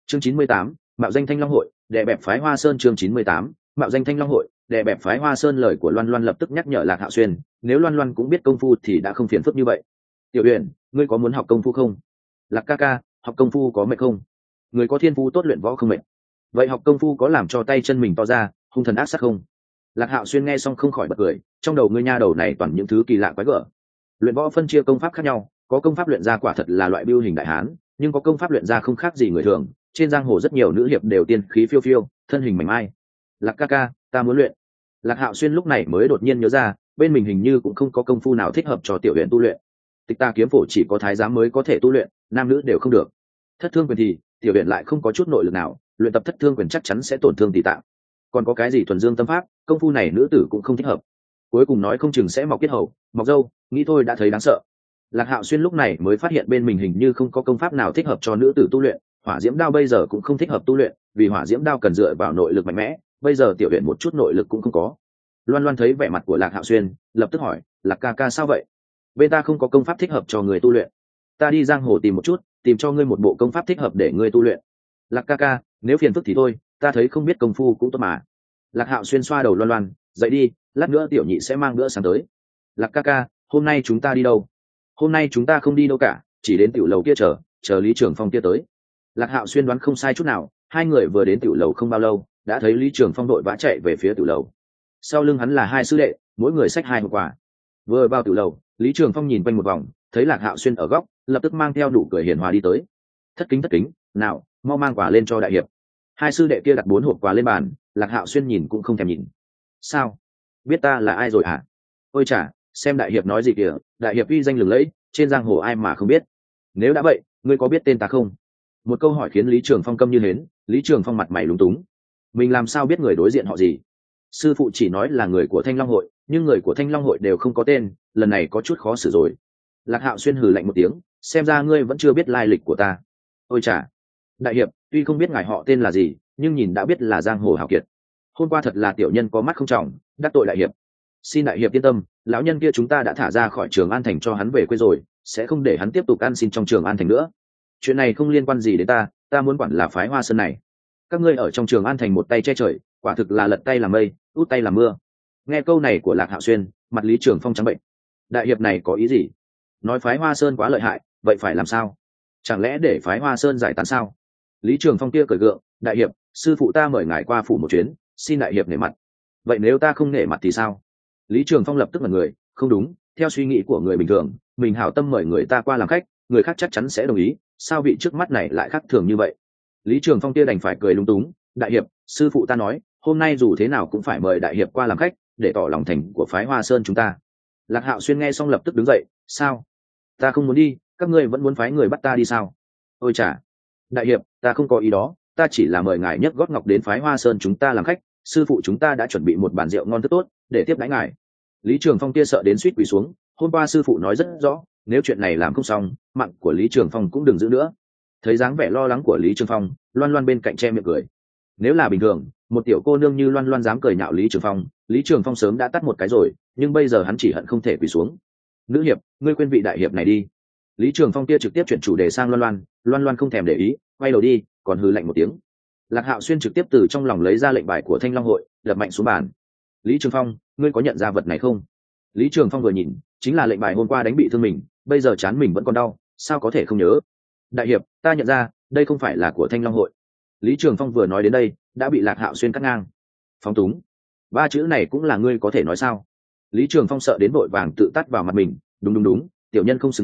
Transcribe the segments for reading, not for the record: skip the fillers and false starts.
chương 98, mạo danh Thanh Long hội đè bẹp phái Hoa Sơn. chương 98, mạo danh Thanh Long hội đè bẹp phái Hoa Sơn. Lời của Loan Loan lập tức nhắc nhở Lạc Hạo Xuyên, nếu Loan Loan cũng biết công phu thì đã không phiền phức như vậy. Tiểu Uyển, ngươi có muốn học công phu không? Lạc ca ca, học công phu có mệt không? Người có thiên phú tốt luyện võ không mệt. Vậy học công phu có làm cho tay chân mình to ra, hung thần ác sát không? Lạc Hạo Xuyên nghe xong không khỏi bật cười, trong đầu ngươi nha đầu này toàn những thứ kỳ lạ quái gở. Luyện võ phân chia công pháp khác nhau, có công pháp luyện ra quả thật là loại biêu hình đại hán, nhưng có công pháp luyện ra không khác gì người thường. Trên giang hồ rất nhiều nữ hiệp đều tiên khí phiêu phiêu, thân hình mảnh mai. Lạc ca ca, ta muốn luyện. Lạc Hạo Xuyên lúc này mới đột nhiên nhớ ra, bên mình hình như cũng không có công phu nào thích hợp cho Tiểu Uyển tu luyện. Tịch Ta kiếm phổ chỉ có thái giám mới có thể tu luyện, nam nữ đều không được. Thất thương quyền thì Tiểu Uyển lại không có chút nội lực nào, luyện tập thất thương quyền chắc chắn sẽ tổn thương tỳ tạng. Còn có cái gì thuần dương tâm pháp, công phu này nữ tử cũng không thích hợp. Cuối cùng nói không chừng sẽ mọc kết hầu, mọc râu, nghĩ thôi đã thấy đáng sợ. Lạc Hạo Xuyên lúc này mới phát hiện bên mình hình như không có công pháp nào thích hợp cho nữ tử tu luyện. Hỏa diễm đao bây giờ cũng không thích hợp tu luyện, vì hỏa diễm đao cần dựa vào nội lực mạnh mẽ, bây giờ Tiểu Uyển một chút nội lực cũng không có. Loan Loan thấy vẻ mặt của Lạc Hạo Xuyên, lập tức hỏi, Lạc ca ca sao vậy? Bên ta không có công pháp thích hợp cho người tu luyện. Ta đi giang hồ tìm một chút, tìm cho ngươi một bộ công pháp thích hợp để ngươi tu luyện. Lạc ca ca, nếu phiền phức thì thôi, ta thấy không biết công phu cũng tốt mà. Lạc Hạo Xuyên xoa đầu Loan Loan, dậy đi, lát nữa tiểu nhị sẽ mang bữa sáng tới. Lạc ca ca, hôm nay chúng ta đi đâu? Hôm nay chúng ta không đi đâu cả, chỉ đến tiểu lầu kia chờ Lý Trường Phong kia tới. Lạc Hạo Xuyên đoán không sai chút nào, hai người vừa đến tiểu lầu không bao lâu, đã thấy Lý Trường Phong đội vã chạy về phía tiểu lầu. Sau lưng hắn là hai sư đệ, mỗi người xách hai hộp quà. Vừa vào tiểu lầu, Lý Trường Phong nhìn quanh một vòng, thấy Lạc Hạo Xuyên ở góc, lập tức mang theo nụ cười hiền hòa đi tới. Thất kính, nào, mau mang quà lên cho đại hiệp. Hai sư đệ kia đặt 4 hộp quà lên bàn, Lạc Hạo Xuyên nhìn cũng không thèm nhìn. Sao? Biết ta là ai rồi hả? Ôi chà, xem đại hiệp nói gì kìa, đại hiệp uy danh lừng lẫy, trên giang hồ ai mà không biết. Nếu đã vậy, ngươi có biết tên ta không? Một câu hỏi khiến Lý Trường Phong câm như hến. Lý Trường Phong mặt mày lúng túng, mình làm sao biết người đối diện họ gì? Sư phụ chỉ nói là người của Thanh Long hội, nhưng người của Thanh Long hội đều không có tên, lần này có chút khó xử rồi. Lạc Hạo Xuyên hừ lạnh một tiếng, xem ra ngươi vẫn chưa biết lai lịch của ta. Ôi chà, đại hiệp, tuy không biết ngài họ tên là gì, nhưng nhìn đã biết là giang hồ hào kiệt. Hôm qua thật là tiểu nhân có mắt không trọng, đắc tội đại hiệp. Xin đại hiệp yên tâm, lão nhân kia chúng ta đã thả ra khỏi Trường An thành cho hắn về quê rồi, sẽ không để hắn tiếp tục ăn xin trong Trường An thành nữa. Chuyện này không liên quan gì đến ta muốn quản là phái Hoa Sơn này. Các ngươi ở trong Trường An thành một tay che trời, quả thực là lật tay làm mây, út tay làm mưa. Nghe câu này của Lạc Hạo Xuyên, mặt Lý Trường Phong trắng bệnh. Đại hiệp này có ý gì? Nói phái Hoa Sơn quá lợi hại, vậy phải làm sao? Chẳng lẽ để phái Hoa Sơn giải tán sao? Lý Trường Phong kia cười gượng, đại hiệp, sư phụ ta mời ngài qua phủ một chuyến, xin đại hiệp nể mặt. Vậy nếu ta không nể mặt thì sao? Lý Trường Phong lập tức là người, không đúng, theo suy nghĩ của người bình thường, mình hảo tâm mời người ta qua làm khách, người khác chắc chắn sẽ đồng ý, sao vị trước mắt này lại khác thường như vậy? Lý Trường Phong kia đành phải cười lúng túng, đại hiệp, sư phụ ta nói, hôm nay dù thế nào cũng phải mời đại hiệp qua làm khách, để tỏ lòng thành của phái Hoa Sơn chúng ta. Lạc Hạo Xuyên nghe xong lập tức đứng dậy, sao? Ta không muốn đi, các ngươi vẫn muốn phái người bắt ta đi sao? Ôi chà, đại hiệp, ta không có ý đó, ta chỉ là mời ngài nhấc gót ngọc đến phái Hoa Sơn chúng ta làm khách, sư phụ chúng ta đã chuẩn bị một bàn rượu ngon rất tốt để tiếp đãi ngài. Lý Trường Phong kia sợ đến suýt quỳ xuống, hôm qua sư phụ nói rất rõ, nếu chuyện này làm không xong, mạng của Lý Trường Phong cũng đừng giữ nữa. Thấy dáng vẻ lo lắng của Lý Trường Phong, Loan Loan bên cạnh che miệng cười. Nếu là bình thường, một tiểu cô nương như Loan Loan dám cười nhạo Lý Trường Phong sớm đã tắt một cái rồi, nhưng bây giờ hắn chỉ hận không thể quỳ xuống. Nữ hiệp, ngươi quên vị đại hiệp này đi. Lý Trường Phong kia trực tiếp chuyển chủ đề sang Loan Loan không thèm để ý, quay đầu đi, còn hừ lạnh một tiếng. Lạc Hạo Xuyên trực tiếp từ trong lòng lấy ra lệnh bài của Thanh Long hội, đập mạnh xuống bàn. Lý Trường Phong, ngươi có nhận ra vật này không? Lý Trường Phong vừa nhìn, chính là lệnh bài hôm qua đánh bị thương mình, bây giờ chán mình vẫn còn đau, sao có thể không nhớ? Đại hiệp, ta nhận ra, đây không phải là của Thanh Long hội. Lý Trường Phong vừa nói đến đây, đã bị Lạc Hạo Xuyên cắt ngang. Phóng túng, 3 chữ này cũng là ngươi có thể nói sao? Lý Trường Phong sợ đến vội vàng tự tát vào mặt mình, đúng, tiểu nhân không xứng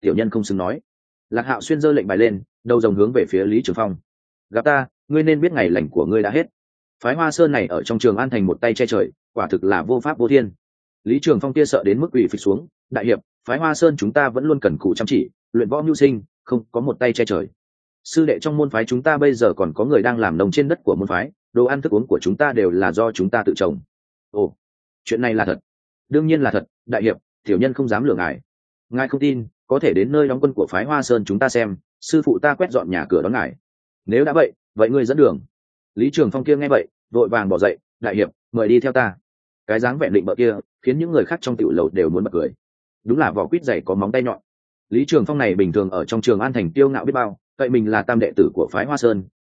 nói. Lạc Hạo Xuyên giơ lệnh bài lên, đầu rồng hướng về phía Lý Trường Phong. Gặp ta, ngươi nên biết ngày lành của ngươi đã hết. Phái Hoa Sơn này ở trong Trường An thành một tay che trời, quả thực là vô pháp vô thiên. Lý Trường Phong kia sợ đến mức quỳ phịch xuống, đại hiệp, phái Hoa Sơn chúng ta vẫn luôn cần cù chăm chỉ, luyện võ mưu sinh, không có một tay che trời. Sư đệ trong môn phái chúng ta bây giờ còn có người đang làm nông trên đất của môn phái, đồ ăn thức uống của chúng ta đều là do chúng ta tự trồng. Ồ, chuyện này là thật? Đương nhiên là thật, đại hiệp, tiểu nhân không dám lừa ngài. Ngài không tin, có thể đến nơi đóng quân của phái Hoa Sơn chúng ta xem, sư phụ ta quét dọn nhà cửa đón ngài. Nếu đã vậy ngươi dẫn đường. Lý Trường Phong kia nghe vậy, vội vàng bỏ dậy, đại hiệp, mời đi theo ta. Cái dáng vẻ định bợ kia khiến những người khác trong tiểu lầu đều muốn bật cười. Đúng là vỏ quýt dày có móng tay nhọn. Lý Trường Phong này bình thường ở trong Trường An thành tiêu ngạo biết bao, vậy mình là tam đệ tử của phái Hoa Sơn,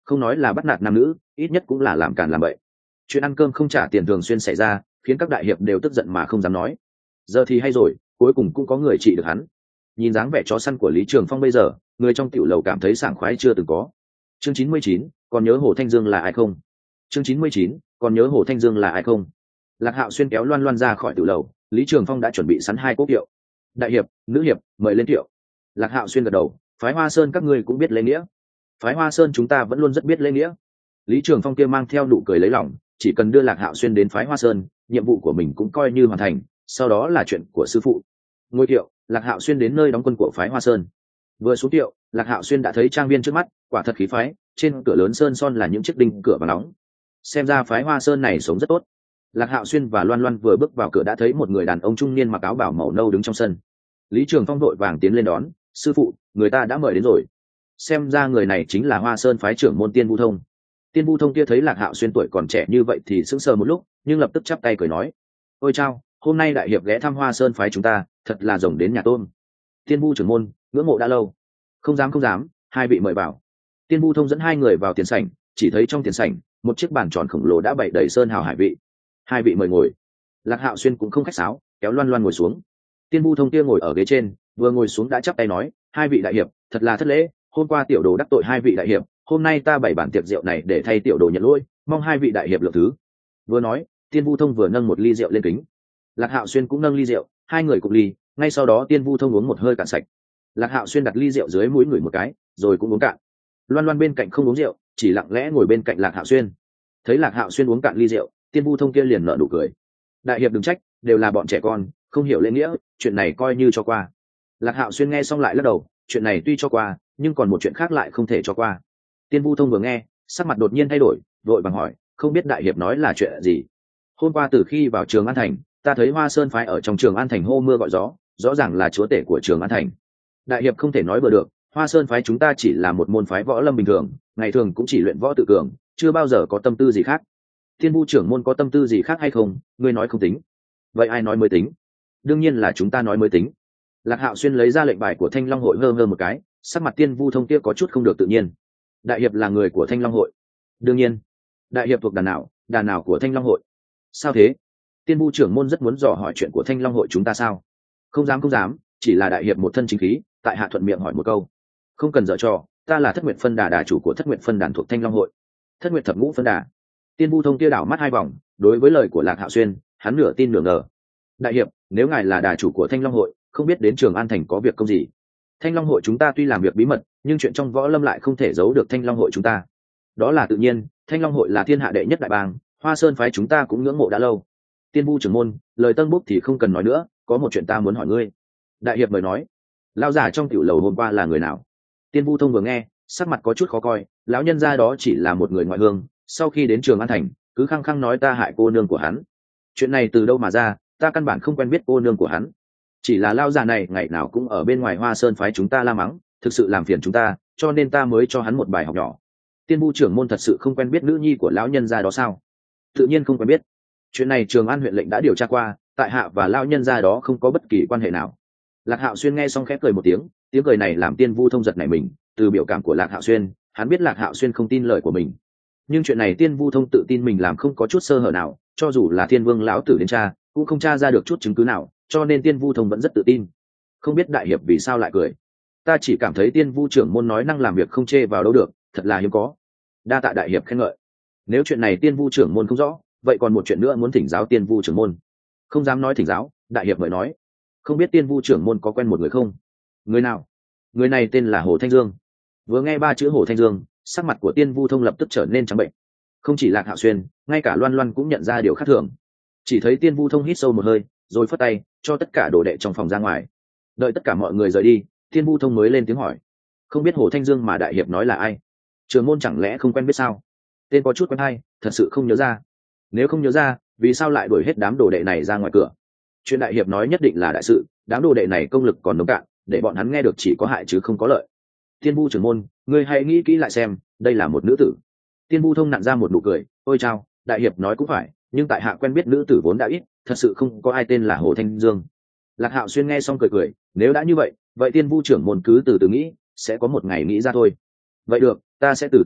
không nói là bắt nạt nam nữ, ít nhất cũng là làm càn làm bậy. Chuyện ăn cơm không trả tiền thường xuyên xảy ra, khiến các đại hiệp đều tức giận mà không dám nói. Giờ thì hay rồi, cuối cùng cũng có người trị được hắn. Nhìn dáng vẻ chó săn của Lý Trường Phong bây giờ, người trong tiểu lầu cảm thấy sảng khoái chưa từng có. Chương 99, còn nhớ Hồ Thanh Dương là ai không? Chương 99, còn nhớ Hồ Thanh Dương là ai không? Lạc Hạo Xuyên kéo Loan Loan ra khỏi tiểu lầu, Lý Trường Phong đã chuẩn bị sẵn hai cốc rượu. Đại hiệp, nữ hiệp, mời lên rượu. Lạc Hạo Xuyên gật đầu, phái Hoa Sơn các ngươi cũng biết lễ nghĩa. Phái Hoa Sơn chúng ta vẫn luôn rất biết lễ nghĩa. Lý Trường Phong kia mang theo nụ cười lấy lòng, chỉ cần đưa Lạc Hạo Xuyên đến phái Hoa Sơn, nhiệm vụ của mình cũng coi như hoàn thành, sau đó là chuyện của sư phụ. Ngôi rượu, Lạc Hạo Xuyên đến nơi đóng quân của phái Hoa Sơn. Vừa xuống rượu, Lạc Hạo Xuyên đã thấy trang viên trước mắt, quả thật khí phái, trên cửa lớn sơn son là những chiếc đinh cửa vàng nóng. Xem ra phái Hoa Sơn này sống rất tốt. Lạc Hạo Xuyên và Loan Loan vừa bước vào cửa đã thấy một người đàn ông trung niên mặc áo bào màu nâu đứng trong sân. Lý Trường Phong vội vàng tiến lên đón, sư phụ, người ta đã mời đến rồi. Xem ra người này chính là Hoa Sơn phái trưởng môn Tiên Vu Thông. Tiên Vu Thông kia thấy Lạc Hạo Xuyên tuổi còn trẻ như vậy thì sững sờ một lúc, nhưng lập tức chắp tay cười nói: ôi chao, hôm nay đại hiệp ghé thăm Hoa Sơn phái chúng ta, thật là rồng đến nhà tôm. Tiên Vu trưởng môn, ngưỡng mộ đã lâu. Không dám, hai vị mời vào. Tiên Vu Thông dẫn hai người vào tiền sảnh, chỉ thấy trong tiền sảnh một chiếc bàn tròn khổng lồ đã bày đầy sơn hào hải vị. Hai vị mời ngồi. Lạc Hạo Xuyên cũng không khách sáo, kéo Loan Loan ngồi xuống. Tiên Vu Thông kia ngồi ở ghế trên, vừa ngồi xuống đã chắp tay nói: hai vị đại hiệp, thật là thất lễ, hôm qua tiểu đồ đắc tội hai vị đại hiệp, hôm nay ta bày bản tiệc rượu này để thay tiểu đồ nhận lỗi, mong hai vị đại hiệp lượng thứ. Vừa nói, Tiên Vu Thông vừa nâng một ly rượu lên kính. Lạc Hạo Xuyên cũng nâng ly rượu, hai người cùng ly, ngay sau đó Tiên Vu Thông uống một hơi cạn sạch. Lạc Hạo Xuyên đặt ly rượu dưới mũi ngửi một cái, rồi cũng uống cạn. Loan Loan bên cạnh không uống rượu, chỉ lặng lẽ ngồi bên cạnh Lạc Hạo Xuyên. Thấy Lạc Hạo Xuyên uống cạn ly rượu, Tiên Vu Thông kia liền nở nụ cười: đại hiệp đừng trách, đều là bọn trẻ con, không hiểu lễ nghĩa, chuyện này coi như cho qua. Lạc Hạo Xuyên nghe xong lại lắc đầu: chuyện này tuy cho qua, nhưng còn một chuyện khác lại không thể cho qua. Tiên Vu Thông vừa nghe, sắc mặt đột nhiên thay đổi, vội vàng hỏi: không biết đại hiệp nói là chuyện gì? Hôm qua từ khi vào Trường An Thành, ta thấy Hoa Sơn phái ở trong Trường An Thành hô mưa gọi gió, rõ ràng là chúa tể của Trường An Thành. Đại hiệp không thể nói bừa được, Hoa Sơn phái chúng ta chỉ là một môn phái võ lâm bình thường, ngày thường cũng chỉ luyện võ tự cường, chưa bao giờ có tâm tư gì khác. Thiên Vu trưởng môn có tâm tư gì khác hay không, ngươi nói không tính. Vậy ai nói mới tính? Đương nhiên là chúng ta nói mới tính. Lạc Hạo Xuyên lấy ra lệnh bài của Thanh Long hội ngơ ngơ một cái, sắc mặt Tiên Vu Thông kia có chút không được tự nhiên. Đại hiệp là người của Thanh Long hội? Đương nhiên. Đại hiệp thuộc đàn nào của Thanh Long hội? Sao thế? Tiên Vu trưởng môn rất muốn dò hỏi chuyện của Thanh Long hội chúng ta sao? Không dám, chỉ là đại hiệp một thân chính khí, tại hạ thuận miệng hỏi một câu. Không cần dở trò, ta là Thất Nguyệt Phân Đà đà chủ của Thất Nguyệt Phân đàn thuộc Thanh Long hội. Thất Nguyệt Thập Ngũ Phân Đà. Tiên Vu Thông kia đảo mắt hai vòng, đối với lời của Lạc Hạo Xuyên, hắn nửa tin nửa ngờ. Đại hiệp, nếu ngài là đà chủ của Thanh Long hội, không biết đến Trường An Thành có việc công gì? Thanh Long hội chúng ta tuy làm việc bí mật, nhưng chuyện trong võ lâm lại không thể giấu được Thanh Long hội chúng ta. Đó là tự nhiên, Thanh Long hội là thiên hạ đệ nhất đại bang, Hoa Sơn phái chúng ta cũng ngưỡng mộ đã lâu. Tiên Vu trưởng môn, lời tân búc thì không cần nói nữa, có một chuyện ta muốn hỏi ngươi. Đại hiệp mời nói. Lão giả trong tiểu lầu hôm qua là người nào? Tiên Vu Thông vừa nghe, sắc mặt có chút khó coi, lão nhân gia đó chỉ là một người ngoại hương, sau khi đến Trường An Thành, cứ khăng khăng nói ta hại cô nương của hắn. Chuyện này từ đâu mà ra, ta căn bản không quen biết cô nương của hắn. Chỉ là lão già này ngày nào cũng ở bên ngoài Hoa Sơn phái chúng ta la mắng, thực sự làm phiền chúng ta, cho nên ta mới cho hắn một bài học nhỏ. Tiên Vu trưởng môn thật sự không quen biết nữ nhi của lão nhân gia đó sao? Tự nhiên không quen biết. Chuyện này Trường An huyện lệnh đã điều tra qua, tại hạ và lão nhân gia đó không có bất kỳ quan hệ nào. Lạc Hạo Xuyên nghe xong khẽ cười một tiếng, tiếng cười này làm Tiên Vu Thông giật nảy mình, từ biểu cảm của Lạc Hạo Xuyên, hắn biết Lạc Hạo Xuyên không tin lời của mình. Nhưng chuyện này Tiên Vu Thông tự tin mình làm không có chút sơ hở nào, cho dù là Thiên Vương lão tử đến tra, cũng không tra ra được chút chứng cứ nào, cho nên Tiên Vu Thông vẫn rất tự tin. Không biết đại hiệp vì sao lại cười? Ta chỉ cảm thấy Tiên Vu trưởng môn nói năng làm việc không chê vào đâu được, thật là hiếm có. Đa tạ đại hiệp khen ngợi. Nếu chuyện này Tiên Vu trưởng môn không rõ, vậy còn một chuyện nữa muốn thỉnh giáo Tiên Vu trưởng môn. Không dám nói thỉnh giáo, đại hiệp mời nói. Không biết Tiên Vu trưởng môn có quen một người không? Người nào? Người này tên là Hồ Thanh Dương. Vừa nghe ba chữ Hồ Thanh Dương, sắc mặt của Tiên Vu Thông lập tức trở nên trắng bệnh. Không chỉ Lạc Hạo Xuyên, ngay cả Loan Loan cũng nhận ra điều khác thường. Chỉ thấy Tiên Vu Thông hít sâu một hơi, rồi phất tay cho tất cả đồ đệ trong phòng ra ngoài. Đợi tất cả mọi người rời đi, Tiên Vu Thông mới lên tiếng hỏi: không biết Hồ Thanh Dương mà đại hiệp nói là ai? Trường môn chẳng lẽ không quen biết sao? Tên có chút quen hay, thật sự không nhớ ra. Nếu không nhớ ra, vì sao lại đuổi hết đám đồ đệ này ra ngoài cửa? Chuyện đại hiệp nói nhất định là đại sự, đám đồ đệ này công lực còn nông cạn, để bọn hắn nghe được chỉ có hại chứ không có lợi. Tiên Vu trưởng môn, ngươi hãy nghĩ kỹ lại xem, đây là một nữ tử. Tiên Vu Thông nặn ra một nụ cười: ôi chao, đại hiệp nói cũng phải, nhưng tại hạ quen biết nữ tử vốn đã ít, thật sự không có ai tên là Hồ Thanh Dương. Lạc Hạo Xuyên nghe xong cười cười: nếu đã như vậy, vậy Tiên Vu trưởng môn cứ từ từ nghĩ, sẽ có một ngày nghĩ ra thôi. Vậy được, ta sẽ từ từ nghĩ,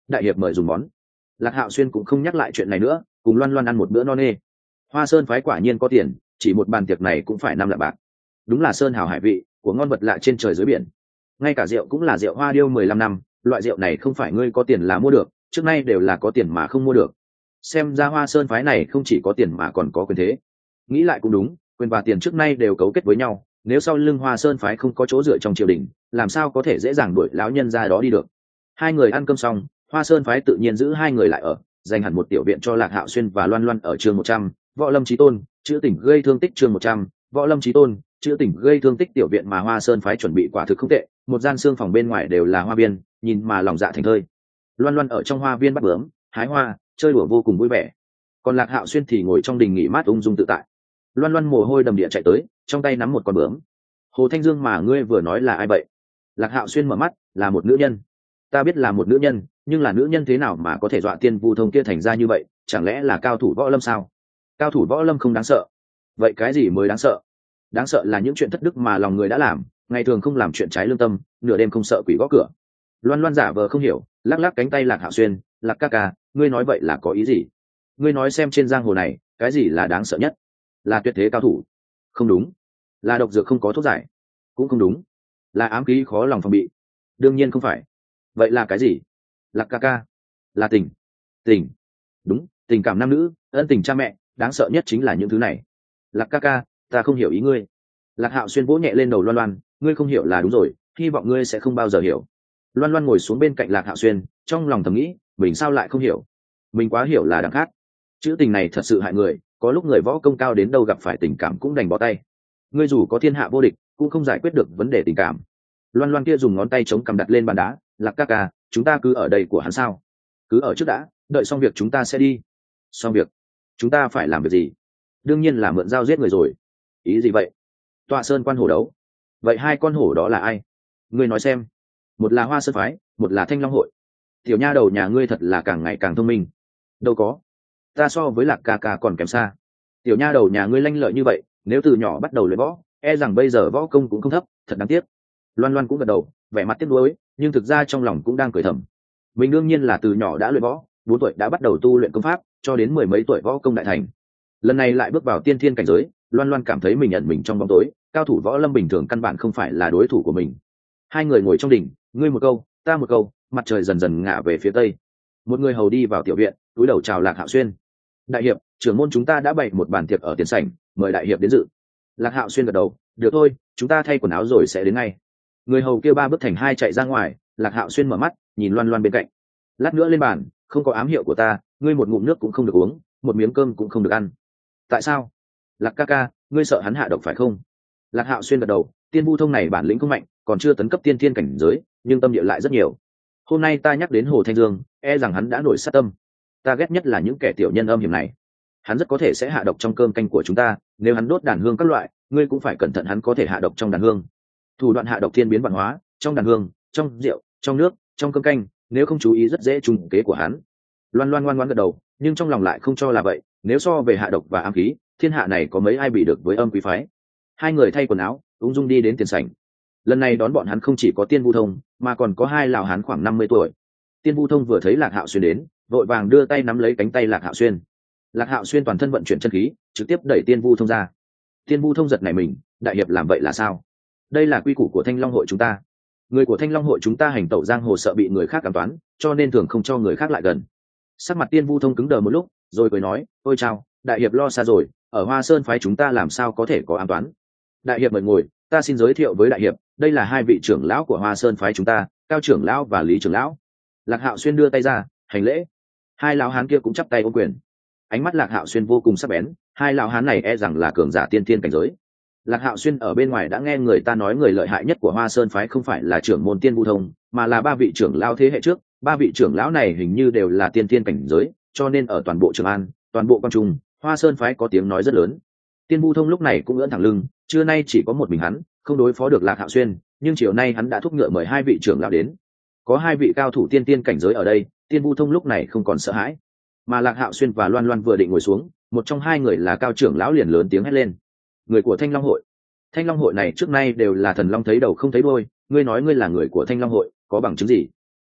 đại hiệp mời dùng món. Lạc Hạo Xuyên cũng không nhắc lại chuyện này nữa, cùng Loan Loan ăn một bữa no nê. Hoa Sơn phái quả nhiên có tiền, chỉ một bàn tiệc này cũng phải 5 lạng bạc. Đúng là sơn hào hải vị, của ngon vật lạ trên trời dưới biển. Ngay cả rượu cũng là rượu Hoa Điêu 15 năm, loại rượu này không phải ngươi có tiền là mua được, trước nay đều là có tiền mà không mua được. Xem ra Hoa Sơn phái này không chỉ có tiền mà còn có quyền thế. Nghĩ lại cũng đúng, quyền và tiền trước nay đều cấu kết với nhau, nếu sau lưng Hoa Sơn phái không có chỗ dựa trong triều đình, làm sao có thể dễ dàng đuổi lão nhân ra đó đi được. Hai người ăn cơm xong, Hoa Sơn phái tự nhiên giữ hai người lại ở, dành hẳn một tiểu viện cho Lạc Hạo Xuyên và Loan Loan ở chương 100, Võ Lâm Chí Tôn, chữ tình gây thương tích chương 100, Võ Lâm Chí Tôn, chữ tình gây thương tích tiểu viện mà Hoa Sơn phái chuẩn bị quả thực không tệ, một gian xương phòng bên ngoài đều là hoa viên, nhìn mà lòng dạ thành thơi. Loan Loan ở trong hoa viên bắt bướm, hái hoa, chơi đùa vô cùng vui vẻ. Còn Lạc Hạo Xuyên thì ngồi trong đình nghỉ mát ung dung tự tại. Loan Loan mồ hôi đầm địa chạy tới, trong tay nắm một con bướm. Hồ Thanh Dương mà ngươi vừa nói là ai vậy? Lạc Hạo Xuyên mở mắt, là một nữ nhân. Ta biết là một nữ nhân, nhưng là nữ nhân thế nào mà có thể dọa Tiên Vu Thông kia thành ra như vậy, chẳng lẽ là cao thủ võ lâm sao? Cao thủ võ lâm không đáng sợ. Vậy cái gì mới đáng sợ? Đáng sợ là những chuyện thất đức mà lòng người đã làm, ngày thường không làm chuyện trái lương tâm, nửa đêm không sợ quỷ gõ cửa. Loan Loan giả vờ không hiểu, lắc lắc cánh tay Lạc Hạo Xuyên, Lạc ca ca, ngươi nói vậy là có ý gì? Ngươi nói xem trên giang hồ này, cái gì là đáng sợ nhất? Là tuyệt thế cao thủ? Không đúng. Là độc dược không có thuốc giải? Cũng không đúng. Là ám khí khó lòng phòng bị? Đương nhiên không phải. Vậy là cái gì? Lạc ca ca, là tình. Tình? Đúng, tình cảm nam nữ, ân tình cha mẹ, đáng sợ nhất chính là những thứ này. Lạc ca ca, ta không hiểu ý ngươi. Lạc Hạo Xuyên vỗ nhẹ lên đầu Loan Loan, ngươi không hiểu là đúng rồi, hy vọng ngươi sẽ không bao giờ hiểu. Loan Loan ngồi xuống bên cạnh Lạc Hạo Xuyên, trong lòng thầm nghĩ, mình sao lại không hiểu? Mình quá hiểu là đằng khác. Chữ tình này thật sự hại người, có lúc người võ công cao đến đâu gặp phải tình cảm cũng đành bỏ tay. Ngươi dù có thiên hạ vô địch, cũng không giải quyết được vấn đề tình cảm. Loan Loan kia dùng ngón tay chống cằm đặt lên bàn đá, Lạc ca ca, chúng ta cứ ở đây của hắn sao? Cứ ở trước đã, đợi xong việc chúng ta sẽ đi. Xong việc? Chúng ta phải làm việc gì? Đương nhiên là mượn dao giết người rồi. Ý gì vậy? Tọa sơn quan hổ đấu. Vậy hai con hổ đó là ai? Ngươi nói xem. Một là Hoa Sơn phái, một là Thanh Long hội. Tiểu nha đầu nhà ngươi thật là càng ngày càng thông minh. Đâu có, ta so với Lạc ca ca còn kém xa. Tiểu nha đầu nhà ngươi lanh lợi như vậy, nếu từ nhỏ bắt đầu luyện võ, e rằng bây giờ võ công cũng không thấp, thật đáng tiếc. Loan Loan cũng gật đầu, vẻ mặt tiếc nuối, nhưng thực ra trong lòng cũng đang cười thầm. Mình đương nhiên là từ nhỏ đã luyện võ, 4 tuổi đã bắt đầu tu luyện công pháp, cho đến 10 mấy tuổi võ công đại thành. Lần này lại bước vào tiên thiên cảnh giới, Loan Loan cảm thấy mình ẩn mình trong bóng tối, cao thủ võ lâm bình thường căn bản không phải là đối thủ của mình. Hai người ngồi trong đình, ngươi một câu, ta một câu, mặt trời dần dần ngả về phía tây. Một người hầu đi vào tiểu viện, cúi đầu chào Lạc Hạo Xuyên. Đại hiệp, trưởng môn chúng ta đã bày một bàn tiệc ở tiền sảnh, mời đại hiệp đến dự. Lạc Hạo Xuyên gật đầu, được thôi, chúng ta thay quần áo rồi sẽ đến ngay. Người hầu kia 3 bước thành 2 chạy ra ngoài. Lạc Hạo Xuyên mở mắt, nhìn Loan Loan bên cạnh. Lát nữa lên bàn, không có ám hiệu của ta, ngươi một ngụm nước cũng không được uống, một miếng cơm cũng không được ăn. Tại sao? Lạc ca ca, ngươi sợ hắn hạ độc phải không? Lạc Hạo Xuyên gật đầu, Tiên Vu Thông này bản lĩnh không mạnh, còn chưa tấn cấp tiên thiên cảnh giới, nhưng tâm địa lại rất nhiều. Hôm nay ta nhắc đến Hồ Thanh Dương, e rằng hắn đã nổi sát tâm. Ta ghét nhất là những kẻ tiểu nhân âm hiểm này. Hắn rất có thể sẽ hạ độc trong cơm canh của chúng ta, nếu hắn đốt đàn hương các loại, ngươi cũng phải cẩn thận, hắn có thể hạ độc trong đàn hương. Thủ đoạn hạ độc thiên biến vạn hóa, trong đàn hương, trong rượu, trong nước, trong cơm canh, nếu không chú ý rất dễ trùng kế của hắn. Loan Loan ngoan ngoãn gật đầu, nhưng trong lòng lại không cho là vậy, nếu so về hạ độc và ám khí, thiên hạ này có mấy ai bị được với âm quý phái. Hai người thay quần áo, ung dung đi đến tiền sảnh. Lần này đón bọn hắn không chỉ có Tiên Vu Thông, mà còn có 2 lão hán khoảng 50 tuổi. Tiên Vu Thông vừa thấy Lạc Hạo Xuyên đến, vội vàng đưa tay nắm lấy cánh tay Lạc Hạo Xuyên. Lạc Hạo Xuyên toàn thân vận chuyển chân khí, trực tiếp đẩy Tiên Vu Thông ra. Tiên Vu Thông giật nảy mình, đại hiệp làm vậy là sao? Đây là quy củ của Thanh Long hội chúng ta. Người của Thanh Long hội chúng ta hành tẩu giang hồ sợ bị người khác ám toán, cho nên thường không cho người khác lại gần. Sắc mặt Tiên Vu Thông cứng đờ một lúc, rồi cười nói, ôi chao, đại hiệp lo xa rồi, ở Hoa Sơn phái chúng ta làm sao có thể có ám toán. Đại hiệp mời ngồi, ta xin giới thiệu với đại hiệp, đây là 2 vị trưởng lão của Hoa Sơn phái chúng ta, Cao trưởng lão và Lý trưởng lão. Lạc Hạo Xuyên đưa tay ra, hành lễ. 2 lão hán kia cũng chắp tay ôm quyền. Ánh mắt Lạc Hạo Xuyên vô cùng sắc bén, 2 lão hán này e rằng là cường giả tiên thiên cảnh giới. Lạc Hạo Xuyên ở bên ngoài đã nghe người ta nói người lợi hại nhất của Hoa Sơn phái không phải là trưởng môn Tiên Vu Thông, mà là 3 vị trưởng lão thế hệ trước. 3 vị trưởng lão này hình như đều là tiên thiên cảnh giới, cho nên ở toàn bộ Trường An, toàn bộ Quan Trung, Hoa Sơn phái có tiếng nói rất lớn. Tiên Vu Thông lúc này cũng ưỡn thẳng lưng, trưa nay chỉ có một mình hắn, không đối phó được Lạc Hạo Xuyên, nhưng chiều nay hắn đã thúc ngựa mời 2 vị trưởng lão đến. Có 2 vị cao thủ tiên thiên cảnh giới ở đây, Tiên Vu Thông lúc này không còn sợ hãi. Mà Lạc Hạo Xuyên và Loan Loan vừa định ngồi xuống, một trong 2 người là Cao trưởng lão liền lớn tiếng hét lên. Người của Thanh Long hội. Thanh Long hội này trước nay đều là thần long thấy đầu không thấy đuôi, ngươi nói ngươi là người của Thanh Long hội, có bằng chứng gì?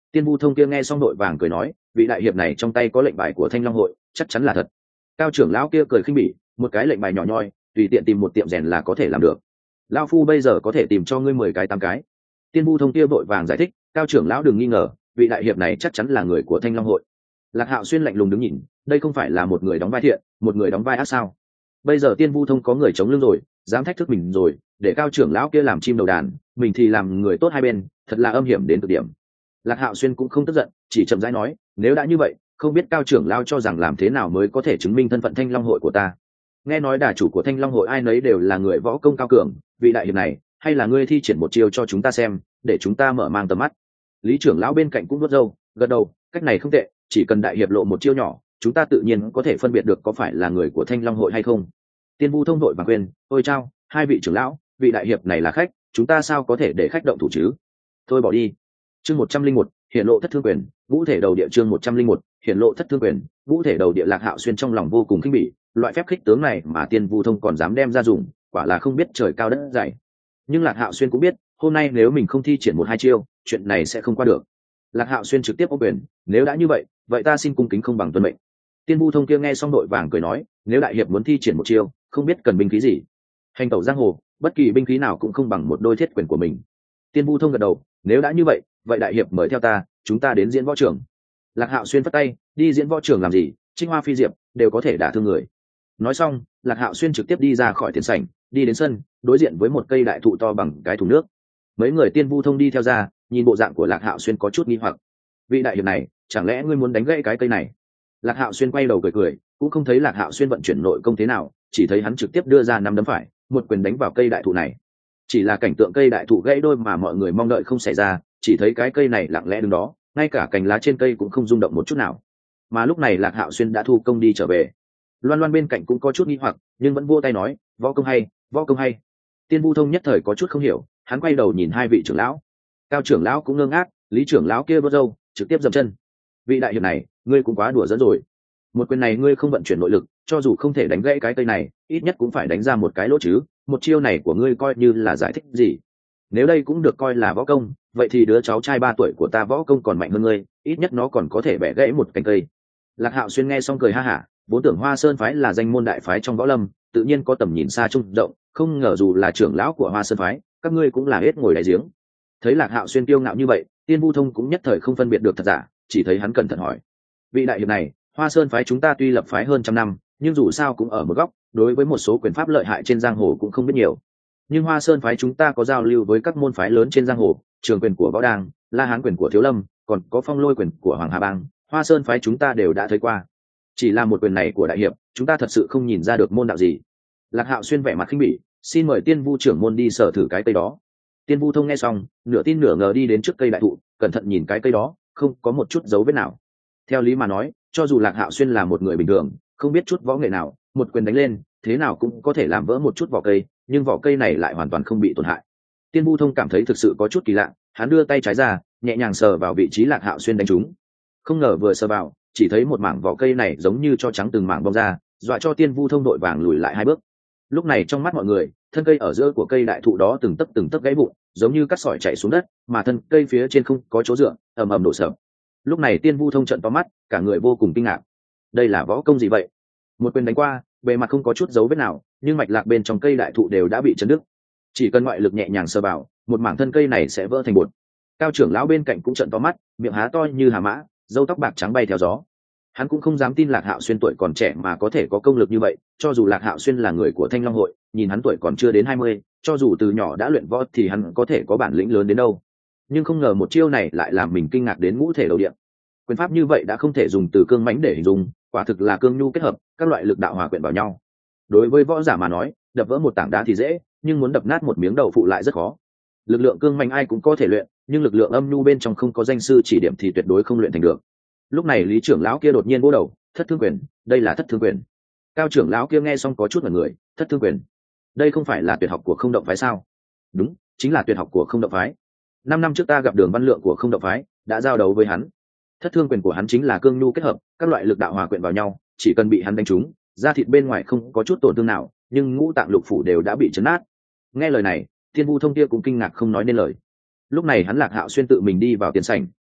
Tiên Vu Thông kia nghe xong đội vàng cười nói, vị đại hiệp này trong tay có lệnh bài của Thanh Long hội, chắc chắn là thật. Cao trưởng lão kia cười khinh bỉ, một cái lệnh bài nhỏ nhoi, tùy tiện tìm một tiệm rèn là có thể làm được. Lão phu bây giờ có thể tìm cho ngươi 10 cái 8 cái. Tiên Vu Thông kia vội vàng giải thích, cao trưởng lão đừng nghi ngờ, vị đại hiệp này chắc chắn là người của Thanh Long hội. Lạc Hạo Xuyên lạnh lùng đứng nhìn, đây không phải là một người đóng vai thiện, một người đóng vai ác sao? Bây giờ Tiên Vu Thông có người chống lưng rồi, dám thách thức mình rồi, để cao trưởng lão kia làm chim đầu đàn, mình thì làm người tốt hai bên, thật là âm hiểm đến cực điểm. Lạc Hạo Xuyên cũng không tức giận, chỉ chậm rãi nói, nếu đã như vậy, không biết cao trưởng lão cho rằng làm thế nào mới có thể chứng minh thân phận Thanh Long hội của ta. Nghe nói đà chủ của Thanh Long hội ai nấy đều là người võ công cao cường, vị đại hiệp này, hay là ngươi thi triển một chiêu cho chúng ta xem, để chúng ta mở mang tầm mắt. Lý trưởng lão bên cạnh cũng vuốt râu, gật đầu, cách này không tệ, chỉ cần đại hiệp lộ một chiêu nhỏ, chúng ta tự nhiên có thể phân biệt được có phải là người của Thanh Long hội hay không. Tiên Vu Thông đội và khuyên, ôi chao, hai vị trưởng lão, vị đại hiệp này là khách, chúng ta sao có thể để khách động thủ chứ? Thôi bỏ đi. Chương 101, hiện lộ thất thương quyền, vũ thể đầu địa. Chương 101, hiện lộ thất thương quyền, vũ thể đầu địa. Lạc Hạo Xuyên trong lòng vô cùng khinh bỉ, loại phép khích tướng này mà Tiên Vu Thông còn dám đem ra dùng, quả là không biết trời cao đất dày. Nhưng Lạc Hạo Xuyên cũng biết, hôm nay nếu mình không thi triển một hai chiêu, chuyện này sẽ không qua được. Lạc Hạo Xuyên trực tiếp ôm quyền, nếu đã như vậy, vậy ta xin cung kính không bằng tuân mệnh. Tiên Vu Thông kia nghe xong đội vàng cười nói, nếu đại hiệp muốn thi triển một chiêu, không biết cần binh khí gì. Hành tẩu giang hồ, bất kỳ binh khí nào cũng không bằng một đôi thiết quyền của mình. Tiên Vu Thông gật đầu, nếu đã như vậy, vậy đại hiệp mời theo ta, chúng ta đến diễn võ trường. Lạc Hạo Xuyên phất tay, đi diễn võ trường làm gì, trinh hoa phi diệp đều có thể đả thương người. Nói xong, Lạc Hạo Xuyên trực tiếp đi ra khỏi tiền sảnh, đi đến sân, đối diện với một cây đại thụ to bằng cái thùng nước. Mấy người Tiên Vu Thông đi theo ra, nhìn bộ dạng của Lạc Hạo Xuyên có chút nghi hoặc. Vị đại hiệp này, chẳng lẽ ngươi muốn đánh gãy cái cây này? Lạc Hạo Xuyên quay đầu cười cười, cũng không thấy Lạc Hạo Xuyên vận chuyển nội công thế nào, chỉ thấy hắn trực tiếp đưa ra năm đấm phải, một quyền đánh vào cây đại thụ này. Chỉ là cảnh tượng cây đại thụ gãy đôi mà mọi người mong đợi không xảy ra, chỉ thấy cái cây này lặng lẽ đứng đó, ngay cả cành lá trên cây cũng không rung động một chút nào. Mà lúc này Lạc Hạo Xuyên đã thu công đi trở về. Loan Loan bên cạnh cũng có chút nghi hoặc, nhưng vẫn vỗ tay nói, võ công hay, võ công hay. Tiên Vu Thông nhất thời có chút không hiểu, hắn quay đầu nhìn hai vị trưởng lão. Cao trưởng lão cũng ngơ ngác, Lý trưởng lão kia vớt râu, trực tiếp dậm chân. Vị đại hiệp này, ngươi cũng quá đùa dẫn rồi. Một quyền này ngươi không vận chuyển nội lực, cho dù không thể đánh gãy cái cây này, ít nhất cũng phải đánh ra một cái lỗ chứ. Một chiêu này của ngươi coi như là giải thích gì? Nếu đây cũng được coi là võ công, vậy thì đứa cháu trai 3 tuổi của ta võ công còn mạnh hơn ngươi, ít nhất nó còn có thể bẻ gãy một cành cây. Lạc Hạo Xuyên nghe xong cười ha hả, vốn tưởng Hoa Sơn phái là danh môn đại phái trong võ lâm, tự nhiên có tầm nhìn xa trông rộng, không ngờ dù là trưởng lão của Hoa Sơn phái, các ngươi cũng là hết ngồi đáy giếng. Thấy Lạc Hạo Xuyên kiêu ngạo như vậy, Tiên Vu Thông cũng nhất thời không phân biệt được thật giả, chỉ thấy hắn cẩn thận hỏi, vị đại hiệp này, Hoa Sơn phái chúng ta tuy lập phái hơn trăm năm, nhưng dù sao cũng ở một góc, đối với một số quyền pháp lợi hại trên giang hồ cũng không biết nhiều. Nhưng Hoa Sơn phái chúng ta có giao lưu với các môn phái lớn trên giang hồ, Trường quyền của Võ Đang, La Hán quyền của Thiếu Lâm, còn có Phong Lôi quyền của Hoàng Hà Bang, Hoa Sơn phái chúng ta đều đã thấy qua. Chỉ là một quyền này của đại hiệp, chúng ta thật sự không nhìn ra được môn đạo gì. Lạc Hạo Xuyên vẻ mặt khinh bỉ, xin mời Tiên Vu trưởng môn đi sở thử cái cây đó. Tiên Vu Thông nghe xong, nửa tin nửa ngờ đi đến trước cây đại thụ, cẩn thận nhìn cái cây đó, không có một chút dấu vết nào. Theo lý mà nói, cho dù Lạc Hạo Xuyên là một người bình thường, không biết chút võ nghệ nào, một quyền đánh lên, thế nào cũng có thể làm vỡ một chút vỏ cây, nhưng vỏ cây này lại hoàn toàn không bị tổn hại. Tiên Vu Thông cảm thấy thực sự có chút kỳ lạ, hắn đưa tay trái ra, nhẹ nhàng sờ vào vị trí Lạc Hạo Xuyên đánh trúng. Không ngờ vừa sờ vào, chỉ thấy một mảng vỏ cây này giống như cho trắng từng mảng bong ra, dọa cho Tiên Vu Thông đội vàng lùi lại 2 bước. Lúc này trong mắt mọi người, thân cây ở giữa của cây đại thụ đó từng tấc gãy vụn, giống như cát sỏi chảy xuống đất, mà thân cây phía trên không có chỗ dựa, ầm ầm đổ sập. Lúc này Tiên Vu Thông trợn to mắt, cả người vô cùng kinh ngạc. Đây là võ công gì vậy? Một quyền đánh qua, bề mặt không có chút dấu vết nào, nhưng mạch lạc bên trong cây đại thụ đều đã bị chấn đứt. Chỉ cần ngoại lực nhẹ nhàng sờ vào, một mảng thân cây này sẽ vỡ thành bột. Cao trưởng lão bên cạnh cũng trợn to mắt, miệng há to như hà mã, râu tóc bạc trắng bay theo gió. Hắn cũng không dám tin Lạc Hạo Xuyên tuổi còn trẻ mà có thể có công lực như vậy, cho dù Lạc Hạo Xuyên là người của Thanh Long hội, nhìn hắn tuổi còn chưa đến 20, cho dù từ nhỏ đã luyện võ thì hắn có thể có bản lĩnh lớn đến đâu. Nhưng không ngờ một chiêu này lại làm mình kinh ngạc đến ngũ thể đầu địa. Quyền pháp như vậy đã không thể dùng từ cương mãnh để hình dung, quả thực là cương nhu kết hợp, các loại lực đạo hòa quyện vào nhau. Đối với võ giả mà nói, đập vỡ một tảng đá thì dễ, nhưng muốn đập nát một miếng đậu phụ lại rất khó. Lực lượng cương mãnh ai cũng có thể luyện, nhưng lực lượng âm nhu bên trong không có danh sư chỉ điểm thì tuyệt đối không luyện thành được. Lúc này Lý trưởng lão kia đột nhiên vỗ đầu, thất thương quyền, đây là thất thương quyền. Cao trưởng lão kia nghe xong có chút ngẩn người, thất thương quyền, đây không phải là tuyệt học của Không Động phái sao? Đúng, chính là tuyệt học của Không Động phái. 5 năm trước ta gặp Đường Văn Lượng của Không Động phái, đã giao đấu với hắn. Thất thương quyền của hắn chính là cương nhu kết hợp, các loại lực đạo hòa quyện vào nhau, chỉ cần bị hắn đánh trúng, da thịt bên ngoài không có chút tổn thương nào, nhưng ngũ tạng lục phủ đều đã bị chấn nát. Nghe lời này, Tiên Vu Thông kia cũng kinh ngạc không nói nên lời. Lúc này hắn Lạc Hạo Xuyên tự mình đi vào tiền sảnh,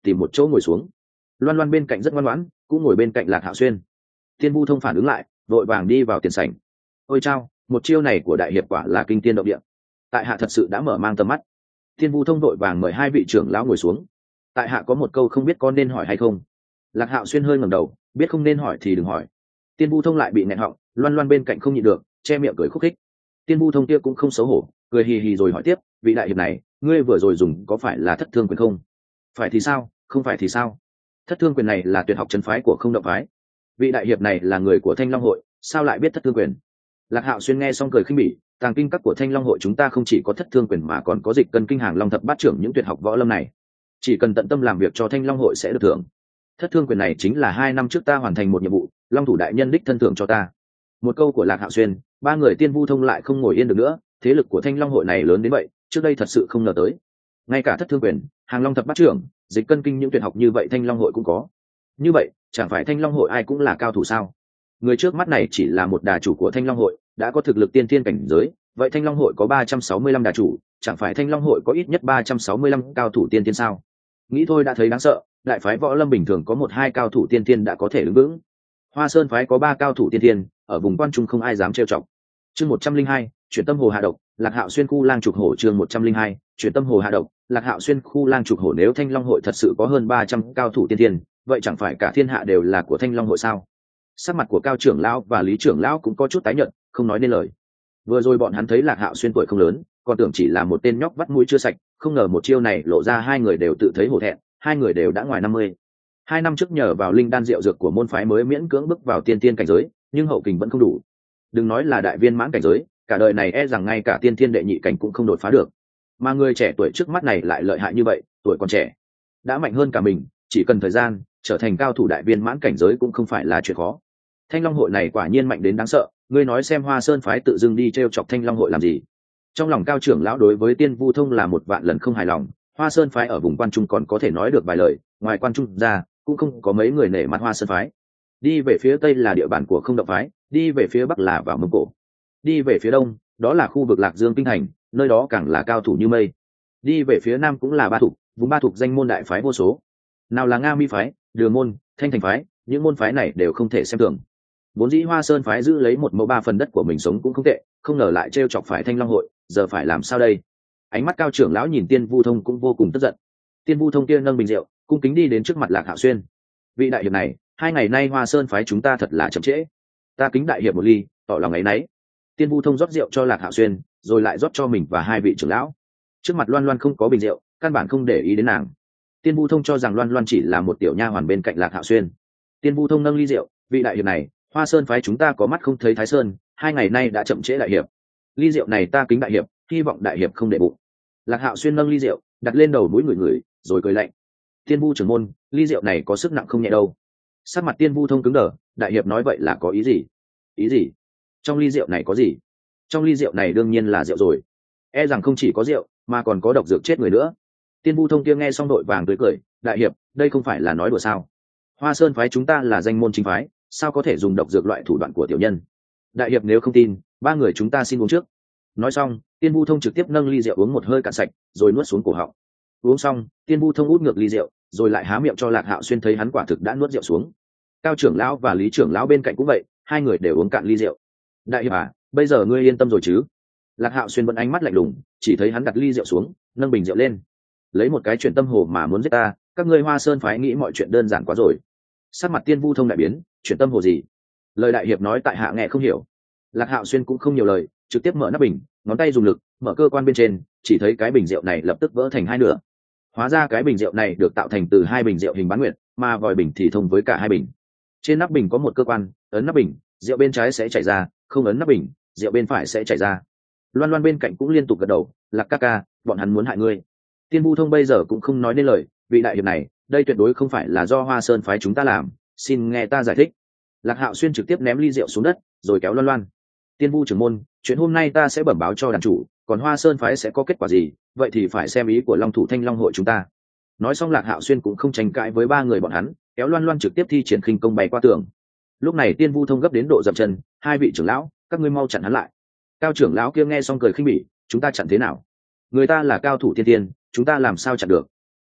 tìm một chỗ ngồi xuống. Loan Loan bên cạnh rất ngoan ngoãn, cũng ngồi bên cạnh Lạc Hạo Xuyên. Tiên Vu Thông phản ứng lại, vội vàng đi vào tiền sảnh. Ôi chao, một chiêu này của đại hiệp quả là kinh tiên động địa. Tại hạ thật sự đã mở mang tầm mắt. Tiên Vu Thông vội vàng mời hai vị trưởng lão ngồi xuống. Tại hạ có một câu không biết có nên hỏi hay không. Lạc Hạo Xuyên hơi ngẩng đầu, biết không nên hỏi thì đừng hỏi. Tiên Vu Thông lại bị nghẹn họng, Loan Loan bên cạnh không nhịn được, che miệng cười khúc khích. Tiên Vu Thông kia cũng không xấu hổ, cười hì hì rồi hỏi tiếp, vị đại hiệp này, ngươi vừa rồi dùng có phải là thất thương quyền không? Phải thì sao, không phải thì sao? Thất thương quyền này là tuyệt học chân phái của không động phái. Vị đại hiệp này là người của Thanh Long hội, sao lại biết thất thương quyền? Lạc Hạo Xuyên nghe xong cười khinh bỉ, tàng kinh các của Thanh Long hội chúng ta không chỉ có thất thương quyền mà còn có dịch cân kinh hàng long thập bát trưởng những tuyệt học võ lâm này. Chỉ cần tận tâm làm việc cho Thanh Long hội sẽ được thưởng. Thất thương quyền này chính là 2 năm trước ta hoàn thành một nhiệm vụ, Long thủ đại nhân đích thân thưởng cho ta. Một câu của Lạc Hạo Xuyên, ba người Tiên Vu Thông lại không ngồi yên được nữa, thế lực của Thanh Long hội này lớn đến vậy, trước đây thật sự không ngờ tới. Ngay cả thất thương quyền, hàng long thập bát trưởng, dịch cân kinh những tuyệt học như vậy Thanh Long hội cũng có. Như vậy, chẳng phải Thanh Long hội ai cũng là cao thủ sao? Người trước mắt này chỉ là một đà chủ của Thanh Long hội, đã có thực lực tiên thiên cảnh giới, vậy Thanh Long hội có 365 đà chủ, chẳng phải Thanh Long hội có ít nhất 365 cao thủ tiên thiên sao? Nghĩ thôi đã thấy đáng sợ, đại phái võ lâm bình thường có 1-2 cao thủ tiên thiên đã có thể đứng vững. Hoa Sơn phái có 3 cao thủ tiên thiên, ở vùng quan trung không ai dám trêu chọc. Chương 102, chuyển tâm hồ hạ độc, Lạc Hạo Xuyên khu lang trục hổ. Chương 102, chuyển tâm hồ hạ độc, Lạc Hạo Xuyên khu lang trục hổ. Nếu Thanh Long hội thật sự có hơn 300 cao thủ tiên thiên, vậy chẳng phải cả thiên hạ đều là của Thanh Long hội sao? Sắc mặt của Cao trưởng lão và Lý trưởng lão cũng có chút tái nhợt, không nói nên lời. Vừa rồi bọn hắn thấy Lạc Hạo Xuyên tuổi không lớn, còn tưởng chỉ là một tên nhóc vắt mũi chưa sạch, không ngờ một chiêu này lộ ra hai người đều tự thấy hổ thẹn, hai người đều đã ngoài 50. 2 năm trước nhờ vào linh đan rượu dược của môn phái mới miễn cưỡng bước vào tiên tiên cảnh giới, nhưng hậu kình vẫn không đủ. Đừng nói là đại viên mãn cảnh giới, cả đời này e rằng ngay cả tiên thiên đệ nhị cảnh cũng không đột phá được. Mà người trẻ tuổi trước mắt này lại lợi hại như vậy, tuổi còn trẻ, đã mạnh hơn cả mình, chỉ cần thời gian, trở thành cao thủ đại viên mãn cảnh giới cũng không phải là chuyện khó. Thanh Long hội này quả nhiên mạnh đến đáng sợ, ngươi nói xem Hoa Sơn phái tự dưng đi trêu chọc Thanh Long hội làm gì? Trong lòng Cao trưởng lão đối với Tiên Vu Thông là một vạn lần không hài lòng, Hoa Sơn phái ở vùng quan trung còn có thể nói được vài lời, ngoài quan trung ra, cũng không có mấy người nể mặt Hoa Sơn phái. Đi về phía tây là địa bàn của không động phái, đi về phía bắc là vào Mông Cổ, đi về phía đông, đó là khu vực Lạc Dương kinh thành, nơi đó càng là cao thủ như mây. Đi về phía nam cũng là Ba Thục, vùng Ba Thục danh môn đại phái vô số. Nào là Nga Mi phái, Đường môn, Thanh Thành phái, những môn phái này đều không thể xem thường. Vốn dĩ Hoa Sơn phái giữ lấy 1/3 phần đất của mình sống cũng không tệ, không ngờ lại trêu chọc phải Thanh Long hội, giờ phải làm sao đây? Ánh mắt Cao trưởng lão nhìn Tiên Vu Thông cũng vô cùng tức giận. Tiên Vu Thông kia nâng bình rượu, cung kính đi đến trước mặt Lạc Hạo Xuyên. Vị đại hiệp này, 2 ngày nay Hoa Sơn phái chúng ta thật là chậm trễ, ta kính đại hiệp một ly, tỏ lòng ấy nấy. Tiên Vu Thông rót rượu cho Lạc Hạo Xuyên, rồi lại rót cho mình và hai vị trưởng lão. Trước mặt Loan Loan không có bình rượu, căn bản không để ý đến nàng. Tiên Vu Thông cho rằng Loan Loan chỉ là một tiểu nha hoàn bên cạnh Lạc Hạo Xuyên. Tiên Vu Thông nâng ly rượu, vị đại hiệp này, Hoa Sơn phái chúng ta có mắt không thấy Thái Sơn, 2 ngày nay đã chậm trễ đại hiệp. Ly rượu này ta kính đại hiệp, hy vọng đại hiệp không để bụng. Lạc Hạo Xuyên nâng ly rượu, đặt lên đầu mũi người, rồi cười lạnh. Tiên Vu trưởng môn, ly rượu này có sức nặng không nhẹ đâu. Sắc mặt Tiên Vu Thông cứng đờ, đại hiệp nói vậy là có ý gì? Ý gì? Trong ly rượu này có gì? Trong ly rượu này đương nhiên là rượu rồi. E rằng không chỉ có rượu, mà còn có độc dược chết người nữa. Tiên Vu Thông kia nghe xong đội vàng tươi cười, đại hiệp, đây không phải là nói đùa sao? Hoa Sơn phái chúng ta là danh môn chính phái, sao có thể dùng độc dược loại thủ đoạn của tiểu nhân? Đại hiệp nếu không tin, 3 người chúng ta xin uống trước. Nói xong, Tiên Vu Thông trực tiếp nâng ly rượu uống một hơi cạn sạch, rồi nuốt xuống cổ họng. Uống xong, Tiên Vu Thông út ngược ly rượu, rồi lại há miệng cho Lạc Hạo Xuyên thấy hắn quả thực đã nuốt rượu xuống. Cao trưởng lão và Lý trưởng lão bên cạnh cũng vậy, hai người đều uống cạn ly rượu. Đại hiệp à, bây giờ ngươi yên tâm rồi chứ? Lạc Hạo Xuyên vẫn ánh mắt lạnh lùng, chỉ thấy hắn đặt ly rượu xuống, nâng bình rượu lên. Lấy một cái chuyện tâm hồ mà muốn giết ta, các ngươi Hoa Sơn phái nghĩ mọi chuyện đơn giản quá rồi. Sắc mặt Tiên Vu Thông đại biến, chuyện tâm hồ gì? Lời đại hiệp nói tại hạ nghe không hiểu. Lạc Hạo Xuyên cũng không nhiều lời, trực tiếp mở nắp bình, ngón tay dùng lực mở cơ quan bên trên, chỉ thấy cái bình rượu này lập tức vỡ thành 2 nửa. Hóa ra cái bình rượu này được tạo thành từ 2 bình rượu hình bán nguyệt, mà vòi bình thì thông với cả 2 bình. Trên nắp bình có một cơ quan, ấn nắp bình, rượu bên trái sẽ chảy ra, không ấn nắp bình, rượu bên phải sẽ chảy ra. Loan Loan bên cạnh cũng liên tục gật đầu, Lạc ca ca, bọn hắn muốn hại ngươi. Tiên Vu Thông bây giờ cũng không nói nên lời, vị đại hiệp này, đây tuyệt đối không phải là do Hoa Sơn phái chúng ta làm, xin nghe ta giải thích. Lạc Hạo Xuyên trực tiếp ném ly rượu xuống đất, rồi kéo Loan Loan. Tiên Vu trưởng môn, chuyện hôm nay ta sẽ bẩm báo cho đàn chủ, còn Hoa Sơn phái sẽ có kết quả gì, vậy thì phải xem ý của Long thủ Thanh Long hội chúng ta. Nói xong Lạc Hạo Xuyên cũng không tranh cãi với 3 người bọn hắn, kéo Loan Loan trực tiếp thi triển khinh công bay qua tường. Lúc này Tiên Vu Thông gấp đến độ dậm chân, hai vị trưởng lão, các ngươi mau chặn hắn lại. Cao trưởng lão kia nghe xong cười khinh bỉ, chúng ta chặn thế nào? Người ta là cao thủ tiên tiên, chúng ta làm sao chặn được?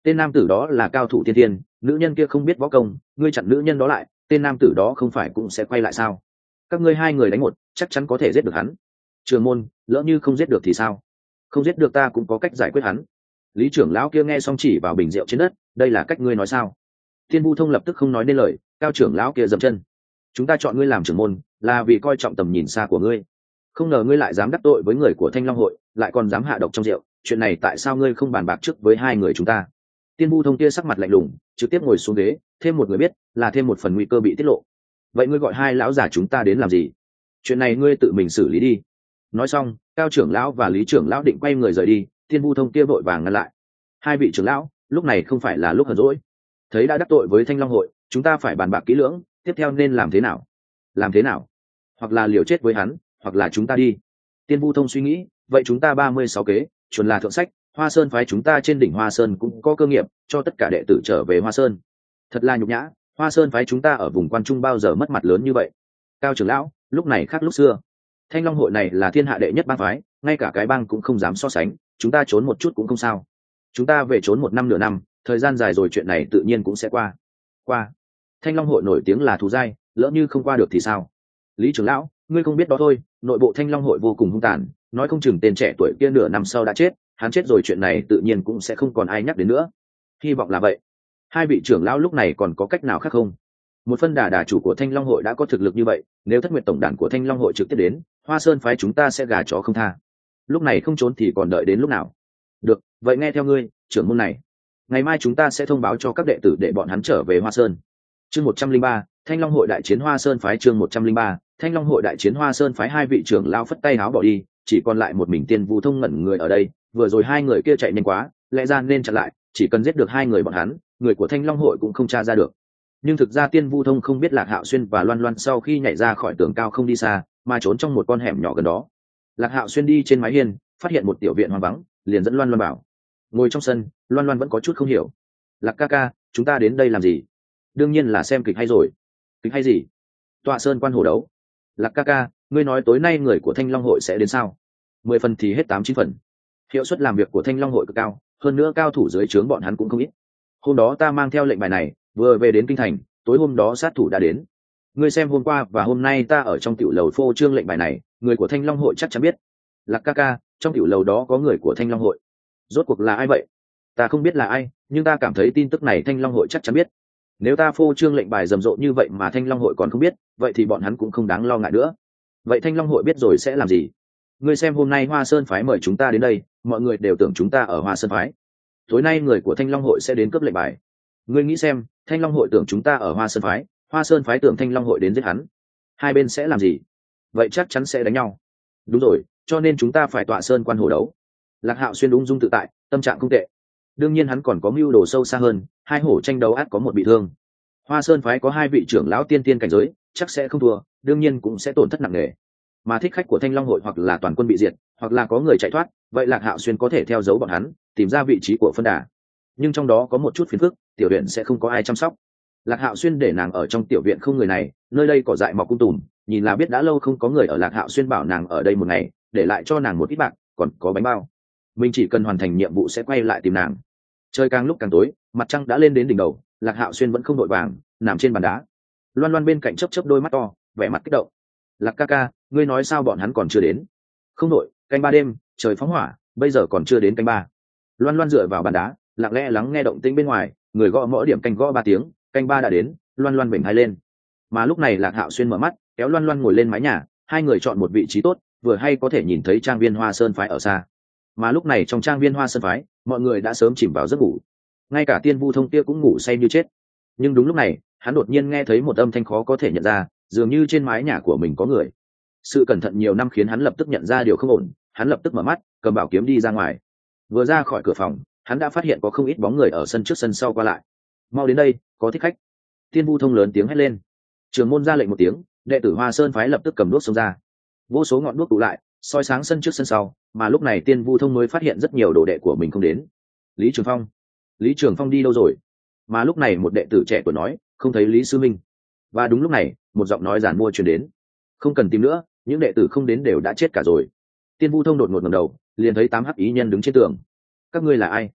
tên nam tử đó là cao thủ tiên tiên, nữ nhân kia không biết võ công, ngươi chặn nữ nhân đó lại, tên nam tử đó không phải cũng sẽ quay lại sao? Các ngươi hai người đánh một, chắc chắn có thể giết được hắn. Trường môn, lỡ như không giết được thì sao? Không giết được ta cũng có cách giải quyết hắn. Lý trưởng lão kia nghe xong chỉ vào bình rượu trên đất, đây là cách ngươi nói sao? Thiên Vu Thông lập tức không nói nên lời, cao trưởng lão kia dậm chân. Chúng ta chọn ngươi làm trưởng môn là vì coi trọng tầm nhìn xa của ngươi, không ngờ ngươi lại dám đắc tội với người của Thanh Long hội, lại còn dám hạ độc trong rượu, chuyện này tại sao ngươi không bàn bạc trước với hai người chúng ta? Tiên Vu Thông kia sắc mặt lạnh lùng, trực tiếp ngồi xuống ghế, thêm một người biết là thêm một phần nguy cơ bị tiết lộ. Vậy ngươi gọi hai lão già chúng ta đến làm gì? Chuyện này ngươi tự mình xử lý đi. Nói xong, cao trưởng lão và lý trưởng lão định quay người rời đi, Tiên Vu Thông kia vội vàng ngăn lại. Hai vị trưởng lão, lúc này không phải là lúc hờn dỗi. Thấy đã đắc tội với Thanh Long hội, chúng ta phải bàn bạc kỹ lưỡng, tiếp theo nên làm thế nào? Làm thế nào? Hoặc là liều chết với hắn, hoặc là chúng ta đi. Tiên Vu Thông suy nghĩ, vậy chúng ta 36 kế, chuẩn là thượng sách, Hoa Sơn phái chúng ta trên đỉnh Hoa Sơn cũng có cơ nghiệp, cho tất cả đệ tử trở về Hoa Sơn. Thật là nhục nhã, Hoa Sơn phái chúng ta ở vùng quan trung bao giờ mất mặt lớn như vậy. Cao trưởng lão, lúc này khác lúc xưa. Thanh Long hội này là thiên hạ đệ nhất bang phái, ngay cả cái bang cũng không dám so sánh, chúng ta trốn một chút cũng không sao. Chúng ta về trốn 1 năm nửa năm, thời gian dài rồi chuyện này tự nhiên cũng sẽ qua. Thanh Long hội nổi tiếng là thù dai, lỡ như không qua được thì sao? Lý trưởng lão, ngươi không biết đó thôi, nội bộ Thanh Long hội vô cùng hung tàn, nói không chừng tên trẻ tuổi kia nửa năm sau đã chết, hắn chết rồi chuyện này tự nhiên cũng sẽ không còn ai nhắc đến nữa. Hy vọng là vậy. Hai vị trưởng lão lúc này còn có cách nào khác không? Một phân đà chủ của Thanh Long hội đã có thực lực như vậy, nếu Thất Nguyệt tổng đàn của Thanh Long hội trực tiếp đến, Hoa Sơn phái chúng ta sẽ gà chó không tha. Lúc này không trốn thì còn đợi đến lúc nào? Được, vậy nghe theo ngươi, trưởng môn này. Ngày mai chúng ta sẽ thông báo cho các đệ tử để bọn hắn trở về Hoa Sơn. Chương 103, Thanh Long hội đại chiến Hoa Sơn phái. Chương 103, Thanh Long hội đại chiến Hoa Sơn phái. Hai vị trưởng lão phất tay áo bỏ đi, chỉ còn lại một mình Tiên Vu Thông ngẩn người ở đây. Vừa rồi hai người kia chạy nhanh quá, lẽ ra nên chặn lại, chỉ cần giết được hai người bọn hắn, người của Thanh Long hội cũng không tra ra được. Nhưng thực ra Tiên Vu Thông không biết Lạc Hạo Xuyên và Loan Loan sau khi nhảy ra khỏi tường cao không đi xa, mà trốn trong một con hẻm nhỏ gần đó. Lạc Hạo Xuyên đi trên mái hiên, phát hiện một tiểu viện hoang vắng, liền dẫn Loan Loan bảo. Ngồi trong sân, Loan Loan vẫn có chút không hiểu. Lạc ca ca, chúng ta đến đây làm gì? Đương nhiên là xem kịch hay rồi. Kịch hay gì? Tọa sơn quan hổ đấu. Lạc ca ca, ngươi nói tối nay người của Thanh Long hội sẽ đến sao? 10 phần thì hết 8-9 phần. Hiệu suất làm việc của Thanh Long hội cực cao, hơn nữa cao thủ dưới trướng bọn hắn cũng không ít. Hôm đó ta mang theo lệnh bài này, vừa về đến kinh thành, tối hôm đó sát thủ đã đến. Ngươi xem hôm qua và hôm nay ta ở trong tiểu lầu phô trương lệnh bài này, người của Thanh Long hội chắc chắn biết. Lạc ca ca, trong tiểu lầu đó có người của Thanh Long hội. Rốt cuộc là ai vậy? Ta không biết là ai, nhưng ta cảm thấy tin tức này Thanh Long hội chắc chắn biết. Nếu ta phô trương lệnh bài rầm rộ như vậy mà Thanh Long hội còn không biết, vậy thì bọn hắn cũng không đáng lo ngại nữa. Vậy Thanh Long hội biết rồi sẽ làm gì? Ngươi xem hôm nay Hoa Sơn phái mời chúng ta đến đây, mọi người đều tưởng chúng ta ở Hoa Sơn phái. Tối nay người của Thanh Long hội sẽ đến cướp lệnh bài. Ngươi nghĩ xem, Thanh Long hội tưởng chúng ta ở Hoa Sơn phái, Hoa Sơn phái tưởng Thanh Long hội đến giết hắn. Hai bên sẽ làm gì? Vậy chắc chắn sẽ đánh nhau. Đúng rồi, cho nên chúng ta phải tọa sơn quan hổ đấu. Lạc Hạo Xuyên ung dung tự tại, tâm trạng không tệ. Đương nhiên hắn còn có mưu đồ sâu xa hơn, hai hổ tranh đấu ắt có một bị thương. Hoa Sơn phái có hai vị trưởng lão tiên tiên cảnh giới, chắc sẽ không thua, đương nhiên cũng sẽ tổn thất nặng nề. Mà thích khách của Thanh Long hội hoặc là toàn quân bị diệt, hoặc là có người chạy thoát, vậy Lạc Hạo Xuyên có thể theo dấu bọn hắn, tìm ra vị trí của phân đà. Nhưng trong đó có một chút phiền phức, tiểu viện sẽ không có ai chăm sóc. Lạc Hạo Xuyên để nàng ở trong tiểu viện không người này, nơi đây cỏ dại mọc cung tùm, nhìn là biết đã lâu không có người ở. Lạc Hạo Xuyên bảo nàng ở đây một ngày, để lại cho nàng một ít bạc, còn có bánh bao. Mình chỉ cần hoàn thành nhiệm vụ sẽ quay lại tìm nàng. Trời càng lúc càng tối, mặt trăng đã lên đến đỉnh đầu, Lạc Hạo Xuyên vẫn không đội vàng, nằm trên bàn đá. Loan Loan bên cạnh chớp đôi mắt to, vẻ mặt kích động. Lạc ca ca, ngươi nói sao bọn hắn còn chưa đến? Không đội, canh 3 đêm, trời phóng hỏa, bây giờ còn chưa đến canh 3. Loan Loan dựa vào bàn đá, lặng lẽ lắng nghe động tĩnh bên ngoài, người gõ mõ điểm canh gõ 3 tiếng, canh 3 đã đến. Loan Loan bình hai lên. Mà lúc này Lạc Hạo Xuyên mở mắt, kéo Loan Loan ngồi lên mái nhà, hai người chọn một vị trí tốt, vừa hay có thể nhìn thấy trang viên Hoa Sơn phái ở xa. Mà lúc này trong trang viên Hoa Sơn phái, mọi người đã sớm chìm vào giấc ngủ, ngay cả Tiên Vu Thông kia cũng ngủ say như chết. Nhưng đúng lúc này, hắn đột nhiên nghe thấy một âm thanh khó có thể nhận ra, dường như trên mái nhà của mình có người. Sự cẩn thận nhiều năm khiến hắn lập tức nhận ra điều không ổn, hắn lập tức mở mắt, cầm bảo kiếm đi ra ngoài. Vừa ra khỏi cửa phòng, hắn đã phát hiện có không ít bóng người ở sân trước sân sau qua lại. Mau đến đây, có thích khách. Tiên Vu Thông lớn tiếng hét lên. Trưởng môn ra lệnh một tiếng, đệ tử Hoa Sơn phái lập tức cầm đuốc xông ra. Vô số ngọn đuốc tụ lại, soi sáng sân trước sân sau, mà lúc này Tiên Vu Thông mới phát hiện rất nhiều đồ đệ của mình không đến. Lý Trường Phong đi đâu rồi? Mà lúc này một đệ tử trẻ tuổi nói, không thấy Lý sư minh. Và đúng lúc này, một giọng nói giản mua truyền đến. Không cần tìm nữa, những đệ tử không đến đều đã chết cả rồi. Tiên Vu Thông đột ngột ngẩng đầu, liền thấy 8 hắc ý nhân đứng trên tường. Các ngươi là ai?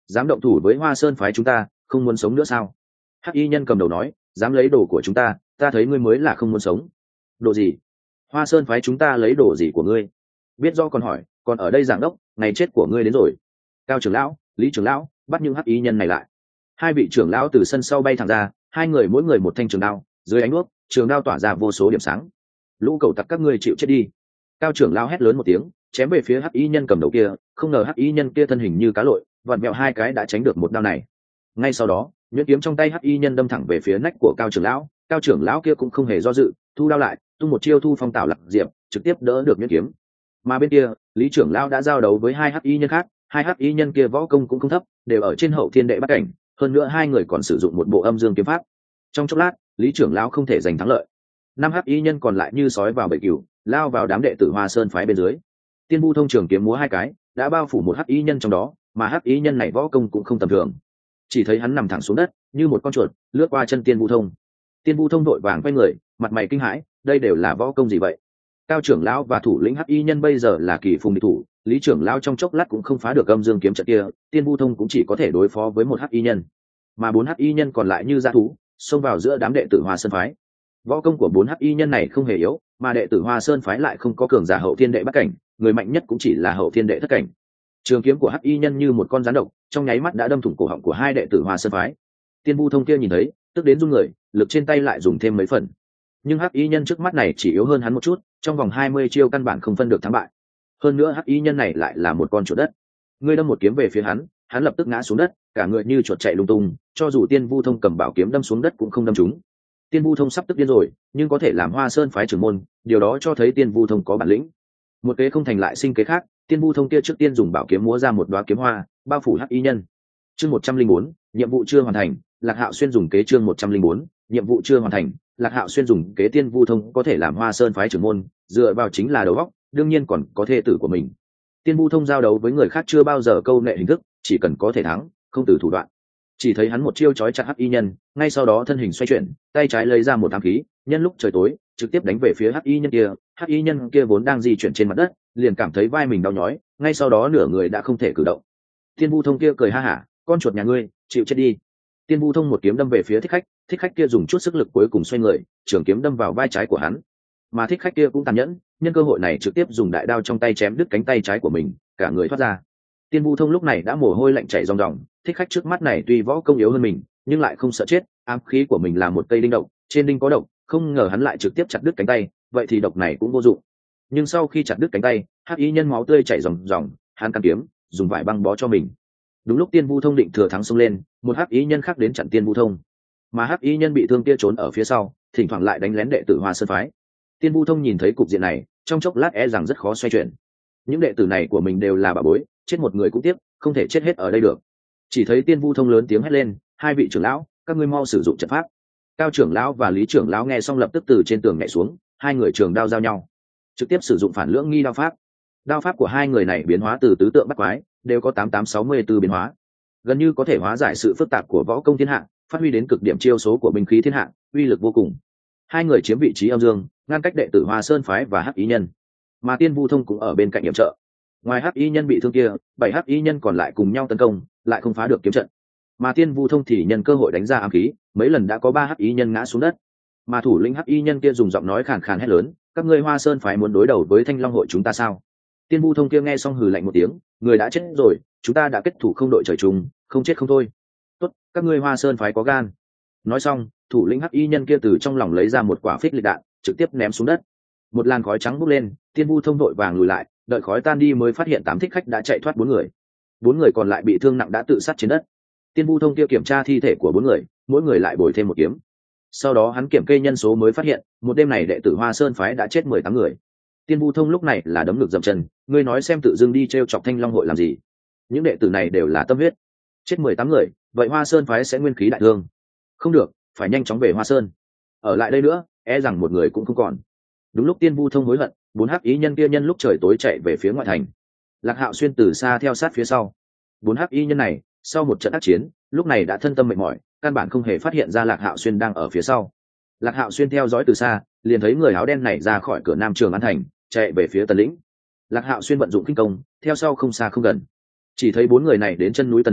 dám động thủ với Hoa Sơn phái chúng ta, không muốn sống nữa sao? Hắc y nhân cầm đầu nói, dám lấy đồ của chúng ta thấy ngươi mới là không muốn sống. Đồ gì? Hoa Sơn phái chúng ta lấy đồ gì của ngươi? Biết do còn hỏi, còn ở đây giảng đốc, ngày chết của ngươi đến rồi. Cao trưởng lão, Lý trưởng lão, bắt những hắc y nhân này lại. Hai vị trưởng lão từ sân sau bay thẳng ra, hai người mỗi người một thanh trường đao, dưới ánh đuốc, trường đao tỏa ra vô số điểm sáng. Lũ cẩu tặc các ngươi chịu chết đi. Cao trưởng lão hét lớn một tiếng, chém về phía hắc y nhân cầm đầu kia, không ngờ hắc y nhân kia thân hình như cá lội, vặn vẹo hai cái đã tránh được một đao này. Ngay sau đó, nhuyễn kiếm trong tay hắc y nhân đâm thẳng về phía nách của cao trưởng lão kia cũng không hề do dự, thu đao lại, tung một chiêu thu phong tạo lạc diệp, trực tiếp đỡ được nhuyễn kiếm. Mà bên kia, Lý trưởng lão đã giao đấu với hai hắc y nhân khác, hai hắc y nhân kia võ công cũng không thấp, đều ở trên hậu thiên đệ bát cảnh, hơn nữa hai người còn sử dụng một bộ âm dương kiếm pháp. Trong chốc lát, Lý trưởng lão không thể giành thắng lợi. Năm hắc y nhân còn lại như sói vào bầy cừu, lao vào đám đệ tử Hoa Sơn phái bên dưới. Tiên Vu Thông trường kiếm múa hai cái, đã bao phủ một hắc y nhân trong đó, mà hắc y nhân này võ công cũng không tầm thường. Chỉ thấy hắn nằm thẳng xuống đất, như một con chuột, lướt qua chân Tiên Vu Thông. Tiên Vu Thông đội vàng quay người, mặt mày kinh hãi, đây đều là võ công gì vậy? Cao trưởng lão và thủ lĩnh hắc y nhân bây giờ là kỳ phùng địch thủ, Lý trưởng lão trong chốc lát cũng không phá được âm dương kiếm trận kia, Tiên Vu Thông cũng chỉ có thể đối phó với một hắc y nhân. Mà bốn hắc y nhân còn lại như dã thú, xông vào giữa đám đệ tử Hoa Sơn phái. Võ công của bốn hắc y nhân này không hề yếu, mà đệ tử Hoa Sơn phái lại không có cường giả hậu thiên đệ bát cảnh, người mạnh nhất cũng chỉ là hậu thiên đệ thất cảnh. Trường kiếm của hắc y nhân như một con rắn độc, trong nháy mắt đã đâm thủng cổ họng của hai đệ tử Hoa Sơn phái. Tiên Vu Thông kia nhìn thấy, tức đến run người, lực trên tay lại dùng thêm mấy phần. Nhưng hắc y nhân trước mắt này chỉ yếu hơn hắn một chút, trong vòng 20 chiêu căn bản không phân được thắng bại. Hơn nữa hắc y nhân này lại là một con chuột đất. Ngươi đâm một kiếm về phía hắn lập tức ngã xuống đất, cả người như chuột chạy lung tung, cho dù Tiên Vu Thông cầm bảo kiếm đâm xuống đất cũng không đâm trúng. Tiên Vu Thông sắp tức điên rồi, nhưng có thể làm Hoa Sơn phái trưởng môn, điều đó cho thấy Tiên Vu Thông có bản lĩnh. Một kế không thành lại sinh kế khác, Tiên Vu Thông kia trước tiên dùng bảo kiếm múa ra một đóa kiếm hoa, bao phủ hắc y nhân. Chương 104, nhiệm vụ chưa hoàn thành, Lạc Hạo Xuyên dùng kế chương 104, nhiệm vụ chưa hoàn thành, Lạc Hạo Xuyên dùng kế. Tiên Vu Thông có thể làm Hoa Sơn phái trưởng môn, dựa vào chính là đầu óc, đương nhiên còn có thê tử của mình. Tiên Vu Thông giao đấu với người khác chưa bao giờ câu nệ hình thức, chỉ cần có thể thắng, không từ thủ đoạn. Chỉ thấy hắn một chiêu chói chặt hắc y nhân, ngay sau đó thân hình xoay chuyển, tay trái lấy ra một ám khí, nhân lúc trời tối, trực tiếp đánh về phía hắc y nhân kia. Hắc y nhân kia vốn đang di chuyển trên mặt đất, liền cảm thấy vai mình đau nhói, ngay sau đó nửa người đã không thể cử động. Tiên Vu Thông kia cười ha hả, con chuột nhà ngươi, chịu chết đi. Tiên Vu Thông một kiếm đâm về phía thích khách kia dùng chút sức lực cuối cùng xoay người, trường kiếm đâm vào vai trái của hắn. Mà thích khách kia cũng tàn nhẫn, nhân cơ hội này trực tiếp dùng đại đao trong tay chém đứt cánh tay trái của mình, cả người thoát ra. Tiên Vu Thông lúc này đã mồ hôi lạnh chảy ròng ròng, thích khách trước mắt này tuy võ công yếu hơn mình, nhưng lại không sợ chết, ám khí của mình là một cây đinh độc, trên đinh có độc, không ngờ hắn lại trực tiếp chặt đứt cánh tay, vậy thì độc này cũng vô dụng. Nhưng sau khi chặt đứt cánh tay, hắc y nhân máu tươi chảy ròng ròng, hắn căn kiếm, dùng vải băng bó cho mình. Đúng lúc Tiên Vu Thông định thừa thắng xông lên, một hắc y nhân khác đến chặn Tiên Vu Thông. Mà hắc y nhân bị thương kia trốn ở phía sau, thỉnh thoảng lại đánh lén đệ tử Hoa Sơn phái. Tiên Vu Thông nhìn thấy cục diện này, trong chốc lát e rằng rất khó xoay chuyển. Những đệ tử này của mình đều là bà bối, chết một người cũng tiếc, không thể chết hết ở đây được. Chỉ thấy Tiên Vu Thông lớn tiếng hét lên, hai vị trưởng lão, các ngươi mau sử dụng trận pháp. Cao trưởng lão và Lý trưởng lão nghe xong lập tức từ trên tường nhảy xuống, hai người trường đao giao nhau, trực tiếp sử dụng phản lưỡng nghi đao pháp. Đao pháp của hai người này biến hóa từ tứ tượng bắt quái, đều có 8864 biến hóa, gần như có thể hóa giải sự phức tạp của võ công thiên hạ, phát huy đến cực điểm chiêu số của binh khí thiên hạ, uy lực vô cùng. Hai người chiếm vị trí âm dương, ngăn cách đệ tử Hoa Sơn phái và hắc y nhân, mà Tiên Vu Thông cũng ở bên cạnh yểm trợ. Ngoài hắc y nhân bị thương kia, 7 hắc y nhân còn lại cùng nhau tấn công, lại không phá được kiếm trận. Mà Tiên Vu Thông thì nhân cơ hội đánh ra ám khí, mấy lần đã có 3 hắc y nhân ngã xuống đất. Mà thủ lĩnh hắc y nhân kia dùng giọng nói khàn khàn hét lớn, các ngươi Hoa Sơn phái muốn đối đầu với Thanh Long hội chúng ta sao? Tiên Vu Thông kia nghe xong hừ lạnh một tiếng, người đã chết rồi, chúng ta đã kết thủ không đội trời chung, không chết không thôi. Tốt, các ngươi Hoa Sơn phái có gan. Nói xong, thủ lĩnh hắc y nhân kia từ trong lòng lấy ra một quả phích lịch đạn, trực tiếp ném xuống đất. Một làn khói trắng bốc lên, Tiên Vu Thông đội vàng lùi lại, đợi khói tan đi mới phát hiện 8 thích khách đã chạy thoát 4 người. 4 người còn lại bị thương nặng đã tự sát trên đất. Tiên Vu Thông kia kiểm tra thi thể của 4 người, mỗi người lại bồi thêm một kiếm. Sau đó hắn kiểm kê nhân số mới phát hiện, một đêm này đệ tử Hoa Sơn phái đã chết 18 người. Tiên Vu Thông lúc này là đấm ngực dậm chân, ngươi nói xem tự dưng đi trêu chọc Thanh Long hội làm gì? Những đệ tử này đều là tâm huyết. Chết 18 người, vậy Hoa Sơn phái sẽ nguyên khí đại thương. Không được, phải nhanh chóng về Hoa Sơn. Ở lại đây nữa, e rằng một người cũng không còn. Đúng lúc Tiên Vu Thông hối hận, 4 hắc y nhân kia nhân lúc trời tối chạy về phía ngoại thành. Lạc Hạo Xuyên từ xa theo sát phía sau. 4 hắc y nhân này, sau một trận ác chiến, lúc này đã thân tâm mệt mỏi, căn bản không hề phát hiện ra Lạc Hạo Xuyên đang ở phía sau. Lạc Hạo Xuyên theo dõi từ xa, liền thấy người áo đen này ra khỏi cửa Nam Trường An thành, chạy về phía Tần Lĩnh. Lạc Hạo Xuyên vận dụng kinh công, theo sau không xa không gần. Chỉ thấy 4 người này đến chân núi Tần Lĩnh,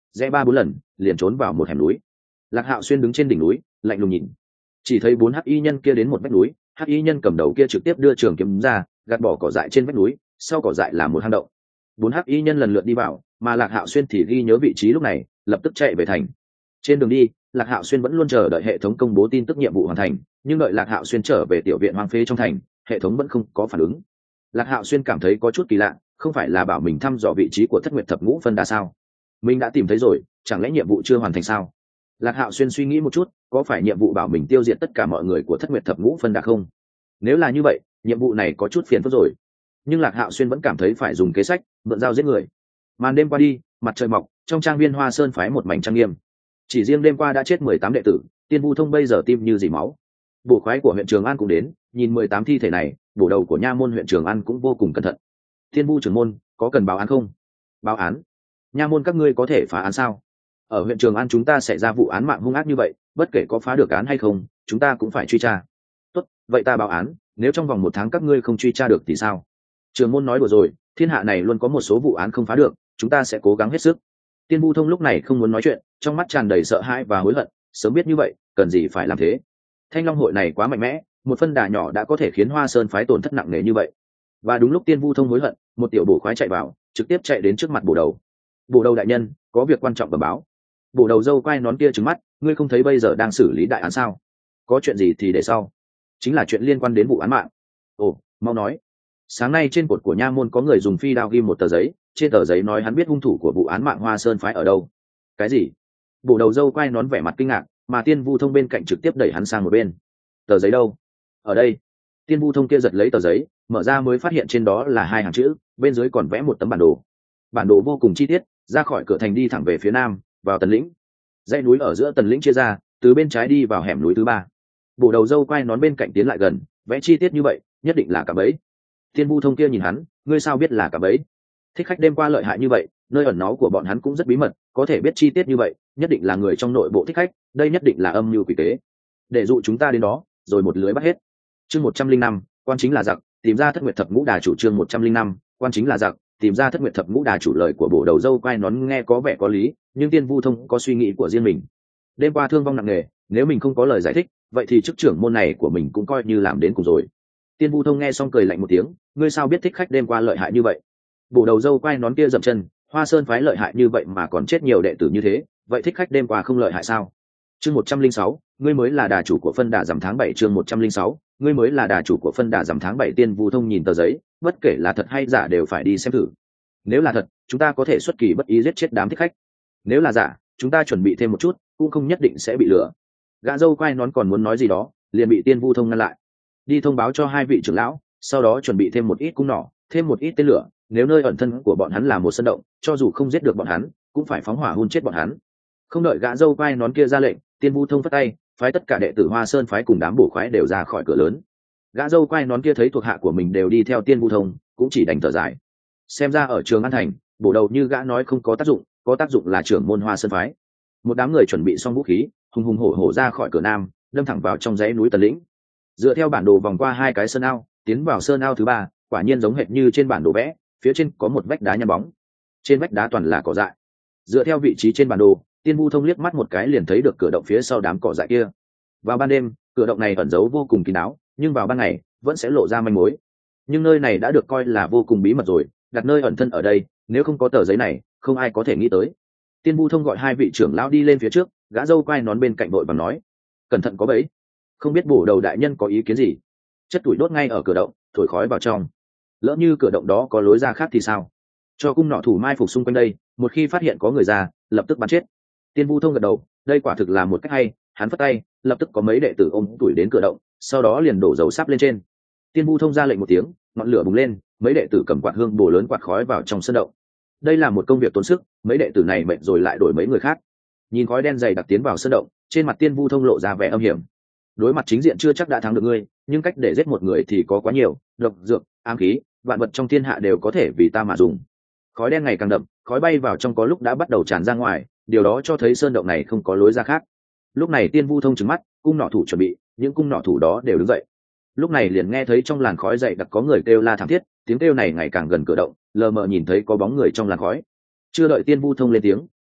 rẽ 3-4 lần liền trốn vào một hẻm núi. Lạc Hạo Xuyên đứng trên đỉnh núi lạnh lùng nhìn, chỉ thấy 4 hắc y nhân kia đến một vách núi, hắc y nhân cầm đầu kia trực tiếp đưa trường kiếm ra gạt bỏ cỏ dại trên vách núi, sau cỏ dại là một hang động. 4 hắc y nhân lần lượt đi vào, mà Lạc Hạo Xuyên thì ghi nhớ vị trí lúc này lập tức chạy về thành. Trên đường đi, Lạc Hạo Xuyên vẫn luôn chờ đợi hệ thống công bố tin tức nhiệm vụ hoàn thành, nhưng đợi Lạc Hạo Xuyên trở về tiểu viện hoang phế trong thành, hệ thống vẫn không có phản ứng. Lạc Hạo Xuyên cảm thấy có chút kỳ lạ, không phải là bảo mình thăm dò vị trí của Thất Nguyệt Thập Ngũ Phân Đà sao? Mình đã tìm thấy rồi, chẳng lẽ nhiệm vụ chưa hoàn thành sao? Lạc Hạo Xuyên suy nghĩ một chút, có phải nhiệm vụ bảo mình tiêu diệt tất cả mọi người của Thất Nguyệt Thập Ngũ Phân Đà không? Nếu là như vậy, nhiệm vụ này có chút phiền phức rồi. Nhưng Lạc Hạo Xuyên vẫn cảm thấy phải dùng kế sách mượn dao giết người. Màn đêm qua đi, mặt trời mọc, trong trang viên Hoa Sơn phái một mảnh trang nghiêm. Chỉ riêng đêm qua đã chết 18 đệ tử, Tiên Vu Thông bây giờ tim như dỉ máu. Bổ khoái của huyện Trường An cũng đến, nhìn 18 thi thể này, bổ đầu của nha môn huyện Trường An cũng vô cùng cẩn thận. Tiên Vu trưởng môn, có cần báo án không? Báo án? Nha môn các ngươi có thể phá án sao? Ở huyện Trường An chúng ta xảy ra vụ án mạng hung ác như vậy, bất kể có phá được án hay không, chúng ta cũng phải truy tra. Tốt, vậy ta báo án, nếu trong vòng 1 tháng các ngươi không truy tra được thì sao? Trường môn nói đùa rồi, thiên hạ này luôn có một số vụ án không phá được, chúng ta sẽ cố gắng hết sức. Tiên Vu Thông lúc này không muốn nói chuyện, trong mắt tràn đầy sợ hãi và hối hận, sớm biết như vậy, cần gì phải làm thế. Thanh Long hội này quá mạnh mẽ, một phân đà nhỏ đã có thể khiến Hoa Sơn phái tổn thất nặng nề như vậy. Và đúng lúc Tiên Vu Thông hối hận, một tiểu bổ khoái chạy vào, trực tiếp chạy đến trước mặt bổ đầu. Bổ đầu đại nhân, có việc quan trọng bẩm báo. Bổ đầu dâu quai nón kia trừng mắt, ngươi không thấy bây giờ đang xử lý đại án sao? Có chuyện gì thì để sau. Chính là chuyện liên quan đến vụ án mạng. Ồ, mau nói. Sáng nay trên cột của nha môn có người dùng phi đao ghi một tờ giấy, trên tờ giấy nói hắn biết hung thủ của vụ án mạng Hoa Sơn phái ở đâu. Cái gì? Bổ đầu dâu quai nón vẻ mặt kinh ngạc, mà Tiên Vu Thông bên cạnh trực tiếp đẩy hắn sang một bên. Tờ giấy đâu? Ở đây. Tiên Vu Thông kia giật lấy tờ giấy, mở ra mới phát hiện trên đó là 2 hàng chữ, bên dưới còn vẽ một tấm bản đồ. Bản đồ vô cùng chi tiết, ra khỏi cửa thành đi thẳng về phía nam, vào Tần Lĩnh. Dãy núi ở giữa Tần Lĩnh chia ra, từ bên trái đi vào hẻm núi thứ 3. Bổ đầu dâu quai nón bên cạnh tiến lại gần, vẽ chi tiết như vậy, nhất định là cả bẫy. Tiên Vu Thông kia nhìn hắn, ngươi sao biết là cả bẫy? Thích khách đêm qua lợi hại như vậy, nơi ẩn náu của bọn hắn cũng rất bí mật, có thể biết chi tiết như vậy, nhất định là người trong nội bộ thích khách, đây nhất định là âm mưu quỷ kế, để dụ chúng ta đến đó, rồi một lưới bắt hết. Chương 105, quan chính là giặc, tìm ra Thất Nguyệt Thập Ngũ Đà chủ. Chương 105, quan chính là giặc, tìm ra Thất Nguyệt Thập Ngũ Đà chủ. Lời của bổ đầu dâu quai nón nghe có vẻ có lý, nhưng Tiên Vu Thông có suy nghĩ của riêng mình. Đêm qua thương vong nặng nề, nếu mình không có lời giải thích, vậy thì chức trưởng môn này của mình cũng coi như làm đến cùng rồi. Tiên Vu Thông nghe xong cười lạnh một tiếng, ngươi sao biết thích khách đêm qua lợi hại như vậy? Bổ đầu dâu quai nón kia dậm chân, Hoa Sơn phái lợi hại như vậy mà còn chết nhiều đệ tử như thế, vậy thích khách đêm qua không lợi hại sao? Chương 106, ngươi mới là đà chủ của phân đà rằm tháng 7. Chương 106, ngươi mới là đà chủ của phân đà rằm tháng 7. Tiên Vu Thông nhìn tờ giấy, bất kể là thật hay giả đều phải đi xem thử. Nếu là thật, chúng ta có thể xuất kỳ bất ý giết chết đám thích khách. Nếu là giả, chúng ta chuẩn bị thêm một chút, cũng không nhất định sẽ bị lừa. Gã dâu quai nón còn muốn nói gì đó, liền bị Tiên Vu Thông ngăn lại. Đi thông báo cho 2 vị trưởng lão, sau đó chuẩn bị thêm một ít cung nỏ, thêm một ít tên lửa, nếu nơi ẩn thân của bọn hắn là một sân động, cho dù không giết được bọn hắn, cũng phải phóng hỏa hun chết bọn hắn. Không đợi gã dâu quai nón kia ra lệnh, Tiên Vu Thông phất tay, phái tất cả đệ tử Hoa Sơn phái cùng đám bổ khoái đều ra khỏi cửa lớn. Gã dâu quai nón kia thấy thuộc hạ của mình đều đi theo Tiên Vu Thông, cũng chỉ đành thở dài. Xem ra ở Trường An thành, bổ đầu như gã nói không có tác dụng, có tác dụng là trưởng môn Hoa Sơn phái. Một đám người chuẩn bị xong vũ khí, hùng hùng hổ hổ ra khỏi cửa nam, đâm thẳng vào trong dãy núi Tần Lĩnh. Dựa theo bản đồ vòng qua 2 cái sơn ao, tiến vào sơn ao thứ 3, quả nhiên giống hệt như trên bản đồ vẽ, phía trên có một vách đá nhăn bóng, trên vách đá toàn là cỏ dại. Dựa theo vị trí trên bản đồ, Tiên Vu Thông liếc mắt một cái liền thấy được cửa động phía sau đám cỏ dại kia. Vào ban đêm, cửa động này ẩn giấu vô cùng kín đáo, nhưng vào ban ngày vẫn sẽ lộ ra manh mối. Nhưng nơi này đã được coi là vô cùng bí mật rồi, đặt nơi ẩn thân ở đây, nếu không có tờ giấy này, không ai có thể nghĩ tới. Tiên Vu Thông gọi 2 vị trưởng lão đi lên phía trước, gã dâu quai nón bên cạnh đội và nói: cẩn thận có bẫy. Không biết bổ đầu đại nhân có ý kiến gì? Chất tuổi đốt ngay ở cửa động, thổi khói vào trong. Lỡ như cửa động đó có lối ra khác thì sao? Cho cung nỏ thủ mai phục xung quanh đây, một khi phát hiện có người ra, lập tức bắn chết. Tiên Vu Thông gật đầu, đây quả thực là một cách hay. Hắn phất tay, lập tức có mấy đệ tử ôm tuổi đến cửa động, sau đó liền đổ dầu sáp lên trên. Tiên Vu Thông ra lệnh một tiếng, ngọn lửa bùng lên, mấy đệ tử cầm quạt hương bổ lớn quạt khói vào trong sân động. Đây là một công việc tốn sức, mấy đệ tử này mệt rồi lại đổi mấy người khác. Nhìn khói đen dày đặc tiến vào sân động, trên mặt Tiên Vu Thông lộ ra vẻ âm hiểm. Đối mặt chính diện chưa chắc đã thắng được ngươi, nhưng cách để giết một người thì có quá nhiều, độc dược, ám khí, vạn vật trong thiên hạ đều có thể vì ta mà dùng. Khói đen ngày càng đậm, khói bay vào trong có lúc đã bắt đầu tràn ra ngoài, điều đó cho thấy sơn động này không có lối ra khác. Lúc này Tiên Vu Thông trừng mắt, cung nỏ thủ chuẩn bị, những cung nỏ thủ đó đều đứng dậy. Lúc này liền nghe thấy trong làn khói dậy đặc có người kêu la thảm thiết, tiếng kêu này ngày càng gần cửa động, lờ mờ nhìn thấy có bóng người trong làn khói. Chưa đợi Tiên Vu Thông lên tiếng,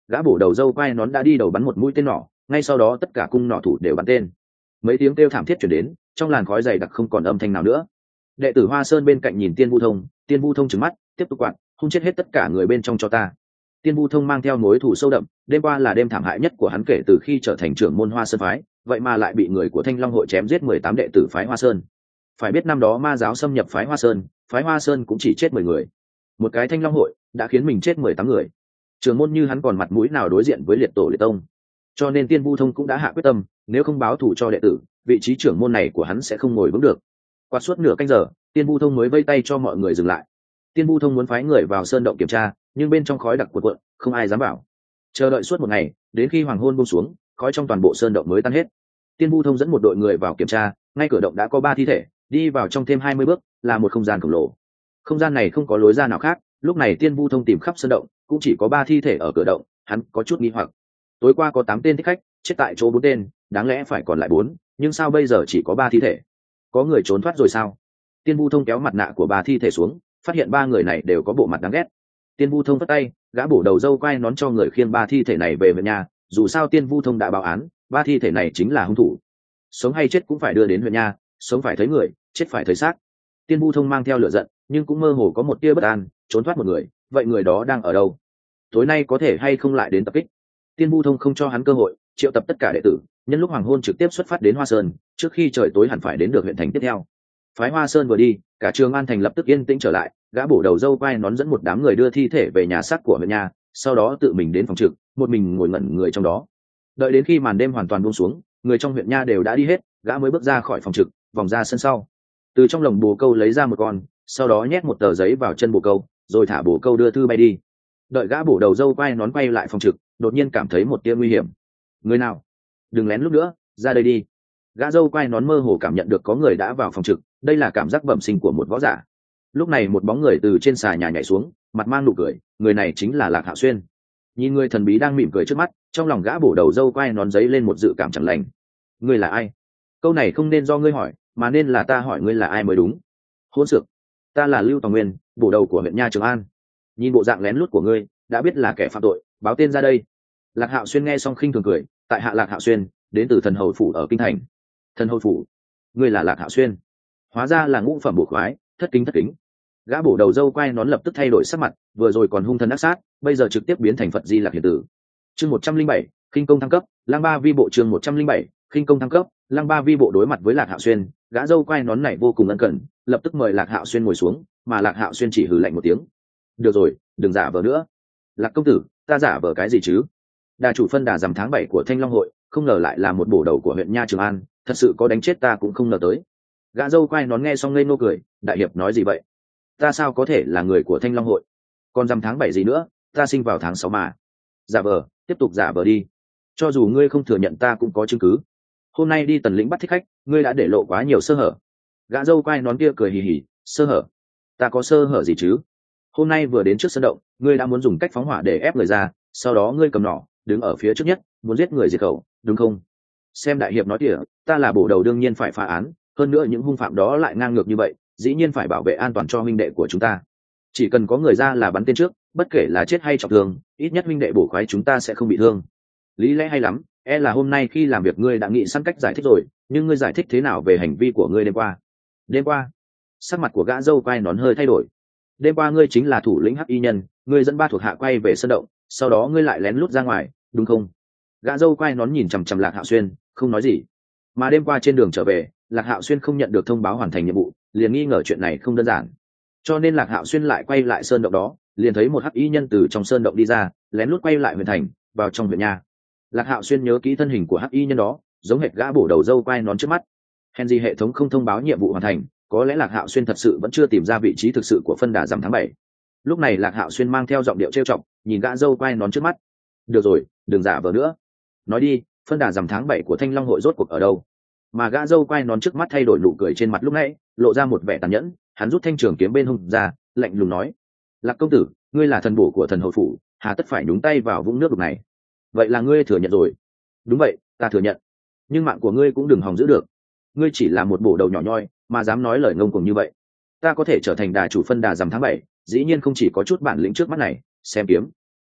Gã bổ đầu dâu quai nón đã đi đầu bắn một mũi tên nỏ, ngay sau đó tất cả cung nỏ thủ đều bắn tên. Mấy tiếng kêu thảm thiết chuyển đến, trong làn khói dày đặc không còn âm thanh nào nữa. Đệ tử Hoa Sơn bên cạnh nhìn Tiên Vu Thông, Tiên Vu Thông trừng mắt, tiếp tục quát, hung chết hết tất cả người bên trong cho ta. Tiên Vu Thông mang theo mối thù sâu đậm, đêm qua là đêm thảm hại nhất của hắn kể từ khi trở thành trưởng môn Hoa Sơn phái, vậy mà lại bị người của Thanh Long hội chém giết 18 đệ tử phái Hoa Sơn. Phải biết năm đó ma giáo xâm nhập phái Hoa Sơn cũng chỉ chết 10 người. Một cái Thanh Long hội đã khiến mình chết 18 người. Trưởng môn như hắn còn mặt mũi nào đối diện với liệt tổ liệt tông. Cho nên Tiên Vu Thông cũng đã hạ quyết tâm, nếu không báo thù cho đệ tử, vị trí trưởng môn này của hắn sẽ không ngồi vững được. Qua suốt nửa canh giờ, Tiên Vu Thông mới vây tay cho mọi người dừng lại. Tiên Vu Thông muốn phái người vào sơn động kiểm tra, nhưng bên trong khói đặc cuộn cuộn, không ai dám vào. Chờ đợi suốt một ngày, đến khi hoàng hôn buông xuống, khói trong toàn bộ sơn động mới tan hết. Tiên Vu Thông dẫn một đội người vào kiểm tra, ngay cửa động đã có 3 thi thể, đi vào trong thêm 20 bước là một không gian khổng lồ. Không gian này không có lối ra nào khác, lúc này Tiên Vu Thông tìm khắp sơn động, cũng chỉ có 3 thi thể ở cửa động, hắn có chút nghi hoặc. Tối qua có 8 tên thích khách, chết tại chỗ 4 tên, đáng lẽ phải còn lại 4, nhưng sao bây giờ chỉ có 3 thi thể? Có người trốn thoát rồi sao? Tiên Vu Thông kéo mặt nạ của 3 thi thể xuống, phát hiện 3 người này đều có bộ mặt đáng ghét. Tiên Vu Thông vất tay, gã bổ đầu dâu quai nón cho người khiêng 3 thi thể này về nhà, dù sao Tiên Vu Thông đã báo án, 3 thi thể này chính là hung thủ. Sống hay chết cũng phải đưa đến huyện nhà, sống phải thấy người, chết phải thấy xác. Tiên Vu Thông mang theo lửa giận, nhưng cũng mơ hồ có một tia bất an, trốn thoát một người, vậy người đó đang ở đâu? Tối nay có thể hay không lại đến tập kích? Tiên Vu Thông không cho hắn cơ hội, triệu tập tất cả đệ tử, nhân lúc hoàng hôn trực tiếp xuất phát đến Hoa Sơn, trước khi trời tối hẳn phải đến được huyện thành tiếp theo. Phái Hoa Sơn vừa đi, cả Trường An thành lập tức yên tĩnh trở lại, gã bổ đầu dâu quai nón dẫn một đám người đưa thi thể về nhà xác của huyện nhà, sau đó tự mình đến phòng trực, một mình ngồi ngẩn người trong đó. Đợi đến khi màn đêm hoàn toàn buông xuống, người trong huyện nha đều đã đi hết, gã mới bước ra khỏi phòng trực, vòng ra sân sau. Từ trong lồng bồ câu lấy ra một con, sau đó nhét một tờ giấy vào chân bồ câu, rồi thả bồ câu đưa thư bay đi. Đợi gã bổ đầu dâu quai nón quay lại phòng trực, đột nhiên cảm thấy một tia nguy hiểm. Người nào? Đừng lén lúc nữa, ra đây đi. Gã dâu quai nón mơ hồ cảm nhận được có người đã vào phòng trực, đây là cảm giác bẩm sinh của một võ giả. Lúc này một bóng người từ trên xà nhà nhảy xuống, mặt mang nụ cười, người này chính là Lạc Hạo Xuyên. Nhìn người thần bí đang mỉm cười trước mắt, trong lòng gã bổ đầu dâu quai nón giấy lên một dự cảm chẳng lành. Ngươi là ai? Câu này không nên do ngươi hỏi, mà nên là ta hỏi ngươi là ai mới đúng. Hỗn xược, ta là Lưu Tòng Nguyên, bổ đầu của huyện nha Trường An. Nhìn bộ dạng lén lút của ngươi, đã biết là kẻ phạm tội, báo tên ra đây. Lạc Hạo Xuyên nghe xong khinh thường cười, tại hạ Lạc Hạo Xuyên, đến từ Thần Hầu phủ ở kinh thành. Thần Hầu phủ? Ngươi là Lạc Hạo Xuyên? Hóa ra là ngũ phẩm bổ khoái, thất kính. Gã bổ đầu dâu quai nón lập tức thay đổi sắc mặt, vừa rồi còn hung thần ác sát, bây giờ trực tiếp biến thành Phật Di Lạc hiển tử. Chương 107, khinh công thăng cấp, Lăng Ba Vi bộ chương 107, khinh công thăng cấp, Lăng Ba Vi bộ đối mặt với Lạc Hạo Xuyên, gã dâu quai nón này vô cùng ân cần, lập tức mời Lạc Hạo Xuyên ngồi xuống, mà Lạc Hạo Xuyên chỉ hừ lạnh một tiếng. Được rồi, đừng giả vờ nữa. Lạc công tử, ta giả vờ cái gì chứ? Đà chủ phân đà rằm tháng 7 của Thanh Long hội, không ngờ lại là một bổ đầu của huyện nha Trường An, thật sự có đánh chết ta cũng không ngờ tới. Gã dâu quai nón nghe xong ngây ngô cười, đại hiệp nói gì vậy? Ta sao có thể là người của Thanh Long hội? Còn rằm tháng 7 gì nữa, ta sinh vào tháng 6 mà. Giả vờ, tiếp tục giả vờ đi. Cho dù ngươi không thừa nhận ta cũng có chứng cứ. Hôm nay đi Tần lĩnh bắt thích khách, ngươi đã để lộ quá nhiều sơ hở. Gã dâu quai nón kia cười hì hì, sơ hở? Ta có sơ hở gì chứ? Hôm nay vừa đến trước sân động, ngươi đã muốn dùng cách phóng hỏa để ép người ra, sau đó ngươi cầm nỏ, đứng ở phía trước nhất, muốn giết người diệt khẩu, đúng không? Xem đại hiệp nói kìa, ta là bổ đầu đương nhiên phải phá án, hơn nữa những hung phạm đó lại ngang ngược như vậy, dĩ nhiên phải bảo vệ an toàn cho huynh đệ của chúng ta. Chỉ cần có người ra là bắn tên trước, bất kể là chết hay trọng thương, ít nhất huynh đệ bổ khoái chúng ta sẽ không bị thương. Lý lẽ hay lắm, là hôm nay khi làm việc ngươi đã nghĩ sẵn cách giải thích rồi, nhưng ngươi giải thích thế nào về hành vi của ngươi đêm qua? Đêm qua? Sắc mặt của gã dâu quai nón hơi thay đổi. Đêm qua ngươi chính là thủ lĩnh Hắc Y nhân, ngươi dẫn 3 thuộc hạ quay về sân động, sau đó ngươi lại lén lút ra ngoài, đúng không? Gã dâu quai nón nhìn chằm chằm Lạc Hạo Xuyên, không nói gì. Mà đêm qua trên đường trở về, Lạc Hạo Xuyên không nhận được thông báo hoàn thành nhiệm vụ, liền nghi ngờ chuyện này không đơn giản. Cho nên Lạc Hạo Xuyên lại quay lại sơn động đó, liền thấy một Hắc Y nhân từ trong sơn động đi ra, lén lút quay lại huyện thành, vào trong huyện nhà. Lạc Hạo Xuyên nhớ kỹ thân hình của Hắc Y nhân đó, giống hệt gã bổ đầu dâu quai nón trước mắt. Hèn gì hệ thống không thông báo nhiệm vụ hoàn thành, có lẽ Lạc Hạo Xuyên thật sự vẫn chưa tìm ra vị trí thực sự của phân đà rằm tháng 7. Lúc này Lạc Hạo Xuyên mang theo giọng điệu trêu chọc, nhìn gã dâu quai nón trước mắt. Được rồi, đừng giả vờ nữa. Nói đi, phân đà rằm tháng 7 của Thanh Long hội rốt cuộc ở đâu? Mà gã dâu quai nón trước mắt thay đổi nụ cười trên mặt lúc nãy, lộ ra một vẻ tàn nhẫn, hắn rút thanh trường kiếm bên hông ra, lạnh lùng nói: Lạc công tử, ngươi là thần bổ của Thần Hầu phủ, hà tất phải nhúng tay vào vũng nước đục này? Vậy là ngươi thừa nhận rồi? Đúng vậy, ta thừa nhận. Nhưng mạng của ngươi cũng đừng hòng giữ được. Ngươi chỉ là một bổ đầu nhỏ nhoi, mà dám nói lời ngông cuồng như vậy. Ta có thể trở thành đà chủ phân đà rằm tháng 7, dĩ nhiên không chỉ có chút bản lĩnh trước mắt này, xem kiếm.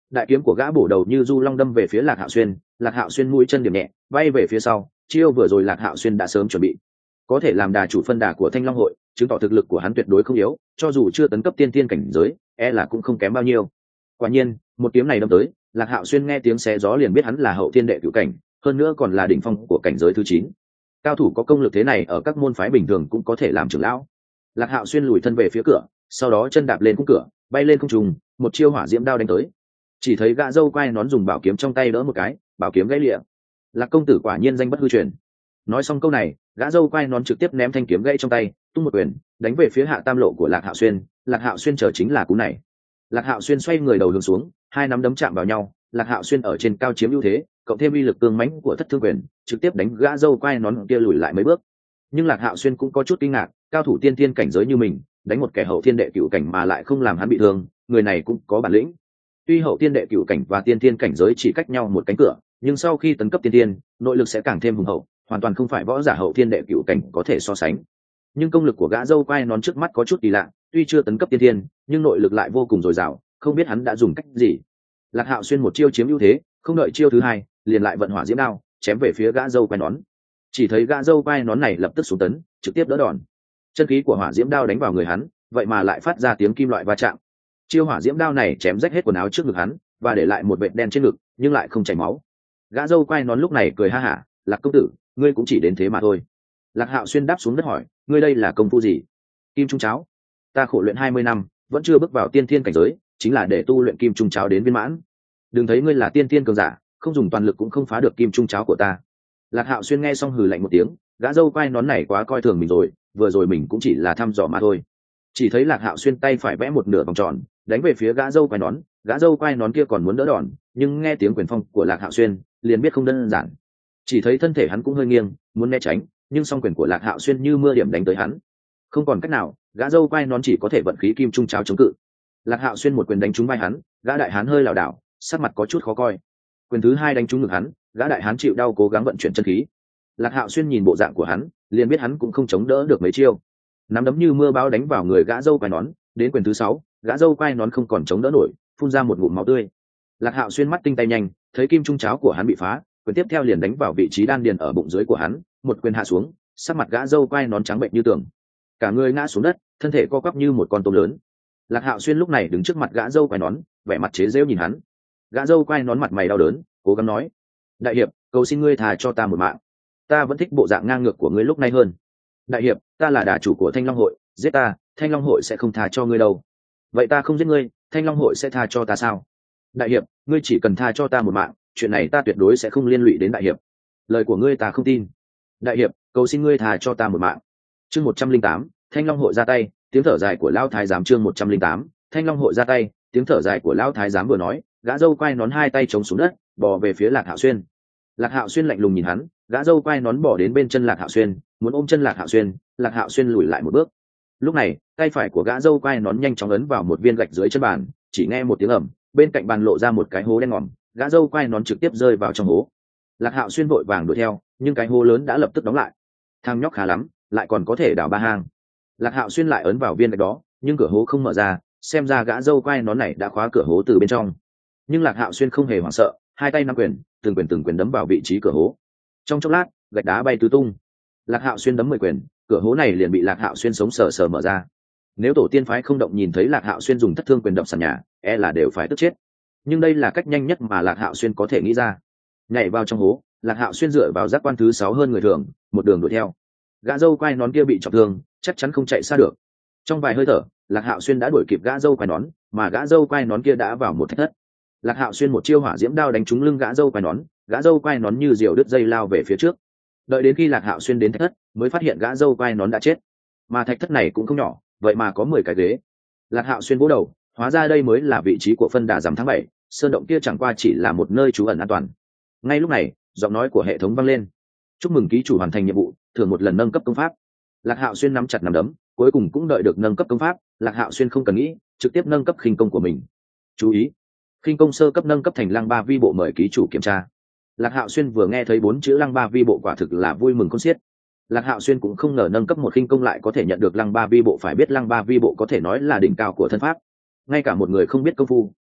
đại kiếm của gã bổ đầu như du long đâm về phía Lạc Hạo Xuyên. Lạc Hạo Xuyên mũi chân điểm nhẹ bay về phía sau, chiêu vừa rồi Lạc Hạo Xuyên đã sớm chuẩn bị, có thể làm đà chủ phân đà của Thanh Long hội, chứng tỏ thực lực của hắn tuyệt đối không yếu, cho dù chưa tấn cấp tiên tiên cảnh giới, là cũng không kém bao nhiêu. Quả nhiên, một kiếm này đâm tới, Lạc Hạo Xuyên nghe tiếng xé gió liền biết hắn là hậu thiên đệ cửu cảnh, hơn nữa còn là đỉnh phong của cảnh giới thứ 9. Cao thủ có công lực thế này ở các môn phái bình thường cũng có thể làm trưởng lão. Lạc Hạo Xuyên lùi thân về phía cửa, sau đó chân đạp lên khung cửa, bay lên không trung, một chiêu hỏa diễm đao đánh tới. Chỉ thấy gã râu quai nón dùng bảo kiếm trong tay đỡ một cái, bảo kiếm gãy lịa. Lạc công tử quả nhiên danh bất hư truyền. Nói xong câu này, gã râu quai nón trực tiếp ném thanh kiếm gãy trong tay, tung một quyền đánh về phía hạ tam lộ của Lạc Hạo Xuyên. Lạc Hạo Xuyên chờ chính là cú này. Lạc Hạo Xuyên xoay người đầu hướng xuống, hai nắm đấm chạm vào nhau. Lạc Hạo Xuyên ở trên cao chiếm ưu thế, cộng thêm uy lực cương mãnh của thất thương quyền, trực tiếp đánh gã râu quai nón kia lùi lại mấy bước. Nhưng Lạc Hạo Xuyên cũng có chút kinh ngạc, cao thủ tiên thiên cảnh giới như mình, đánh một kẻ hậu thiên đệ cửu cảnh mà lại không làm hắn bị thương, người này cũng có bản lĩnh. Tuy hậu thiên đệ cửu cảnh và tiên thiên cảnh giới chỉ cách nhau một cánh cửa, nhưng sau khi tấn cấp tiên thiên, nội lực sẽ càng thêm hùng hậu, hoàn toàn không phải võ giả hậu thiên đệ cửu cảnh có thể so sánh. Nhưng công lực của gã râu quai nón trước mắt có chút kỳ lạ, tuy chưa tấn cấp tiên thiên, nhưng nội lực lại vô cùng dồi dào, không biết hắn đã dùng cách gì. Lạc Hạo Xuyên một chiêu chiếm ưu thế, không đợi chiêu thứ hai, liền lại vận hỏa diễm đao, chém về phía gã râu quai nón. Chỉ thấy gã râu quai nón này lập tức xuống tấn, trực tiếp đỡ đòn. Chân khí của hỏa diễm đao đánh vào người hắn, vậy mà lại phát ra tiếng kim loại va chạm. Chiêu hỏa diễm đao này chém rách hết quần áo trước ngực hắn, và để lại một vệt đen trên ngực, nhưng lại không chảy máu. Gã râu quai nón lúc này cười ha hả, Lạc công tử, ngươi cũng chỉ đến thế mà thôi. Lạc Hạo Xuyên đáp xuống đất hỏi, ngươi đây là công phu gì? Kim trung cháo. Ta khổ luyện 20 năm, vẫn chưa bước vào tiên thiên cảnh giới, chính là để tu luyện kim trung cháo đến viên mãn. Đừng thấy ngươi là tiên thiên cường giả, không dùng toàn lực cũng không phá được kim trung cháo của ta. Lạc Hạo Xuyên nghe xong hừ lạnh một tiếng, gã râu quai nón này quá coi thường mình rồi, vừa rồi mình cũng chỉ là thăm dò mà thôi. Chỉ thấy Lạc Hạo Xuyên tay phải vẽ một nửa vòng tròn, đánh về phía gã râu quai nón kia còn muốn đỡ đòn, nhưng nghe tiếng quyền phong của Lạc Hạo Xuyên, liền biết không đơn giản. Chỉ thấy thân thể hắn cũng hơi nghiêng, muốn né tránh, nhưng song quyền của Lạc Hạo Xuyên như mưa điểm đánh tới hắn. Không còn cách nào, gã râu quai nón chỉ có thể vận khí kim trung cháo chống cự. Lạc Hạo Xuyên một quyền đánh trúng vai hắn, gã đại hán hơi lảo đảo, sắc mặt có chút khó coi. Quyền thứ hai đánh trúng ngực hắn, gã đại hán chịu đau cố gắng vận chuyển chân khí. Lạc Hạo Xuyên nhìn bộ dạng của hắn, liền biết hắn cũng không chống đỡ được mấy chiêu. Nắm đấm như mưa bão đánh vào người gã râu quai nón, đến quyền thứ 6, gã râu quai nón không còn chống đỡ nổi, phun ra một ngụm máu tươi. Lạc Hạo Xuyên mắt tinh tay nhanh, thấy kim trung cháo của hắn bị phá, quyền tiếp theo liền đánh vào vị trí đan điền ở bụng dưới của hắn, một quyền hạ xuống, sắc mặt gã râu quai nón trắng bệnh như tường, cả người ngã xuống đất, thân thể co quắp như một con tôm lớn. Lạc Hạo Xuyên lúc này đứng trước mặt gã râu quai nón, vẻ mặt chế giễu nhìn hắn. Gã râu quai nón mặt mày đau đớn, cố gắng nói, đại hiệp, cầu xin ngươi thà cho ta một mạng, ta vẫn thích bộ dạng ngang ngược của ngươi lúc này hơn. Đại hiệp, ta là đà chủ của Thanh Long hội, giết ta, Thanh Long hội sẽ không tha cho ngươi đâu. Vậy ta không giết ngươi, Thanh Long hội sẽ tha cho ta sao? Đại hiệp, ngươi chỉ cần tha cho ta một mạng, chuyện này ta tuyệt đối sẽ không liên lụy đến đại hiệp. Lời của ngươi ta không tin. Đại hiệp, cầu xin ngươi tha cho ta một mạng. Chương 108, Thanh Long hội ra tay, tiếng thở dài của lão thái giám. Chương 108, Thanh Long hội ra tay, tiếng thở dài của lão thái giám vừa nói, gã râu quai nón hai tay chống xuống đất, bò về phía Lạc Hạo Xuyên. Lạc Hạo Xuyên lạnh lùng nhìn hắn, gã râu quai nón bò đến bên chân Lạc Hạo Xuyên, muốn ôm chân Lạc Hạo Xuyên, Lạc Hạo Xuyên lùi lại một bước. Lúc này, tay phải của gã râu quai nón nhanh chóng ấn vào một viên gạch dưới chân bàn, chỉ nghe một tiếng ầm, bên cạnh bàn lộ ra một cái hố đen ngòm, gã râu quai nón trực tiếp rơi vào trong hố. Lạc Hạo Xuyên vội vàng đuổi theo, nhưng cái hố lớn đã lập tức đóng lại. Thằng nhóc khá lắm, lại còn có thể đào 3 hang. Lạc Hạo Xuyên lại ấn vào viên gạch đó, nhưng cửa hố không mở ra, xem ra gã râu quai nón này đã khóa cửa hố từ bên trong. Nhưng Lạc Hạo Xuyên không hề hoảng sợ, hai tay nắm quyền, từng quyền đấm vào vị trí cửa hố. Trong chốc lát, gạch đá bay tứ tung. Lạc Hạo Xuyên đấm 10 quyền, cửa hố này liền bị Lạc Hạo Xuyên sống sờ sờ mở ra. Nếu tổ tiên phái không động nhìn thấy Lạc Hạo Xuyên dùng thất thương quyền đập sàn nhà, là đều phải tức chết. Nhưng đây là cách nhanh nhất mà Lạc Hạo Xuyên có thể nghĩ ra. Nhảy vào trong hố, Lạc Hạo Xuyên dựa vào giác quan thứ 6 hơn người thường, một đường đuổi theo. Gã râu quai nón kia bị trọng thương, chắc chắn không chạy xa được. Trong vài hơi thở, Lạc Hạo Xuyên đã đuổi kịp gã râu quai nón, mà gã râu quai nón kia đã vào một thạch thất. Lạc Hạo Xuyên một chiêu hỏa diễm đao đánh trúng lưng gã râu quai nón như diều đứt dây lao về phía trước. Đợi đến khi Lạc Hạo Xuyên đến thạch thất, mới phát hiện gã râu quai nón đã chết. Mà thạch thất này cũng không nhỏ, vậy mà có 10 cái ghế. Lạc Hạo Xuyên vỗ đầu, hóa ra đây mới là vị trí của phân đà rằm tháng 7, sơn động kia chẳng qua chỉ là một nơi trú ẩn an toàn. Ngay lúc này, giọng nói của hệ thống vang lên, chúc mừng ký chủ hoàn thành nhiệm vụ, thưởng một lần nâng cấp công pháp. Lạc Hạo Xuyên nắm chặt nắm đấm, cuối cùng cũng đợi được nâng cấp công pháp. Lạc Hạo Xuyên không cần nghĩ, trực tiếp nâng cấp khinh công của mình. Chú ý, khinh công sơ cấp nâng cấp thành lăng ba vi bộ, mời ký chủ kiểm tra. Lạc Hạo Xuyên vừa nghe thấy 4 chữ lăng ba vi bộ quả thực là vui mừng khôn xiết. Lạc Hạo Xuyên cũng không ngờ nâng cấp một khinh công lại có thể nhận được lăng ba vi bộ, phải biết lăng ba vi bộ có thể nói là đỉnh cao của thân pháp. Ngay cả một người không biết công phu,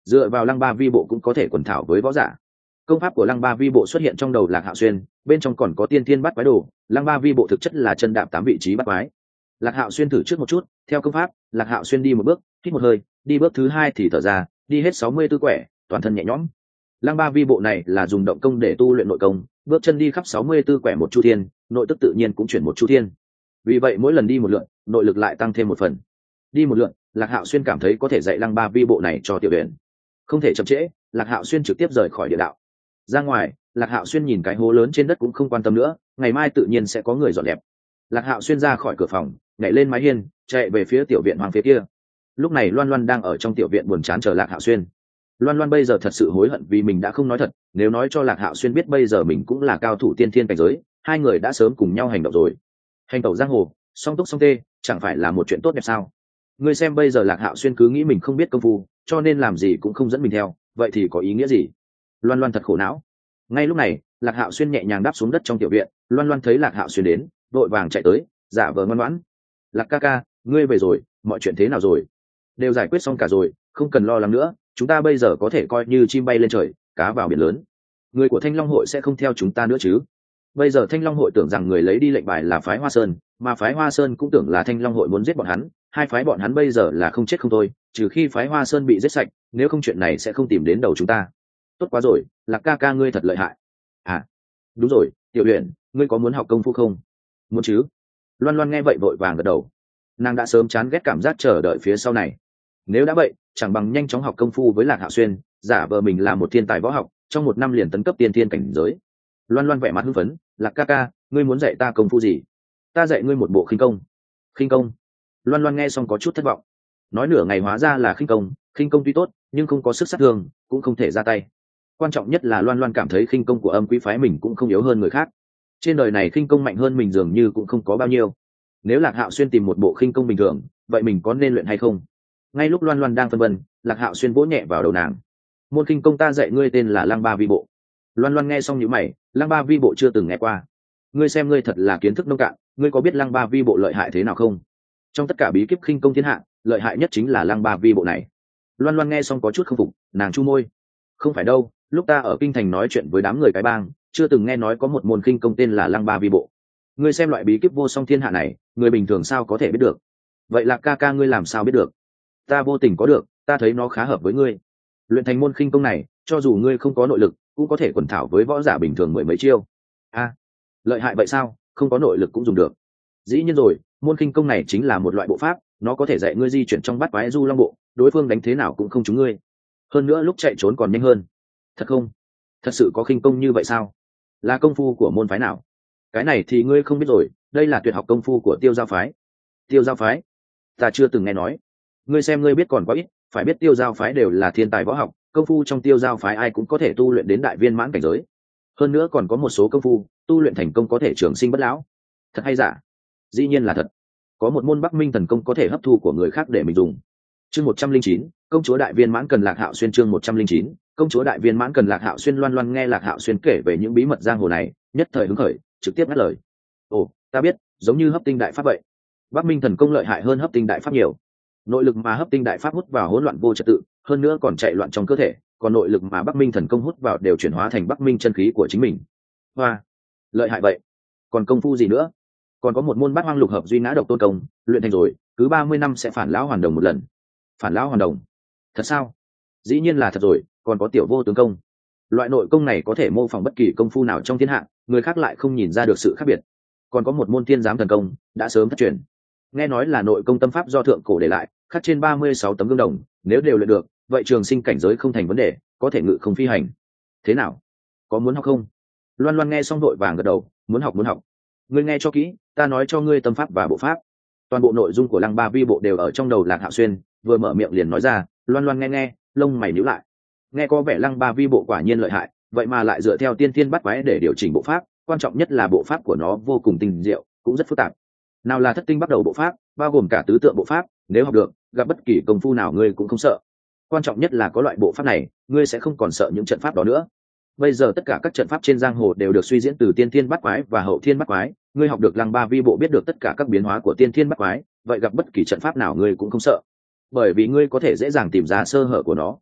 dựa vào lăng ba vi bộ cũng có thể quần thảo với võ giả. Công pháp của lăng ba vi bộ xuất hiện trong đầu Lạc Hạo Xuyên, bên trong còn có tiên thiên bắt quái đồ. Lăng ba vi bộ thực chất là chân đạp 8 vị trí bắt quái. Lạc Hạo Xuyên thử trước một chút, theo công pháp, Lạc Hạo Xuyên đi một bước, hít một hơi, đi bước thứ 2 thì thở ra, đi hết 64 quẻ, toàn thân nhẹ nhõm. Lăng ba vi bộ này là dùng động công để tu luyện nội công, bước chân đi khắp 64 quẻ một chu thiên, nội tức tự nhiên cũng chuyển một chu thiên. Vì vậy mỗi lần đi một lượt, nội lực lại tăng thêm một phần. Đi một lượt, Lạc Hạo Xuyên cảm thấy có thể dạy lăng ba vi bộ này cho Tiểu Uyển. Không thể chậm trễ, Lạc Hạo Xuyên trực tiếp rời khỏi địa đạo. Ra ngoài, Lạc Hạo Xuyên nhìn cái hố lớn trên đất cũng không quan tâm nữa, ngày mai tự nhiên sẽ có người dọn dẹp. Lạc Hạo Xuyên ra khỏi cửa phòng, nhảy lên mái hiên, chạy về phía tiểu viện hoàng phía kia. Lúc này Loan Loan đang ở trong tiểu viện buồn chán chờ Lạc Hạo Xuyên. Loan Loan bây giờ thật sự hối hận vì mình đã không nói thật, nếu nói cho Lạc Hạo Xuyên biết bây giờ mình cũng là cao thủ tiên thiên cảnh giới, hai người đã sớm cùng nhau hành động rồi. Hành tẩu giang hồ, song túc song tê, chẳng phải là một chuyện tốt đẹp sao? Ngươi xem bây giờ Lạc Hạo Xuyên cứ nghĩ mình không biết công phu, cho nên làm gì cũng không dẫn mình theo, vậy thì có ý nghĩa gì? Loan Loan thật khổ não. Ngay lúc này, Lạc Hạo Xuyên nhẹ nhàng đáp xuống đất trong tiểu viện. Loan Loan thấy Lạc Hạo Xuyên đến, vội vàng chạy tới, giả vờ ngoan ngoãn. Lạc ca ca, ngươi về rồi, mọi chuyện thế nào rồi? Đều giải quyết xong cả rồi, không cần lo lắng nữa, chúng ta bây giờ có thể coi như chim bay lên trời, cá vào biển lớn. Người của Thanh Long hội sẽ không theo chúng ta nữa chứ? Bây giờ Thanh Long hội tưởng rằng người lấy đi lệnh bài là phái Hoa Sơn, mà phái Hoa Sơn cũng tưởng là Thanh Long hội muốn giết bọn hắn. Hai phái bọn hắn bây giờ là không chết không thôi, trừ khi phái Hoa Sơn bị giết sạch, nếu không chuyện này sẽ không tìm đến đầu chúng ta. Tốt quá rồi, Lạc ca ca ngươi thật lợi hại. À, đúng rồi, Tiểu Uyển, ngươi có muốn học công phu không? Muốn chứ. Loan Loan nghe vậy vội vàng gật đầu. Nàng đã sớm chán ghét cảm giác chờ đợi phía sau này. Nếu đã vậy, chẳng bằng nhanh chóng học công phu với Lạc Hạo Xuyên, giả vờ mình là một thiên tài võ học, trong 1 năm liền tấn cấp tiên thiên cảnh giới. Loan Loan vẻ mặt hưng phấn, Lạc ca ca, ngươi muốn dạy ta công phu gì? Ta dạy ngươi một bộ khinh công. Khinh công? Loan Loan nghe xong có chút thất vọng. Nói nửa ngày hóa ra là khinh công tuy tốt, nhưng không có sức sát thương, cũng không thể ra tay. Quan trọng nhất là Loan Loan cảm thấy khinh công của Âm Quý phái mình cũng không yếu hơn người khác. Trên đời này khinh công mạnh hơn mình dường như cũng không có bao nhiêu. Nếu Lạc Hạo Xuyên tìm một bộ khinh công bình thường, vậy mình có nên luyện hay không? Ngay lúc Loan Loan đang phân vân, Lạc Hạo Xuyên vỗ nhẹ vào đầu nàng. Môn khinh công ta dạy ngươi tên là Lăng Ba Vi Bộ. Loan Loan nghe xong nhíu mày, Lăng Ba Vi Bộ chưa từng nghe qua. Ngươi xem ngươi thật là kiến thức nông cạn, ngươi có biết Lăng Ba Vi Bộ lợi hại thế nào không? Trong tất cả bí kíp khinh công thiên hạ, lợi hại nhất chính là Lăng Ba Vi Bộ này. Loan Loan nghe xong có chút không phục, nàng chu môi. Không phải đâu, lúc ta ở kinh thành nói chuyện với đám người cái bang, chưa từng nghe nói có một môn khinh công tên là Lăng Ba Vi Bộ. Ngươi xem loại bí kíp vô song thiên hạ này, người bình thường sao có thể biết được? Vậy là ca ca ngươi làm sao biết được? Ta vô tình có được, ta thấy nó khá hợp với ngươi. Luyện thành môn khinh công này, cho dù ngươi không có nội lực, cũng có thể quần thảo với võ giả bình thường mười mấy chiêu. A, lợi hại vậy sao? Không có nội lực cũng dùng được. Dĩ nhiên rồi, môn khinh công này chính là một loại bộ pháp, nó có thể dạy ngươi di chuyển trong bát quái du long bộ, đối phương đánh thế nào cũng không trúng ngươi. Hơn nữa lúc chạy trốn còn nhanh hơn. Thật không? Thật sự có khinh công như vậy sao? Là công phu của môn phái nào? Cái này thì ngươi không biết rồi, đây là tuyệt học công phu của Tiêu Giao phái. Tiêu Giao phái? Ta chưa từng nghe nói. Ngươi xem ngươi biết còn quá ít, phải biết Tiêu Giao phái đều là thiên tài võ học, công phu trong Tiêu Giao phái ai cũng có thể tu luyện đến đại viên mãn cảnh giới. Hơn nữa còn có một số công phu, tu luyện thành công có thể trường sinh bất lão. Thật hay giả? Dĩ nhiên là thật. Có một môn Bắc Minh thần công có thể hấp thu của người khác để mình dùng. Chương 109, công chúa đại viên mãn cần Lạc Hạo Xuyên. Chương 109, công chúa đại viên mãn cần Lạc Hạo Xuyên. Loan Loan nghe Lạc Hạo Xuyên kể về những bí mật giang hồ này, nhất thời hứng khởi, trực tiếp ngắt lời. Ồ, ta biết, giống như hấp tinh đại pháp vậy. Bắc Minh thần công lợi hại hơn hấp tinh đại pháp nhiều. Nội lực mà hấp tinh đại pháp hút vào hỗn loạn vô trật tự, hơn nữa còn chạy loạn trong cơ thể, còn nội lực mà Bắc Minh thần công hút vào đều chuyển hóa thành Bắc Minh chân khí của chính mình. Hoa, lợi hại vậy. Còn công phu gì nữa? Còn có một môn Bát Hoang Lục Hợp Duy Ngã Độc Tôn công, luyện thành rồi, cứ 30 năm sẽ phản lão hoàn đồng một lần. Phản lão hoàn đồng? Thật sao? Dĩ nhiên là thật rồi, còn có Tiểu Vô Tướng công. Loại nội công này có thể mô phỏng bất kỳ công phu nào trong thiên hạ, người khác lại không nhìn ra được sự khác biệt. Còn có một môn Thiên Giám thần công, đã sớm thất truyền. Nghe nói là nội công tâm pháp do thượng cổ để lại, khắc trên 36 tấm gương đồng, nếu đều luyện được, vậy trường sinh cảnh giới không thành vấn đề, có thể ngự không phi hành. Thế nào? Có muốn học không? Loan Loan nghe xong vội vàng gật đầu, muốn học muốn học. Ngươi nghe cho kỹ, ta nói cho ngươi tâm pháp và bộ pháp. Toàn bộ nội dung của Lăng Ba Vi Bộ đều ở trong đầu Lạc Hạo Xuyên, vừa mở miệng liền nói ra. Loan Loan nghe, lông mày nhíu lại. Nghe có vẻ Lăng Ba Vi Bộ quả nhiên lợi hại, vậy mà lại dựa theo tiên thiên bắt quái để điều chỉnh bộ pháp, quan trọng nhất là bộ pháp của nó vô cùng tinh diệu, cũng rất phức tạp. Nào là thất tinh bắt đầu bộ pháp, bao gồm cả tứ tượng bộ pháp, nếu học được, gặp bất kỳ công phu nào ngươi cũng không sợ. Quan trọng nhất là có loại bộ pháp này, ngươi sẽ không còn sợ những trận pháp đó nữa. Bây giờ tất cả các trận pháp trên giang hồ đều được suy diễn từ tiên thiên bắt quái và hậu thiên bắt quái, ngươi học được Lăng Ba Vi Bộ biết được tất cả các biến hóa của tiên thiên bắt quái, vậy gặp bất kỳ trận pháp nào ngươi cũng không sợ, bởi vì ngươi có thể dễ dàng tìm ra sơ hở của nó.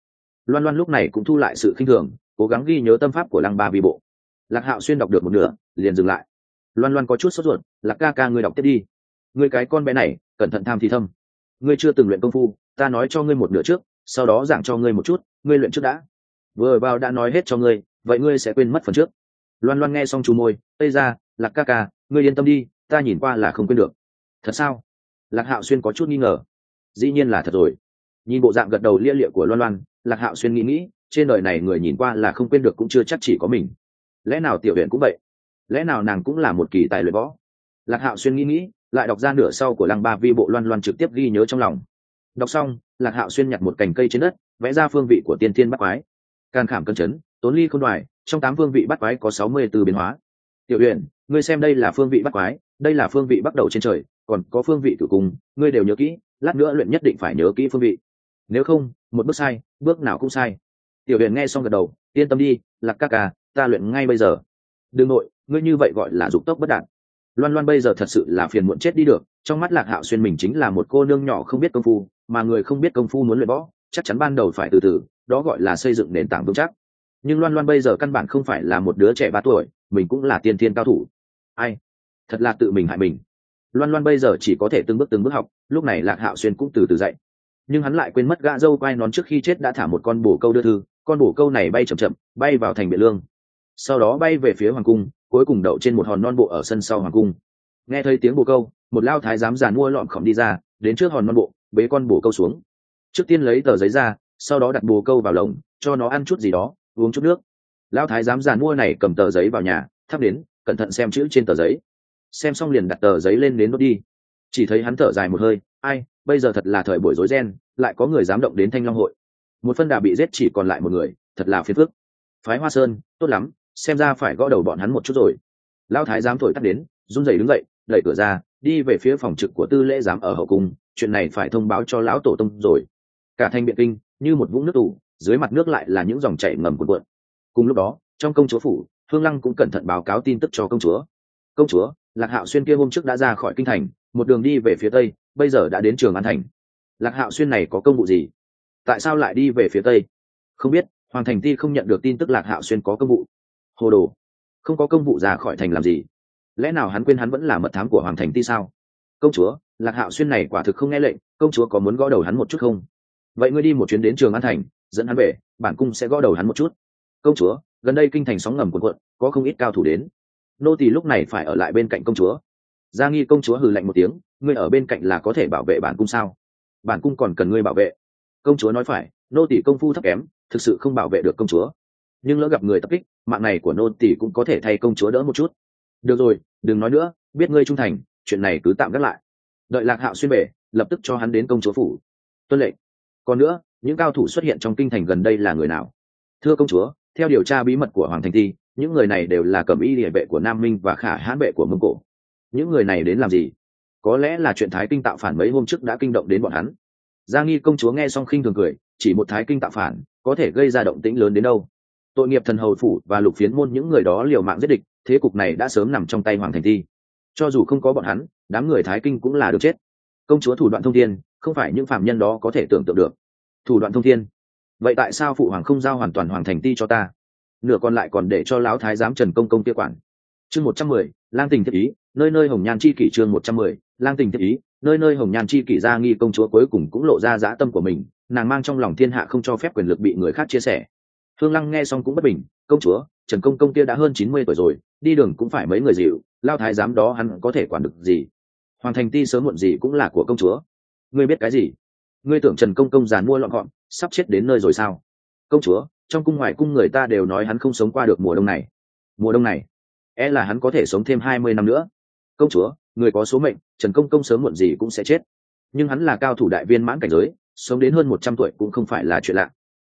Loan Loan lúc này cũng thu lại sự khinh thường, cố gắng ghi nhớ tâm pháp của Lăng Ba Vi Bộ. Lạc Hạo Xuyên đọc được một nửa liền dừng lại. Loan Loan có chút sốt ruột. Lạc ca ca, ngươi đọc tiếp đi. Ngươi cái con bé này cẩn thận tham thì thâm. Ngươi chưa từng luyện công phu, ta nói cho ngươi một nửa trước, sau đó giảng cho ngươi một chút, ngươi luyện trước đã. Vừa vào đã nói hết cho ngươi, vậy ngươi sẽ quên mất phần trước. Loan Loan nghe xong chú môi, tây ra. Lạc ca ca, ngươi yên tâm đi, ta nhìn qua là không quên được. Thật sao? Lạc Hạo Xuyên có chút nghi ngờ. Dĩ nhiên là thật rồi. Nhìn bộ dạng gật đầu lia lịa của Loan Loan, Lạc Hạo Xuyên nghĩ, trên đời này người nhìn qua là không quên được cũng chưa chắc chỉ có mình. Lẽ nào Tiểu Huyền cũng vậy? Lẽ nào nàng cũng là một kỳ tài luyện võ? Lạc Hạo Xuyên nghĩ, lại đọc ra nửa sau của Lăng Ba Vi Bộ. Loan Loan trực tiếp ghi nhớ trong lòng. Đọc xong, Lạc Hạo Xuyên nhặt một cành cây trên đất, vẽ ra phương vị của tiên thiên bắt quái. Can khảm cân chấn, tốn ly không đoài, trong 8 phương vị bắt quái có 64 biến hóa. Tiểu Huyền, ngươi xem đây là phương vị bắt quái, đây là phương vị bắt đầu trên trời, còn có phương vị cửu cung, ngươi đều nhớ kỹ, lát nữa luyện nhất định phải nhớ kỹ phương vị. Nếu không, một bước sai, bước nào cũng sai. Tiểu Huyền nghe xong gật đầu, yên tâm đi, Lạc ca ca, ta luyện ngay bây giờ. Đừng nội, ngươi như vậy gọi là dục tốc bất đạt. Loan Loan bây giờ thật sự là phiền muộn chết đi được, trong mắt Lạc Hạo Xuyên mình chính là một cô nương nhỏ không biết công phu, mà người không biết công phu muốn luyện võ, chắc chắn ban đầu phải từ từ, đó gọi là xây dựng nền tảng vững chắc. Nhưng Loan Loan bây giờ căn bản không phải là một đứa trẻ 3 tuổi, mình cũng là tiên thiên cao thủ. Ai, thật là tự mình hại mình. Loan Loan bây giờ chỉ có thể từng bước học, lúc này Lạc Hạo Xuyên cũng từ từ dậy. Nhưng hắn lại quên mất gã dâu quai nón trước khi chết đã thả một con bổ câu đưa thư, con bổ câu này bay chậm bay vào thành Biện Lương, sau đó bay về phía hoàng cung, cuối cùng đậu trên một hòn non bộ ở sân sau hoàng cung. Nghe thấy tiếng bổ câu, một lao thái giám giàn mua lọm khom đi ra, đến trước hòn non bộ, bế con bổ câu xuống. Trước tiên lấy tờ giấy ra, sau đó đặt bổ câu vào lồng, cho nó ăn chút gì đó, uống chút nước. Lao thái giám giàn mua này cầm tờ giấy vào nhà, thắp đến, cẩn thận xem chữ trên tờ giấy. Xem xong liền đặt tờ giấy lên đến đốt đi. Chỉ thấy hắn thở dài một hơi, ai, bây giờ thật là thời buổi rối ren, lại có người dám động đến Thanh Long hội. Một phân đà bị giết chỉ còn lại một người, thật là phiền phức. Phái Hoa Sơn, tốt lắm, xem ra phải gõ đầu bọn hắn một chút rồi. Lão thái giám thổi tắt đến, run rẩy đứng dậy, đẩy cửa ra, đi về phía phòng trực của tư lễ giám ở hậu cung. Chuyện này phải thông báo cho lão tổ tông rồi. Cả thành Biện Kinh như một vũng nước tù, dưới mặt nước lại là những dòng chảy ngầm cuộn cuộn. Cùng lúc đó, trong công chúa phủ, Hương Lăng cũng cẩn thận báo cáo tin tức cho công chúa. Công chúa, Lạc Hạo Xuyên kia hôm trước đã ra khỏi kinh thành, một đường đi về phía tây, bây giờ đã đến Trường An thành. Lạc Hạo Xuyên này có công vụ gì? Tại sao lại đi về phía tây? Không biết, Hoàng Thành Ti không nhận được tin tức Lạc Hạo Xuyên có công vụ. Hồ đồ, không có công vụ ra khỏi thành làm gì? Lẽ nào hắn quên hắn vẫn là mật thám của Hoàng Thành Ti sao? Công chúa, Lạc Hạo Xuyên này quả thực không nghe lệnh, công chúa có muốn gõ đầu hắn một chút không? Vậy ngươi đi một chuyến đến Trường An thành, dẫn hắn về, bản cung sẽ gõ đầu hắn một chút. Công chúa, gần đây kinh thành sóng ngầm cuộn cuộn, có không ít cao thủ đến. Nô tỳ lúc này phải ở lại bên cạnh công chúa. Gia Nghi công chúa hừ lạnh một tiếng, ngươi ở bên cạnh là có thể bảo vệ bản cung sao? Bản cung còn cần ngươi bảo vệ. Công chúa nói phải, nô tỳ công phu thấp kém, thực sự không bảo vệ được công chúa. Nhưng lỡ gặp người tập kích, mạng này của nô tỳ cũng có thể thay công chúa đỡ một chút. Được rồi, đừng nói nữa, biết ngươi trung thành, chuyện này cứ tạm gác lại. Đợi Lạc Hạo Xuyên về, lập tức cho hắn đến công chúa phủ. Tuân lệnh. Còn nữa, những cao thủ xuất hiện trong kinh thành gần đây là người nào? Thưa công chúa, theo điều tra bí mật của Hoàng Thành Ti, những người này đều là cẩm y liề vệ của Nam Minh và Khả Hãn vệ của Mông Cổ. Những người này đến làm gì? Có lẽ là chuyện Thái Kinh tạo phản mấy hôm trước đã kinh động đến bọn hắn. Gia Nghi công chúa nghe xong khinh thường cười, chỉ một Thái Kinh tạo phản có thể gây ra động tĩnh lớn đến đâu? Tội nghiệp thần hầu phủ và Lục Phiến môn những người đó liều mạng giết địch, thế cục này đã sớm nằm trong tay Hoàng Thành Ti. Cho dù không có bọn hắn, đám người Thái Kinh cũng là được chết. Công chúa thủ đoạn thông thiên, không phải những phạm nhân đó có thể tưởng tượng được. Thủ đoạn thông thiên? Vậy tại sao phụ hoàng không giao hoàn toàn Hoàng Thành Ti cho ta? Nửa còn lại còn để cho lão thái giám Trần Công Công kia quản. Chương 110, lang tình thiết ý, nơi nơi hồng nhan chi kỷ. Chương 110, lang tình thiết ý, nơi nơi hồng nhan chi kỷ. Gia Nghi công chúa cuối cùng cũng lộ ra dã tâm của mình, nàng mang trong lòng thiên hạ không cho phép quyền lực bị người khác chia sẻ. Hương Lăng nghe xong cũng bất bình, công chúa, Trần Công Công kia đã hơn 90 tuổi rồi, đi đường cũng phải mấy người dịu, lao thái giám đó hắn có thể quản được gì? Hoàng Thành Ti sớm muộn gì cũng là của công chúa. Ngươi biết cái gì? Ngươi tưởng Trần Công Công giàn mua lọn gọn, sắp chết đến nơi rồi sao? Công chúa, trong cung ngoài cung người ta đều nói hắn không sống qua được mùa đông này. Mùa đông này, là hắn có thể sống thêm 20 năm nữa. Công chúa, người có số mệnh, Trần Công Công sớm muộn gì cũng sẽ chết. Nhưng hắn là cao thủ đại viên mãn cảnh giới, sống đến hơn 100 tuổi cũng không phải là chuyện lạ.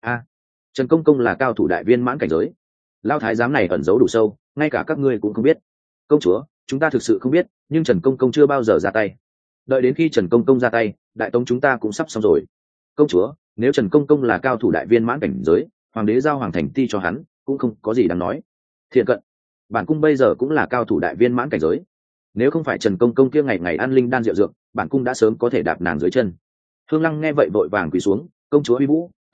Trần Công Công là cao thủ đại viên mãn cảnh giới. Lao thái giám này ẩn giấu đủ sâu, ngay cả các ngươi cũng không biết. Công chúa, chúng ta thực sự không biết, nhưng Trần Công Công chưa bao giờ ra tay. Đợi đến khi Trần Công Công ra tay, đại tống chúng ta cũng sắp xong rồi. Công chúa, nếu Trần Công Công là cao thủ đại viên mãn cảnh giới, hoàng đế giao Hoàng Thành Ti cho hắn cũng không có gì đáng nói. Thiện cận, bản cung bây giờ cũng là cao thủ đại viên mãn cảnh giới. Nếu không phải Trần Công Công kia ngày ngày ăn linh đan rượu dược, bản cung đã sớm có thể đạp nàng dưới chân. Hương Lăng nghe vậy vội vàng quỳ xuống, công chúa uy vũ,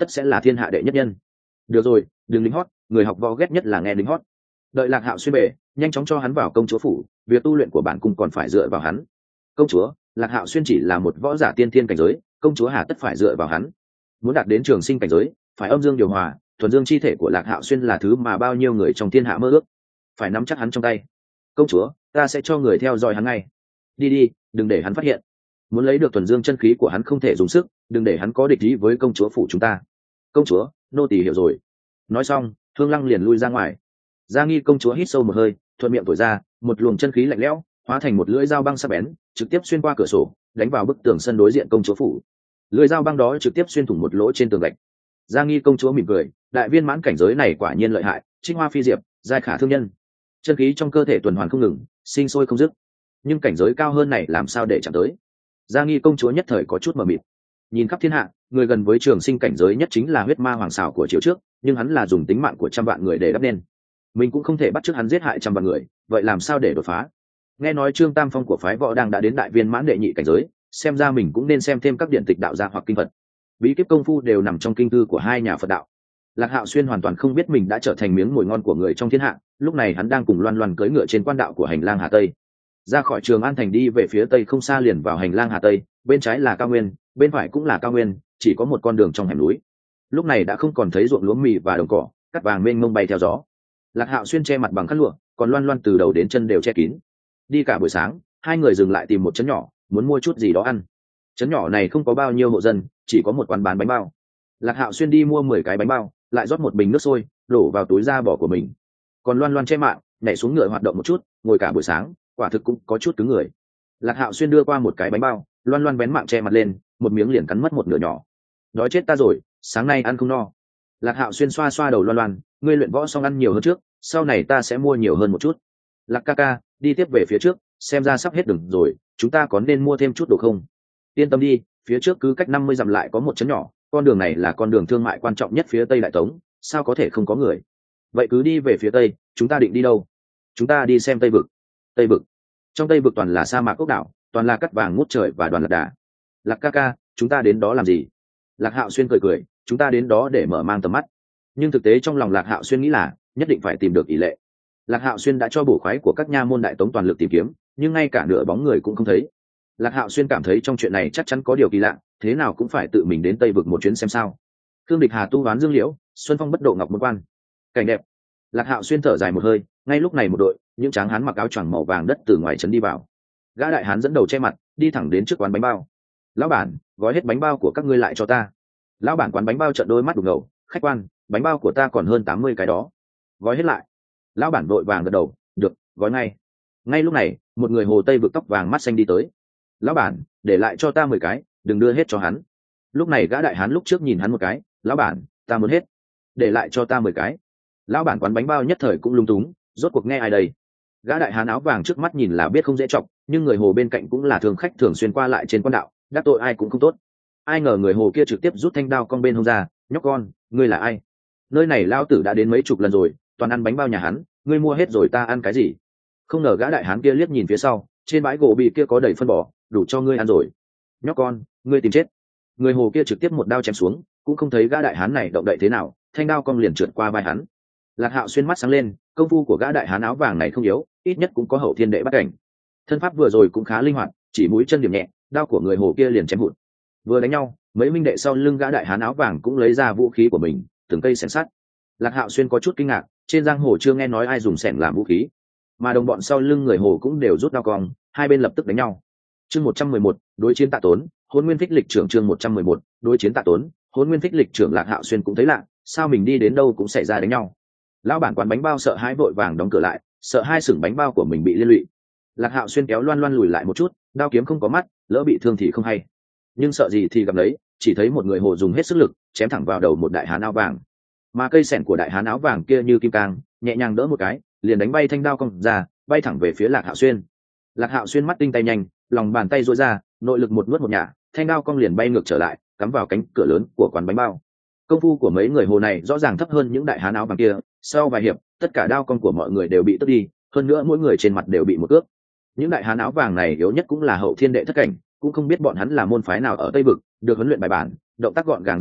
tất sẽ là thiên hạ đệ nhất nhân. Được rồi, đừng lính hót, người học võ ghét nhất là nghe lính hót. Đợi Lạc Hạo xuyên về, nhanh chóng cho hắn vào công chúa phủ, việc tu luyện của bản cung còn phải dựa vào hắn. Công chúa, Lạc Hạo xuyên chỉ là một võ giả tiên thiên cảnh giới, công chúa hà tất phải dựa vào hắn. Muốn đạt đến trường sinh cảnh giới, phải âm dương điều hòa, thuần dương chi thể của Lạc Hạo xuyên là thứ mà bao nhiêu người trong thiên hạ mơ ước, phải nắm chắc hắn trong tay. Công chúa, ta sẽ cho người theo dõi hắn ngay. Đi đi, đừng để hắn phát hiện. Muốn lấy được thuần dương chân khí của hắn không thể dùng sức, đừng để hắn có địch ý với công chúa phủ chúng ta. Công chúa, nô tỳ hiểu rồi. Nói xong, Hương Lăng liền lui ra ngoài. Gia Nghi công chúa hít sâu một hơi, thuận miệng thổi ra, một luồng chân khí lạnh lẽo hóa thành một lưỡi dao băng sắc bén, trực tiếp xuyên qua cửa sổ, đánh vào bức tường sân đối diện công chúa phủ. Lưỡi dao băng đó trực tiếp xuyên thủng một lỗ trên tường gạch. Gia Nghi công chúa mỉm cười, đại viên mãn cảnh giới này quả nhiên lợi hại, trích hoa phi diệp, giai khả thương nhân. Chân khí trong cơ thể tuần hoàn không ngừng, sinh sôi không dứt. Nhưng cảnh giới cao hơn này làm sao để chạm tới? Gia Nghi công chúa nhất thời có chút mờ mịt. Nhìn khắp thiên hạ, người gần với trường sinh cảnh giới nhất chính là huyết ma hoàng xảo của triều trước, nhưng hắn là dùng tính mạng của trăm vạn người để đắp nên. Mình cũng không thể bắt chước hắn giết hại trăm vạn người, vậy làm sao để đột phá? Nghe nói Trương Tam Phong của phái võ đang đã đến đại viên mãn đệ nhị cảnh giới, xem ra mình cũng nên xem thêm các điện tịch đạo gia hoặc kinh Phật. Bí kíp công phu đều nằm trong kinh thư của hai nhà Phật đạo. Lạc Hạo xuyên hoàn toàn không biết mình đã trở thành miếng mồi ngon của người trong thiên hạ, lúc này hắn đang cùng Loan Loan cưỡi ngựa trên quan đạo của hành lang Hà Tây. Ra khỏi Trường An thành đi về phía tây không xa liền vào hành lang Hà Tây, bên trái là cao nguyên, bên phải cũng là cao nguyên, chỉ có một con đường trong hẻm núi. Lúc này đã không còn thấy ruộng lúa mì và đồng cỏ, cát vàng mênh mông bay theo gió. Lạc Hạo xuyên che mặt bằng khăn lụa, còn Loan Loan từ đầu đến chân đều che kín. Đi cả buổi sáng, hai người dừng lại tìm một trấn nhỏ, muốn mua chút gì đó ăn. Trấn nhỏ này không có bao nhiêu hộ dân, chỉ có một quán bán bánh bao. Lạc Hạo xuyên đi mua 10 cái bánh bao, lại rót một bình nước sôi, đổ vào túi da bò của mình. Còn Loan Loan che mạng, nhảy xuống ngựa hoạt động một chút, ngồi cả buổi sáng, quả thực cũng có chút cứng người. Lạc Hạo xuyên đưa qua một cái bánh bao, Loan Loan bén mạng che mặt lên, một miếng liền cắn mất một nửa nhỏ. Đói chết ta rồi, sáng nay ăn không no. Lạc Hạo xuyên xoa xoa đầu Loan Loan, ngươi luyện võ xong ăn nhiều hơn trước, sau này ta sẽ mua nhiều hơn một chút. Lạc ca ca, đi tiếp về phía trước, xem ra sắp hết đường rồi, chúng ta có nên mua thêm chút đồ không? Yên tâm đi, phía trước cứ cách 50 dặm lại có một trấn nhỏ, con đường này là con đường thương mại quan trọng nhất phía tây đại tống, sao có thể không có người? Vậy cứ đi về phía tây, chúng ta định đi đâu? Chúng ta đi xem Tây vực. Tây vực? Trong Tây vực toàn là sa mạc ốc đảo, toàn là cát vàng ngút trời và đoàn lạc đà. Lạc ca ca, chúng ta đến đó làm gì? Lạc Hạo xuyên cười cười, chúng ta đến đó để mở mang tầm mắt. Nhưng thực tế trong lòng Lạc Hạo xuyên nghĩ là nhất định phải tìm được ỷ lệ. Lạc Hạo xuyên đã cho bổ khoái của các nha môn đại tống toàn lực tìm kiếm, nhưng ngay cả nửa bóng người cũng không thấy. Lạc Hạo xuyên cảm thấy trong chuyện này chắc chắn có điều kỳ lạ, thế nào cũng phải tự mình đến Tây vực một chuyến xem sao. Khương Địch Hà tu đoán Dương Liễu, Xuân Phong bất độ ngọc môn quan. Cảnh đẹp. Lạc Hạo xuyên thở dài một hơi, ngay lúc này một đội, những tráng hán mặc áo choàng màu vàng đất từ ngoài trấn đi vào. Gã đại hán dẫn đầu che mặt, đi thẳng đến trước quán bánh bao. Lão bản, gói hết bánh bao của các ngươi lại cho ta. Lão bản quán bánh bao trợn đôi mắt đục ngầu, khách quan, bánh bao của ta còn hơn 80 cái đó. Gói hết lại. Lão bản vội vàng gật đầu, được, gói ngay. Ngay lúc này, một người hồ tây vực tóc vàng mắt xanh đi tới. Lão bản, để lại cho ta 10 cái, đừng đưa hết cho hắn. Lúc này gã đại hán lúc trước nhìn hắn một cái, lão bản, ta muốn hết, để lại cho ta 10 cái. Lão bản quán bánh bao nhất thời cũng lung túng, rốt cuộc nghe ai đây? Gã đại hán áo vàng trước mắt nhìn là biết không dễ chọc, nhưng người hồ bên cạnh cũng là thường khách thường xuyên qua lại trên quan đạo, đắc tội ai cũng không tốt. Ai ngờ người hồ kia trực tiếp rút thanh đao cong bên hông ra, nhóc con, ngươi là ai? Nơi này lao tử đã đến mấy chục lần rồi, toàn ăn bánh bao nhà hắn, ngươi mua hết rồi ta ăn cái gì? Không ngờ gã đại hán kia liếc nhìn phía sau, trên bãi gỗ bị kia có đầy phân bò, đủ cho ngươi ăn rồi. Nhóc con, ngươi tìm chết. Người hồ kia trực tiếp một đao chém xuống, cũng không thấy gã đại hán này động đậy thế nào, thanh đao cong liền trượt qua vai hắn. Lạc Hạo xuyên mắt sáng lên, công phu của gã đại hán áo vàng này không yếu, ít nhất cũng có hậu thiên đệ bắt cảnh. Thân pháp vừa rồi cũng khá linh hoạt, chỉ mũi chân điểm nhẹ, đao của người hồ kia liền chém hụt. Vừa đánh nhau, mấy minh đệ sau lưng gã đại hán áo vàng cũng lấy ra vũ khí của mình, từng cây xẻng sắt. Lạc Hạo xuyên có chút kinh ngạc, trên giang hồ chưa nghe nói ai dùng xẻng làm vũ khí, mà đồng bọn sau lưng người hồ cũng đều rút đao cong, hai bên lập tức đánh nhau. Chương 111, đối chiến Tạ Tốn, Hỗn Nguyên Phích Lịch trưởng. Chương 111, đối chiến Tạ Tốn, Hỗn Nguyên Phích Lịch trưởng. Lạc Hạo xuyên cũng thấy lạ, sao mình đi đến đâu cũng xảy ra đánh nhau. Lão bản quán bánh bao sợ hãi vội vàng đóng cửa lại, sợ hai sừng bánh bao của mình bị liên lụy. Lạc Hạo xuyên kéo Loan Loan lùi lại một chút, đao kiếm không có mắt, lỡ bị thương thì không hay. Nhưng sợ gì thì gặp đấy, chỉ thấy một người hồ dùng hết sức lực chém thẳng vào đầu một đại hán áo vàng, mà cây xẻng của đại hán áo vàng kia như kim cang, nhẹ nhàng đỡ một cái, liền đánh bay thanh đao cong ra, bay thẳng về phía Lạc Hạo xuyên. Lạc Hạo xuyên mắt tinh tay nhanh, lòng bàn tay duỗi ra, nội lực một nuốt một nhả, thanh đao cong liền bay ngược trở lại, cắm vào cánh cửa lớn của quán bánh bao. Công phu của mấy người hồ này rõ ràng thấp hơn những đại hán áo vàng kia, sau vài hiệp, tất cả đao cong của mọi người đều bị tước đi, hơn nữa mỗi người trên mặt đều bị một cước. Những đại hán áo vàng này yếu nhất cũng là hậu thiên đệ thất cảnh, cũng không biết bọn hắn là môn phái nào ở Tây vực, được huấn luyện bài bản, động tác gọn gàng dứt khoát,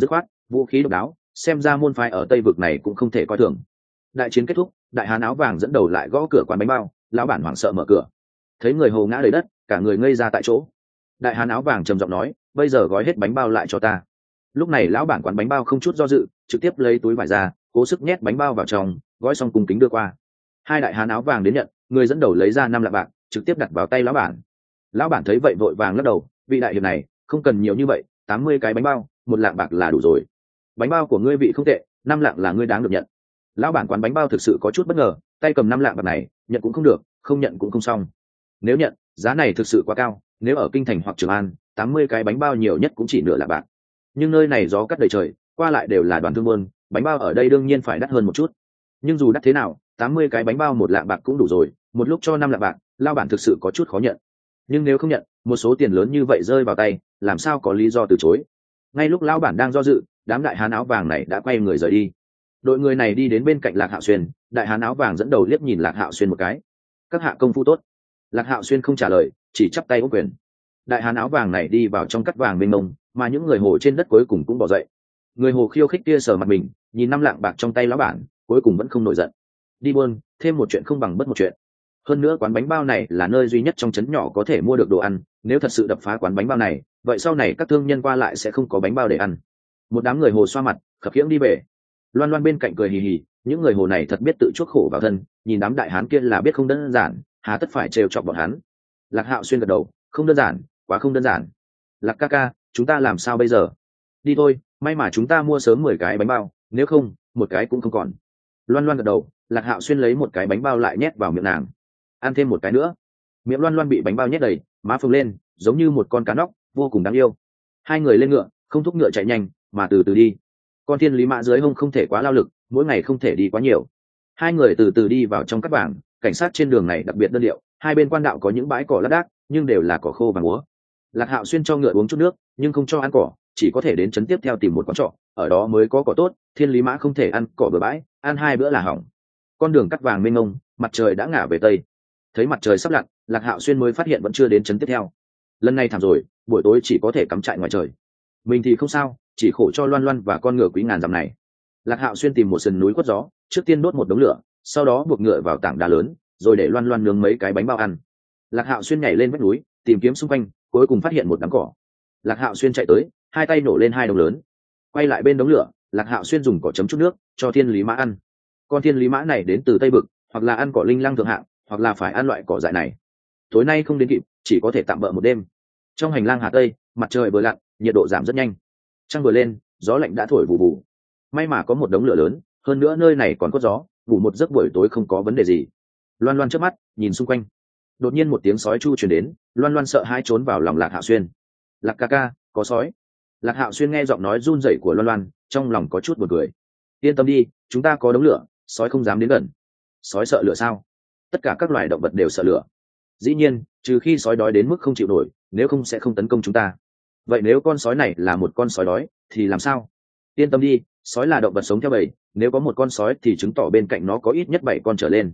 vũ khí độc đáo, xem ra môn phái ở Tây vực này cũng không thể coi thường. Đại chiến kết thúc, đại hán áo vàng dẫn đầu lại gõ cửa quán bánh bao, lão bản hoảng sợ mở cửa, thấy người hồ ngã đầy đất, cả người ngây ra tại chỗ. Đại hán áo vàng trầm giọng nói, bây giờ gói hết bánh bao lại cho ta. Lúc này lão bản quán bánh bao không chút do dự, trực tiếp lấy túi vải ra, cố sức nhét bánh bao vào trong, gói xong cung kính đưa qua. Hai đại hán áo vàng đến nhận, người dẫn đầu lấy ra 5 lạng bạc, trực tiếp đặt vào tay lão bản. Lão bản thấy vậy vội vàng lắc đầu, vị đại hiệp này không cần nhiều như vậy, 80 cái bánh bao, 1 lạng bạc là đủ rồi. Bánh bao của ngươi vị không tệ, 5 lạng là ngươi đáng được nhận. Lão bản quán bánh bao thực sự có chút bất ngờ, tay cầm 5 lạng bạc này, nhận cũng không được, không nhận cũng không xong. Nếu nhận, giá này thực sự quá cao, nếu ở kinh thành hoặc Trường An, 80 cái bánh bao nhiều nhất cũng chỉ nửa lạng bạc. Nhưng nơi này gió cắt đầy trời, qua lại đều là đoàn thương buôn, bánh bao ở đây đương nhiên phải đắt hơn một chút. Nhưng dù đắt thế nào, 80 cái bánh bao 1 lạng bạc cũng đủ rồi, một lúc cho 5 lạng bạc, lão bản thực sự có chút khó nhận. Nhưng nếu không nhận, một số tiền lớn như vậy rơi vào tay, làm sao có lý do từ chối. Ngay lúc lão bản đang do dự, đám đại hán áo vàng này đã quay người rời đi. Đội người này đi đến bên cạnh Lạc Hạo Xuyên, đại hán áo vàng dẫn đầu liếc nhìn Lạc Hạo Xuyên một cái. Các hạ công phu tốt. Lạc Hạo Xuyên không trả lời, chỉ chắp tay ôm quyền. Đại hán áo vàng này đi vào trong cắt vàng mênh mông, mà những người hồ trên đất cuối cùng cũng bỏ dậy. Người hồ khiêu khích kia sờ mặt mình, nhìn 5 lạng bạc trong tay lão bản, cuối cùng vẫn không nổi giận. Đi buôn, thêm một chuyện không bằng bất một chuyện. Hơn nữa quán bánh bao này là nơi duy nhất trong trấn nhỏ có thể mua được đồ ăn, nếu thật sự đập phá quán bánh bao này, vậy sau này các thương nhân qua lại sẽ không có bánh bao để ăn. Một đám người hồ xoa mặt, khập khiễng đi về. Loan Loan bên cạnh cười hì hì, những người hồ này thật biết tự chuốc khổ vào thân, nhìn đám đại hán kia là biết không đơn giản, hà tất phải trêu chọc bọn hắn. Lạc Hạo Xuyên gật đầu, không đơn giản, quá không đơn giản. Lạc ca ca, chúng ta làm sao bây giờ? Đi thôi, may mà chúng ta mua sớm 10 cái bánh bao, nếu không, một cái cũng không còn. Loan Loan gật đầu, Lạc Hạo Xuyên lấy một cái bánh bao lại nhét vào miệng nàng. Ăn thêm một cái nữa. Miệng Loan Loan bị bánh bao nhét đầy, má phồng lên, giống như một con cá nóc, vô cùng đáng yêu. Hai người lên ngựa, không thúc ngựa chạy nhanh, mà từ từ đi. Con thiên lý mã dưới hông không thể quá lao lực, mỗi ngày không thể đi quá nhiều. Hai người từ từ đi vào trong các bảng, cảnh sát trên đường này đặc biệt đơn điệu, hai bên quan đạo có những bãi cỏ lác đác, nhưng đều là cỏ khô và úa. Lạc Hạo Xuyên cho ngựa uống chút nước, nhưng không cho ăn cỏ, chỉ có thể đến trấn tiếp theo tìm một quán trọ, ở đó mới có cỏ tốt. Thiên lý mã không thể ăn cỏ bừa bãi, ăn 2 bữa là hỏng. Con đường cắt vàng mênh mông, mặt trời đã ngả về tây. Thấy mặt trời sắp lặn, Lạc Hạo Xuyên mới phát hiện vẫn chưa đến trấn tiếp theo. Lần này thảm rồi, buổi tối chỉ có thể cắm trại ngoài trời. Mình thì không sao, chỉ khổ cho Loan Loan và con ngựa quý ngàn dặm này. Lạc Hạo Xuyên tìm một sườn núi quất gió, trước tiên đốt một đống lửa, sau đó buộc ngựa vào tảng đá lớn, rồi để Loan Loan nướng mấy cái bánh bao ăn. Lạc Hạo Xuyên nhảy lên vách núi, tìm kiếm xung quanh, cuối cùng phát hiện một đám cỏ. Lạc Hạo Xuyên chạy tới, hai tay nổ lên 2 đống lớn, quay lại bên đống lửa. Lạc Hạo Xuyên dùng cỏ chấm chút nước, cho thiên lý mã ăn. Con thiên lý mã này đến từ Tây Vực, hoặc là ăn cỏ linh lăng thượng hạng, hoặc là phải ăn loại cỏ dại này. Tối nay không đến kịp, chỉ có thể tạm bợ một đêm. Trong hành lang Hà Tây, mặt trời vừa lặn, nhiệt độ giảm rất nhanh. Trăng vừa lên, gió lạnh đã thổi vù vù. May mà có một đống lửa lớn, hơn nữa nơi này còn có gió, ngủ một giấc buổi tối không có vấn đề gì. Loan Loan chớp mắt, nhìn xung quanh. Đột nhiên một tiếng sói chu truyền đến, Loan Loan sợ hãi trốn vào lòng Lạc Hạo Xuyên. Lạc ca ca, có sói. Lạc Hạo Xuyên nghe giọng nói run rẩy của Loan Loan, trong lòng có chút buồn cười. Yên tâm đi, chúng ta có đống lửa, sói không dám đến gần. Sói sợ lửa sao? Tất cả các loài động vật đều sợ lửa. Dĩ nhiên, trừ khi sói đói đến mức không chịu nổi, nếu không sẽ không tấn công chúng ta. Vậy nếu con sói này là một con sói đói, thì làm sao? Yên tâm đi, sói là động vật sống theo bầy, nếu có một con sói thì chứng tỏ bên cạnh nó có ít nhất 7 con trở lên.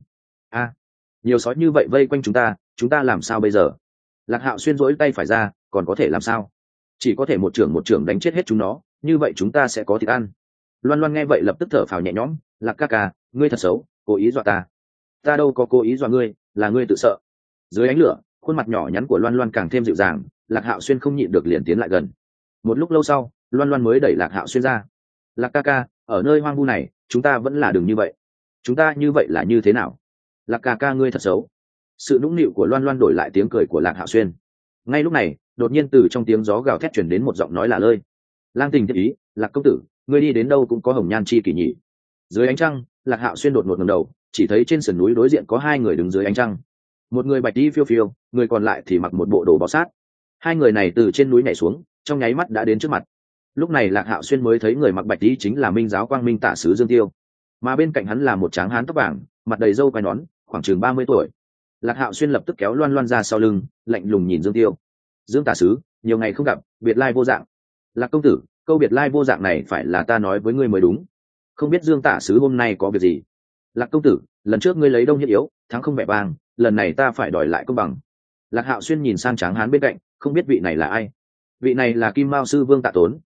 Nhiều sói như vậy vây quanh chúng ta làm sao bây giờ? Lạc Hạo Xuyên rỗi tay phải ra, còn có thể làm sao? Chỉ có thể một trưởng đánh chết hết chúng nó, như vậy chúng ta sẽ có thịt ăn. Loan Loan nghe vậy lập tức thở phào nhẹ nhõm, Lạc ca ca, ngươi thật xấu, cố ý dọa ta. Ta đâu có cố ý dọa ngươi, là ngươi tự sợ. Dưới ánh lửa, khuôn mặt nhỏ nhắn của Loan Loan càng thêm dịu dàng, Lạc Hạo Xuyên không nhịn được liền tiến lại gần. Một lúc lâu sau, Loan Loan mới đẩy Lạc Hạo Xuyên ra. Lạc ca ca, ở nơi hoang vu này, chúng ta vẫn là đừng như vậy. Chúng ta như vậy là như thế nào? Lạc ca ca ngươi thật xấu. Sự nũng nịu của Loan Loan đổi lại tiếng cười của Lạc Hạo Xuyên. Ngay lúc này, đột nhiên từ trong tiếng gió gào thét truyền đến một giọng nói lạ lơi. Lang tình thiết ý, Lạc công tử, ngươi đi đến đâu cũng có hồng nhan chi kỷ nhỉ? Dưới ánh trăng, Lạc Hạo Xuyên đột ngột ngẩng đầu, chỉ thấy trên sườn núi đối diện có 2 người đứng dưới ánh trăng. Một người bạch y phiêu phiêu, người còn lại thì mặc một bộ đồ bó sát. 2 người này từ trên núi nhảy xuống, trong nháy mắt đã đến trước mặt. Lúc này Lạc Hạo Xuyên mới thấy người mặc bạch y chính là Minh Giáo Quang Minh Tả sứ Dương Tiêu, mà bên cạnh hắn là một tráng hán tóc vàng, mặt đầy râu quai nón, khoảng chừng 30 tuổi. Lạc Hạo Xuyên lập tức kéo Loan Loan ra sau lưng, lạnh lùng nhìn Dương Tiêu. Dương Tả sứ, nhiều ngày không gặp, biệt lai vô dạng. Lạc công tử, câu biệt lai vô dạng này phải là ta nói với ngươi mới đúng. Không biết Dương Tả sứ hôm nay có việc gì? Lạc công tử, lần trước ngươi lấy đông nhất yếu, thắng không vẻ vang, lần này ta phải đòi lại công bằng. Lạc Hạo Xuyên nhìn sang tráng hán bên cạnh, không biết vị này là ai. Vị này là Kim Mao sư Vương Tạ Tốn,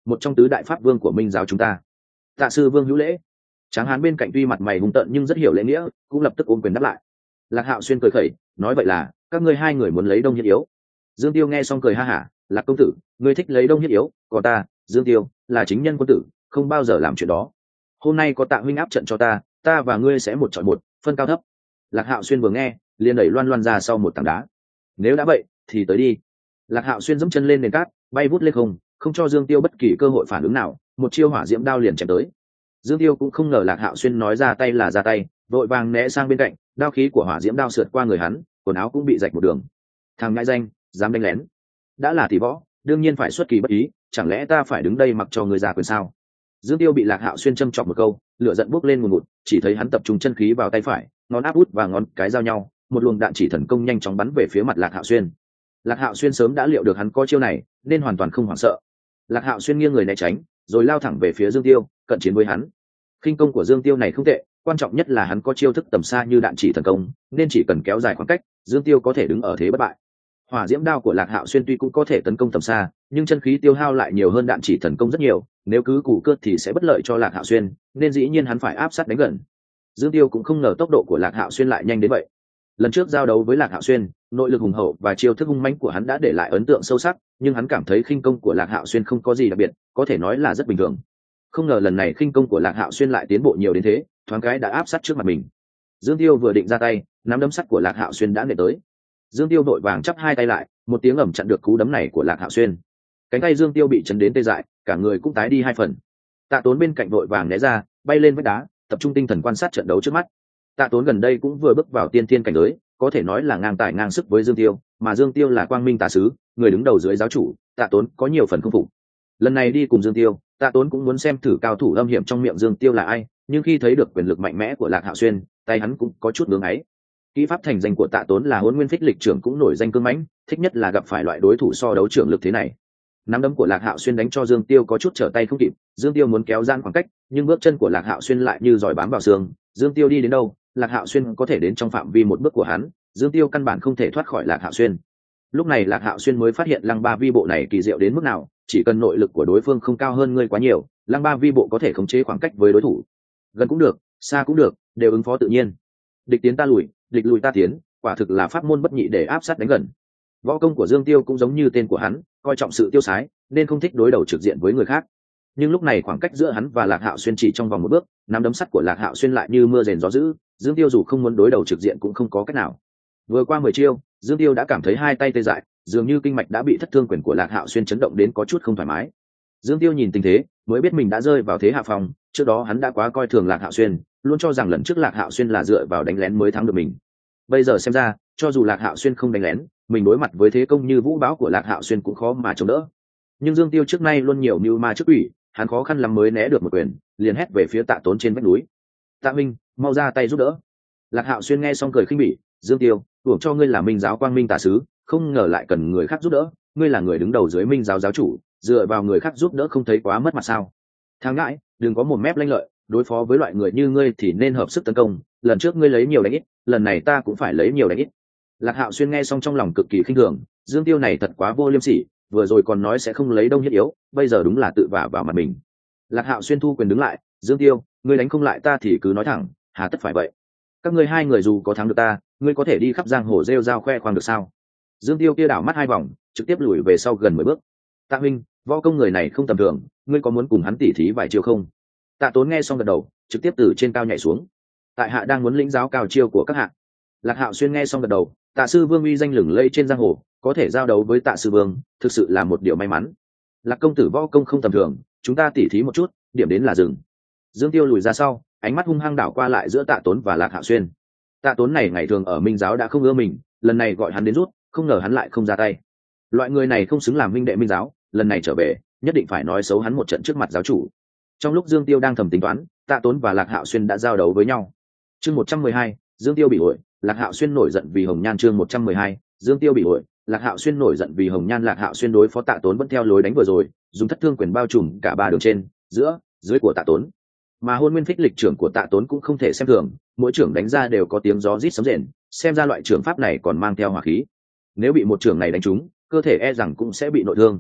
một trong tứ đại pháp vương của minh giáo chúng ta. Tạ sư vương hữu lễ. Tráng hán bên cạnh tuy mặt mày hung tợn nhưng rất hiểu lễ nghĩa, cũng lập tức ôm quyền đáp lại. Lạc Hạo Xuyên cười khẩy, nói vậy là các ngươi hai người muốn lấy Đông Hiết Yếu. Dương Tiêu nghe xong cười ha hả, Lạc công tử, ngươi thích lấy Đông Hiết Yếu, còn ta, Dương Tiêu, là chính nhân quân tử, không bao giờ làm chuyện đó. Hôm nay có Tạ huynh áp trận cho ta và ngươi sẽ một chọi một, phân cao thấp. Lạc Hạo Xuyên vừa nghe, liền đẩy Loan Loan ra sau một tảng đá. Nếu đã vậy, thì tới đi. Lạc Hạo Xuyên giẫm chân lên nền cát, bay vút lên không cho Dương Tiêu bất kỳ cơ hội phản ứng nào, một chiêu hỏa diễm đao liền chém tới. Dương Tiêu cũng không ngờ Lạc Hạo Xuyên nói ra tay là ra tay, vội vàng né sang bên cạnh, đao khí của hỏa diễm đao sượt qua người hắn, quần áo cũng bị rạch một đường. Thằng ngại danh, dám đánh lén. Đã là tỷ võ, đương nhiên phải xuất kỳ bất ý, chẳng lẽ ta phải đứng đây mặc cho người ra quyền sao? Dương Tiêu bị Lạc Hạo Xuyên châm chọc một câu, lửa giận bốc lên ngùn ngụt, chỉ thấy hắn tập trung chân khí vào tay phải, ngón áp út và ngón cái giao nhau, một luồng đạn chỉ thần công nhanh chóng bắn về phía mặt Lạc Hạo Xuyên. Lạc Hạo Xuyên sớm đã liệu được hắn có chiêu này, nên hoàn toàn không hoảng sợ. Lạc Hạo Xuyên nghiêng người né tránh, rồi lao thẳng về phía Dương Tiêu, cận chiến với hắn. Khinh công của Dương Tiêu này không tệ, quan trọng nhất là hắn có chiêu thức tầm xa như đạn chỉ thần công, nên chỉ cần kéo dài khoảng cách, Dương Tiêu có thể đứng ở thế bất bại. Hỏa diễm đao của Lạc Hạo Xuyên tuy cũng có thể tấn công tầm xa, nhưng chân khí tiêu hao lại nhiều hơn đạn chỉ thần công rất nhiều, nếu cứ cù cưa thì sẽ bất lợi cho Lạc Hạo Xuyên, nên dĩ nhiên hắn phải áp sát đánh gần. Dương Tiêu cũng không ngờ tốc độ của Lạc Hạo Xuyên lại nhanh đến vậy. Lần trước giao đấu với Lạc Hạo Xuyên, nội lực hùng hậu và chiêu thức hung mãnh của hắn đã để lại ấn tượng sâu sắc, nhưng hắn cảm thấy khinh công của Lạc Hạo Xuyên không có gì đặc biệt, có thể nói là rất bình thường. Không ngờ lần này khinh công của Lạc Hạo Xuyên lại tiến bộ nhiều đến thế, thoáng cái đã áp sát trước mặt mình. Dương Tiêu vừa định ra tay, nắm đấm sắt của Lạc Hạo Xuyên đã nện tới. Dương Tiêu vội vàng chắp hai tay lại, một tiếng ầm chặn được cú đấm này của Lạc Hạo Xuyên. Cánh tay Dương Tiêu bị chấn đến tê dại, cả người cũng tái đi hai phần. Tạ Tốn bên cạnh vội vàng né ra, bay lên vách đá, tập trung tinh thần quan sát trận đấu trước mắt. Tạ Tốn gần đây cũng vừa bước vào tiên thiên cảnh giới, có thể nói là ngang tài ngang sức với Dương Tiêu, mà Dương Tiêu là Quang Minh Tà sứ, người đứng đầu dưới giáo chủ, Tạ Tốn có nhiều phần không phục. Lần này đi cùng Dương Tiêu, Tạ Tốn cũng muốn xem thử cao thủ âm hiểm trong miệng Dương Tiêu là ai, nhưng khi thấy được quyền lực mạnh mẽ của Lạc Hạo Xuyên, tay hắn cũng có chút ngưỡng ấy. Kỹ pháp thành danh của Tạ Tốn là Hỗn Nguyên Phích Lịch trưởng cũng nổi danh cương mãnh, thích nhất là gặp phải loại đối thủ so đấu trưởng lực thế này. Nắm đấm của Lạc Hạo Xuyên đánh cho Dương Tiêu có chút trở tay không kịp, Dương Tiêu muốn kéo gian khoảng cách, nhưng bước chân của Lạc Hạo Xuyên lại như giỏi bám vào xương, Dương Tiêu đi đến đâu, Lạc Hạo Xuyên có thể đến trong phạm vi một bước của hắn, Dương Tiêu căn bản không thể thoát khỏi Lạc Hạo Xuyên. Lúc này Lạc Hạo Xuyên mới phát hiện Lăng Ba Vi bộ này kỳ diệu đến mức nào, chỉ cần nội lực của đối phương không cao hơn ngươi quá nhiều, Lăng Ba Vi bộ có thể khống chế khoảng cách với đối thủ. Gần cũng được, xa cũng được, đều ứng phó tự nhiên. Địch tiến ta lùi, địch lùi ta tiến, quả thực là pháp môn bất nhị để áp sát đánh gần. Võ công của Dương Tiêu cũng giống như tên của hắn, coi trọng sự tiêu sái, nên không thích đối đầu trực diện với người khác. Nhưng lúc này khoảng cách giữa hắn và Lạc Hạo Xuyên chỉ trong vòng một bước, nắm đấm sắt của Lạc Hạo Xuyên lại như mưa rền gió dữ, Dương Tiêu dù không muốn đối đầu trực diện cũng không có cách nào. Vừa qua 10 chiêu, Dương Tiêu đã cảm thấy hai tay tê dại, dường như kinh mạch đã bị thất thương, quyền của Lạc Hạo Xuyên chấn động đến có chút không thoải mái. Dương Tiêu nhìn tình thế, mới biết mình đã rơi vào thế hạ phòng, trước đó hắn đã quá coi thường Lạc Hạo Xuyên, luôn cho rằng lần trước Lạc Hạo Xuyên là dựa vào đánh lén mới thắng được mình. Bây giờ xem ra, cho dù Lạc Hạo Xuyên không đánh lén, mình đối mặt với thế công như vũ bão của Lạc Hạo Xuyên cũng khó mà chống đỡ. Nhưng Dương Tiêu trước nay luôn nhiều mưu ma trước quỷ, hắn khó khăn lắm mới né được một quyền, liền hét về phía Tạ Tốn trên vách núi: Tạ Minh, mau ra tay giúp đỡ. Lạc Hạo Xuyên nghe xong cười khinh bỉ: Dương Tiêu, tưởng cho ngươi là Minh giáo Quang Minh Tà sứ, không ngờ lại cần người khác giúp đỡ, ngươi là người đứng đầu dưới Minh giáo giáo chủ, dựa vào người khác giúp đỡ không thấy quá mất mặt sao? Thằng ngãi, đừng có mồm mép lanh lợi, đối phó với loại người như ngươi thì nên hợp sức tấn công, lần trước ngươi lấy nhiều đánh ít, lần này ta cũng phải lấy nhiều đánh ít. Lạc Hạo Xuyên nghe xong trong lòng cực kỳ khinh thường, Dương Tiêu này thật quá vô liêm sỉ, vừa rồi còn nói sẽ không lấy Đông Hiết Yếu, bây giờ đúng là tự vả vào mặt mình. Lạc Hạo Xuyên thu quyền đứng lại: Dương Tiêu, ngươi đánh không lại ta thì cứ nói thẳng, hà tất phải vậy? Các ngươi hai người dù có thắng được ta, ngươi có thể đi khắp giang hồ rêu rao khoe khoang được sao? Dương Tiêu kia đảo mắt hai vòng, trực tiếp lùi về sau gần 10 bước. Tạ huynh, võ công người này không tầm thường, ngươi có muốn cùng hắn tỉ thí vài chiêu không? Tạ Tốn nghe xong gật đầu, trực tiếp từ trên cao nhảy xuống. Tại hạ đang muốn lĩnh giáo cao chiêu của các hạ. Lạc Hạo Xuyên nghe xong gật đầu, Tạ sư vương uy danh lừng lẫy trên giang hồ, có thể giao đấu với Tạ sư vương, thực sự là một điều may mắn. Lạc công tử võ công không tầm thường, chúng ta tỉ thí một chút, điểm đến là dừng. Dương Tiêu lùi ra sau, ánh mắt hung hăng đảo qua lại giữa Tạ Tốn và Lạc Hạo Xuyên. Tạ Tốn này ngày thường ở Minh giáo đã không ưa mình, lần này gọi hắn đến rút, không ngờ hắn lại không ra tay. Loại người này không xứng làm minh đệ Minh giáo, lần này trở về, nhất định phải nói xấu hắn một trận trước mặt giáo chủ. Trong lúc Dương Tiêu đang thầm tính toán, Tạ Tốn và Lạc Hạo Xuyên đã giao đấu với nhau. Chương 112, Dương Tiêu bị uội, Lạc Hạo Xuyên nổi giận vì Hồng Nhan. Chương 112, Dương Tiêu bị uội, Lạc Hạo Xuyên nổi giận vì Hồng Nhan. Lạc Hạo Xuyên đối phó Tạ Tốn vẫn theo lối đánh vừa rồi, dùng thất thương quyền bao trùm cả ba đường trên, giữa, dưới của Tạ Tốn. Mà Hôn Nguyên Phích Lịch trưởng của Tạ Tốn cũng không thể xem thường, mỗi trưởng đánh ra đều có tiếng gió rít sấm rền, xem ra loại trưởng pháp này còn mang theo hỏa khí. Nếu bị một trưởng này đánh trúng, cơ thể e rằng cũng sẽ bị nội thương.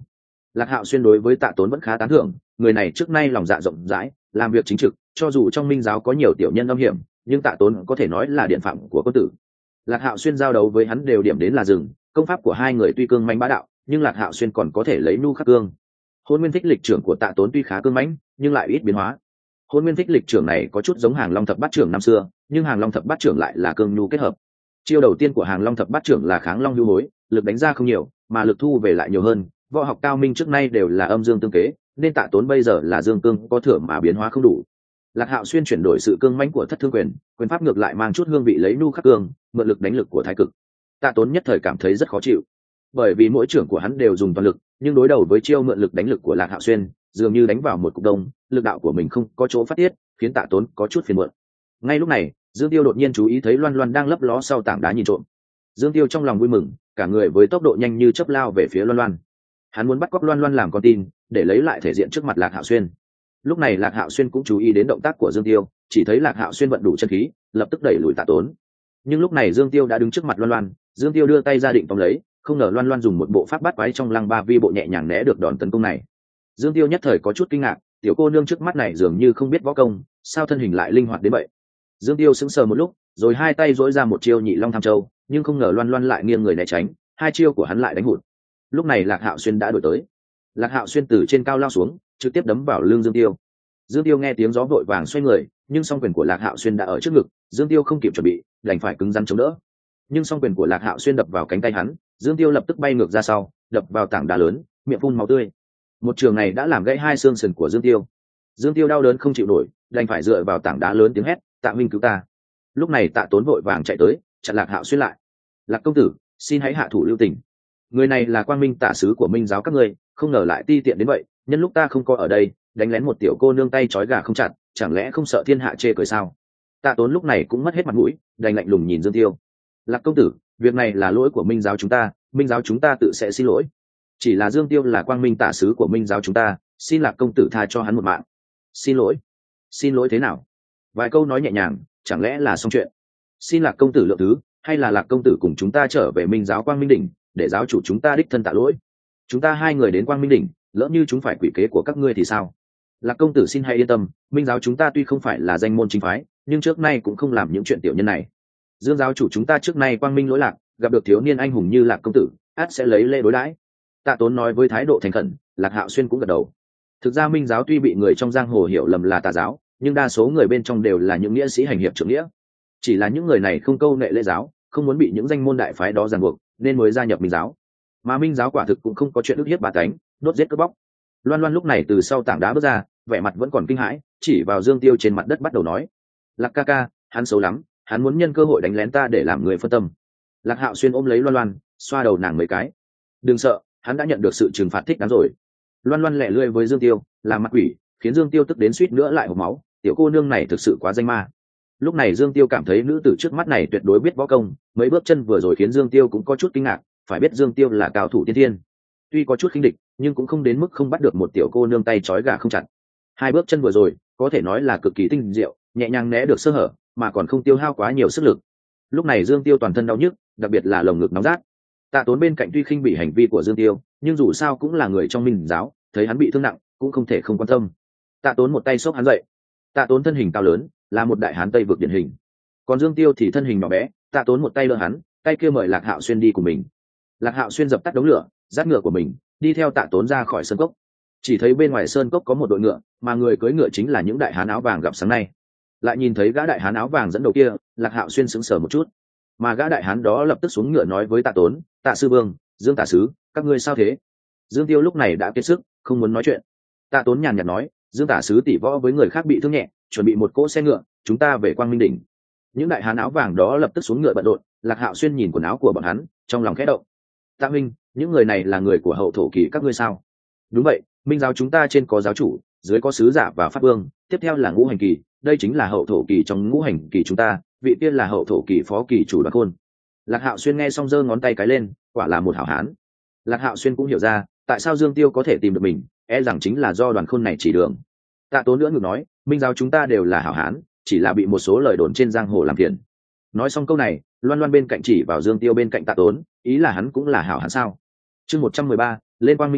Lạc Hạo Xuyên đối với Tạ Tốn vẫn khá tán thưởng, người này trước nay lòng dạ rộng rãi, làm việc chính trực, cho dù trong minh giáo có nhiều tiểu nhân âm hiểm, nhưng Tạ Tốn có thể nói là điện phạm của quân tử. Lạc Hạo Xuyên giao đấu với hắn đều điểm đến là rừng, công pháp của hai người tuy cương mãnh bá đạo, nhưng Lạc Hạo Xuyên còn có thể lấy nhu khắc cương. Hôn Nguyên Thích Lịch trưởng của Tạ Tốn tuy khá cương mãnh, nhưng lại ít biến hóa. Hôn Nguyên Thích Lịch trưởng này có chút giống Hàng Long Thập Bát trưởng năm xưa, nhưng Hàng Long Thập Bát trưởng lại là cương nhu kết hợp. Chiêu đầu tiên của Hàng Long Thập Bát trưởng là Kháng Long Hưu Hối, lực đánh ra không nhiều, mà lực thu về lại nhiều hơn. Võ học cao minh trước nay đều là âm dương tương kế, nên Tạ Tốn bây giờ là dương cương có thừa mà biến hóa không đủ. Lạc Hạo Xuyên chuyển đổi sự cương mãnh của Thất Thương quyền, quyền pháp ngược lại mang chút hương vị lấy nhu khắc cương, mượn lực đánh lực của thái cực. Tạ Tốn nhất thời cảm thấy rất khó chịu, bởi vì mỗi trưởng của hắn đều dùng toàn lực, nhưng đối đầu với chiêu mượn lực đánh lực của Lạc Hạo Xuyên, dường như đánh vào một cục đông, lực đạo của mình không có chỗ phát tiết, khiến Tạ Tốn có chút phiền muộn. Ngay lúc này, Dương Tiêu đột nhiên chú ý thấy Loan Loan đang lấp ló sau tảng đá nhìn trộm. Dương Tiêu trong lòng vui mừng, cả người với tốc độ nhanh như chớp lao về phía Loan Loan. Hắn muốn bắt cóc Loan Loan làm con tin, để lấy lại thể diện trước mặt Lạc Hạo Xuyên. Lúc này Lạc Hạo Xuyên cũng chú ý đến động tác của Dương Tiêu, chỉ thấy Lạc Hạo Xuyên vận đủ chân khí, lập tức đẩy lùi Tạ Tốn. Nhưng lúc này Dương Tiêu đã đứng trước mặt Loan Loan, Dương Tiêu đưa tay ra định tóm lấy, không ngờ Loan Loan dùng một bộ pháp bắt quái trong lăng ba vi bộ nhẹ nhàng né được đòn tấn công này. Dương Tiêu nhất thời có chút kinh ngạc, tiểu cô nương trước mắt này dường như không biết võ công, sao thân hình lại linh hoạt đến vậy? Dương Tiêu sững sờ một lúc, rồi hai tay duỗi ra một chiêu Nhị Long Tham Châu, nhưng không ngờ Loan Loan lại nghiêng người né tránh, hai chiêu của hắn lại đánh hụt. Lúc này Lạc Hạo Xuyên đã đuổi tới. Lạc Hạo Xuyên từ trên cao lao xuống, trực tiếp đấm vào lưng Dương Tiêu. Dương Tiêu nghe tiếng gió vội vàng xoay người, nhưng song quyền của Lạc Hạo Xuyên đã ở trước ngực, Dương Tiêu không kịp chuẩn bị, đành phải cứng rắn chống đỡ. Nhưng song quyền của Lạc Hạo Xuyên đập vào cánh tay hắn, Dương Tiêu lập tức bay ngược ra sau, đập vào tảng đá lớn, miệng phun máu tươi. Một trường này đã làm gãy hai xương sườn của Dương Tiêu. Dương Tiêu đau đớn không chịu nổi, đành phải dựa vào tảng đá lớn tiếng hét, "Tạ huynh cứu ta!" Lúc này Tạ Tốn vội vàng chạy tới, chặn Lạc Hạo Xuyên lại. "Lạc công tử, xin hãy hạ thủ lưu tình. Người này là Quang Minh Tả sứ của Minh giáo các ngươi, không ngờ lại ti tiện đến vậy, nhân lúc ta không có ở đây, đánh lén một tiểu cô nương tay trói gà không chặt, chẳng lẽ không sợ thiên hạ chê cười sao?" Tạ Tốn lúc này cũng mất hết mặt mũi, đành lạnh lùng nhìn Dương Tiêu. "Lạc công tử, việc này là lỗi của Minh giáo chúng ta, Minh giáo chúng ta tự sẽ xin lỗi. Chỉ là Dương Tiêu là Quang Minh Tả sứ của Minh giáo chúng ta, xin Lạc công tử tha cho hắn một mạng." "Xin lỗi? Xin lỗi thế nào?" Vài câu nói nhẹ nhàng, chẳng lẽ là xong chuyện? "Xin Lạc công tử lượng thứ, hay là Lạc công tử cùng chúng ta trở về Minh giáo Quang Minh đỉnh, để giáo chủ chúng ta đích thân tạ lỗi. Chúng ta hai người đến Quang Minh đỉnh, lỡ như chúng phải quỷ kế của các ngươi thì sao? Lạc công tử xin hãy yên tâm, Minh giáo chúng ta tuy không phải là danh môn chính phái, nhưng trước nay cũng không làm những chuyện tiểu nhân này. Dương giáo chủ chúng ta trước nay quang minh lỗi lạc, gặp được thiếu niên anh hùng như Lạc công tử, ắt sẽ lấy lễ đối đãi." Tạ Tốn nói với thái độ thành khẩn, Lạc Hạo Xuyên cũng gật đầu. Thực ra Minh giáo tuy bị người trong giang hồ hiểu lầm là tà giáo, nhưng đa số người bên trong đều là những nghĩa sĩ hành hiệp trưởng nghĩa. Chỉ là những người này không câu nệ lễ giáo, không muốn bị những danh môn đại phái đó ràng buộc, nên mới gia nhập Minh giáo. Mà Minh giáo quả thực cũng không có chuyện ức hiếp bá tánh, đốt giết cướp bóc. Loan Loan lúc này từ sau tảng đá bước ra, vẻ mặt vẫn còn kinh hãi, chỉ vào Dương Tiêu trên mặt đất bắt đầu nói: "Lạc ca ca, hắn xấu lắm, hắn muốn nhân cơ hội đánh lén ta để làm người phân tâm." Lạc Hạo Xuyên ôm lấy Loan Loan, xoa đầu nàng mấy cái. "Đừng sợ, hắn đã nhận được sự trừng phạt thích đáng rồi." Loan Loan lẹ lươi với Dương Tiêu, làm mặt quỷ, khiến Dương Tiêu tức đến suýt nữa lại hộc máu. Tiểu cô nương này thực sự quá danh ma. Lúc này Dương Tiêu cảm thấy nữ tử trước mắt này tuyệt đối biết võ công, mấy bước chân vừa rồi khiến Dương Tiêu cũng có chút kinh ngạc, phải biết Dương Tiêu là cao thủ tiên thiên. Tuy có chút khinh địch, nhưng cũng không đến mức không bắt được một tiểu cô nương tay trói gà không chặt. Hai bước chân vừa rồi, có thể nói là cực kỳ tinh diệu, nhẹ nhàng né được sơ hở, mà còn không tiêu hao quá nhiều sức lực. Lúc này Dương Tiêu toàn thân đau nhức, đặc biệt là lồng ngực nóng rát. Tạ Tốn bên cạnh tuy khinh bỉ hành vi của Dương Tiêu, nhưng dù sao cũng là người trong Minh giáo, thấy hắn bị thương nặng, cũng không thể không quan tâm. Tạ Tốn một tay xốc hắn dậy. Tạ Tốn thân hình cao lớn, là một đại hán Tây vực điển hình. Còn Dương Tiêu thì thân hình nhỏ bé, Tạ Tốn một tay đỡ hắn, tay kia mời Lạc Hạo Xuyên đi cùng mình. Lạc Hạo Xuyên dập tắt đống lửa, dắt ngựa của mình, đi theo Tạ Tốn ra khỏi sơn cốc. Chỉ thấy bên ngoài sơn cốc có một đội ngựa, mà người cưỡi ngựa chính là những đại hán áo vàng gặp sáng nay. Lại nhìn thấy gã đại hán áo vàng dẫn đầu kia, Lạc Hạo Xuyên sững sờ một chút. Mà gã đại hán đó lập tức xuống ngựa nói với Tạ Tốn: "Tạ sư vương, Dương tả sứ, các ngươi sao thế?" Dương Tiêu lúc này đã kiệt sức, không muốn nói chuyện. Tạ Tốn nhàn nhạt nói: "Dương tả sứ tỷ võ với người khác bị thương nhẹ, chuẩn bị một cỗ xe ngựa, chúng ta về Quang Minh đỉnh." Những đại hán áo vàng đó lập tức xuống ngựa bận rộn. Lạc Hạo Xuyên nhìn quần áo của bọn hắn, trong lòng khẽ động. "Tạ huynh, những người này là người của hậu thổ kỳ các ngươi sao?" "Đúng vậy, Minh giáo chúng ta trên có giáo chủ, dưới có sứ giả và pháp vương, tiếp theo là ngũ hành kỳ, đây chính là hậu thổ kỳ trong ngũ hành kỳ chúng ta, vị tiên là hậu thổ kỳ phó kỳ chủ Đoàn Khôn." Lạc Hạo Xuyên nghe xong giơ ngón tay cái lên, quả là một hảo hán. Lạc Hạo Xuyên cũng hiểu ra tại sao Dương Tiêu có thể tìm được mình, e rằng chính là do Đoàn Khôn này chỉ đường. Tạ Tốn nữa ngược nói: "Minh giáo chúng ta đều là hảo hán, chỉ là bị một số lời đồn trên giang hồ làm phiền." Nói xong câu này, Loan Loan bên cạnh chỉ vào Dương Tiêu bên cạnh Tạ Tốn, ý là hắn cũng là hảo hán sao? Chương 113, lên Quang Minh đỉnh,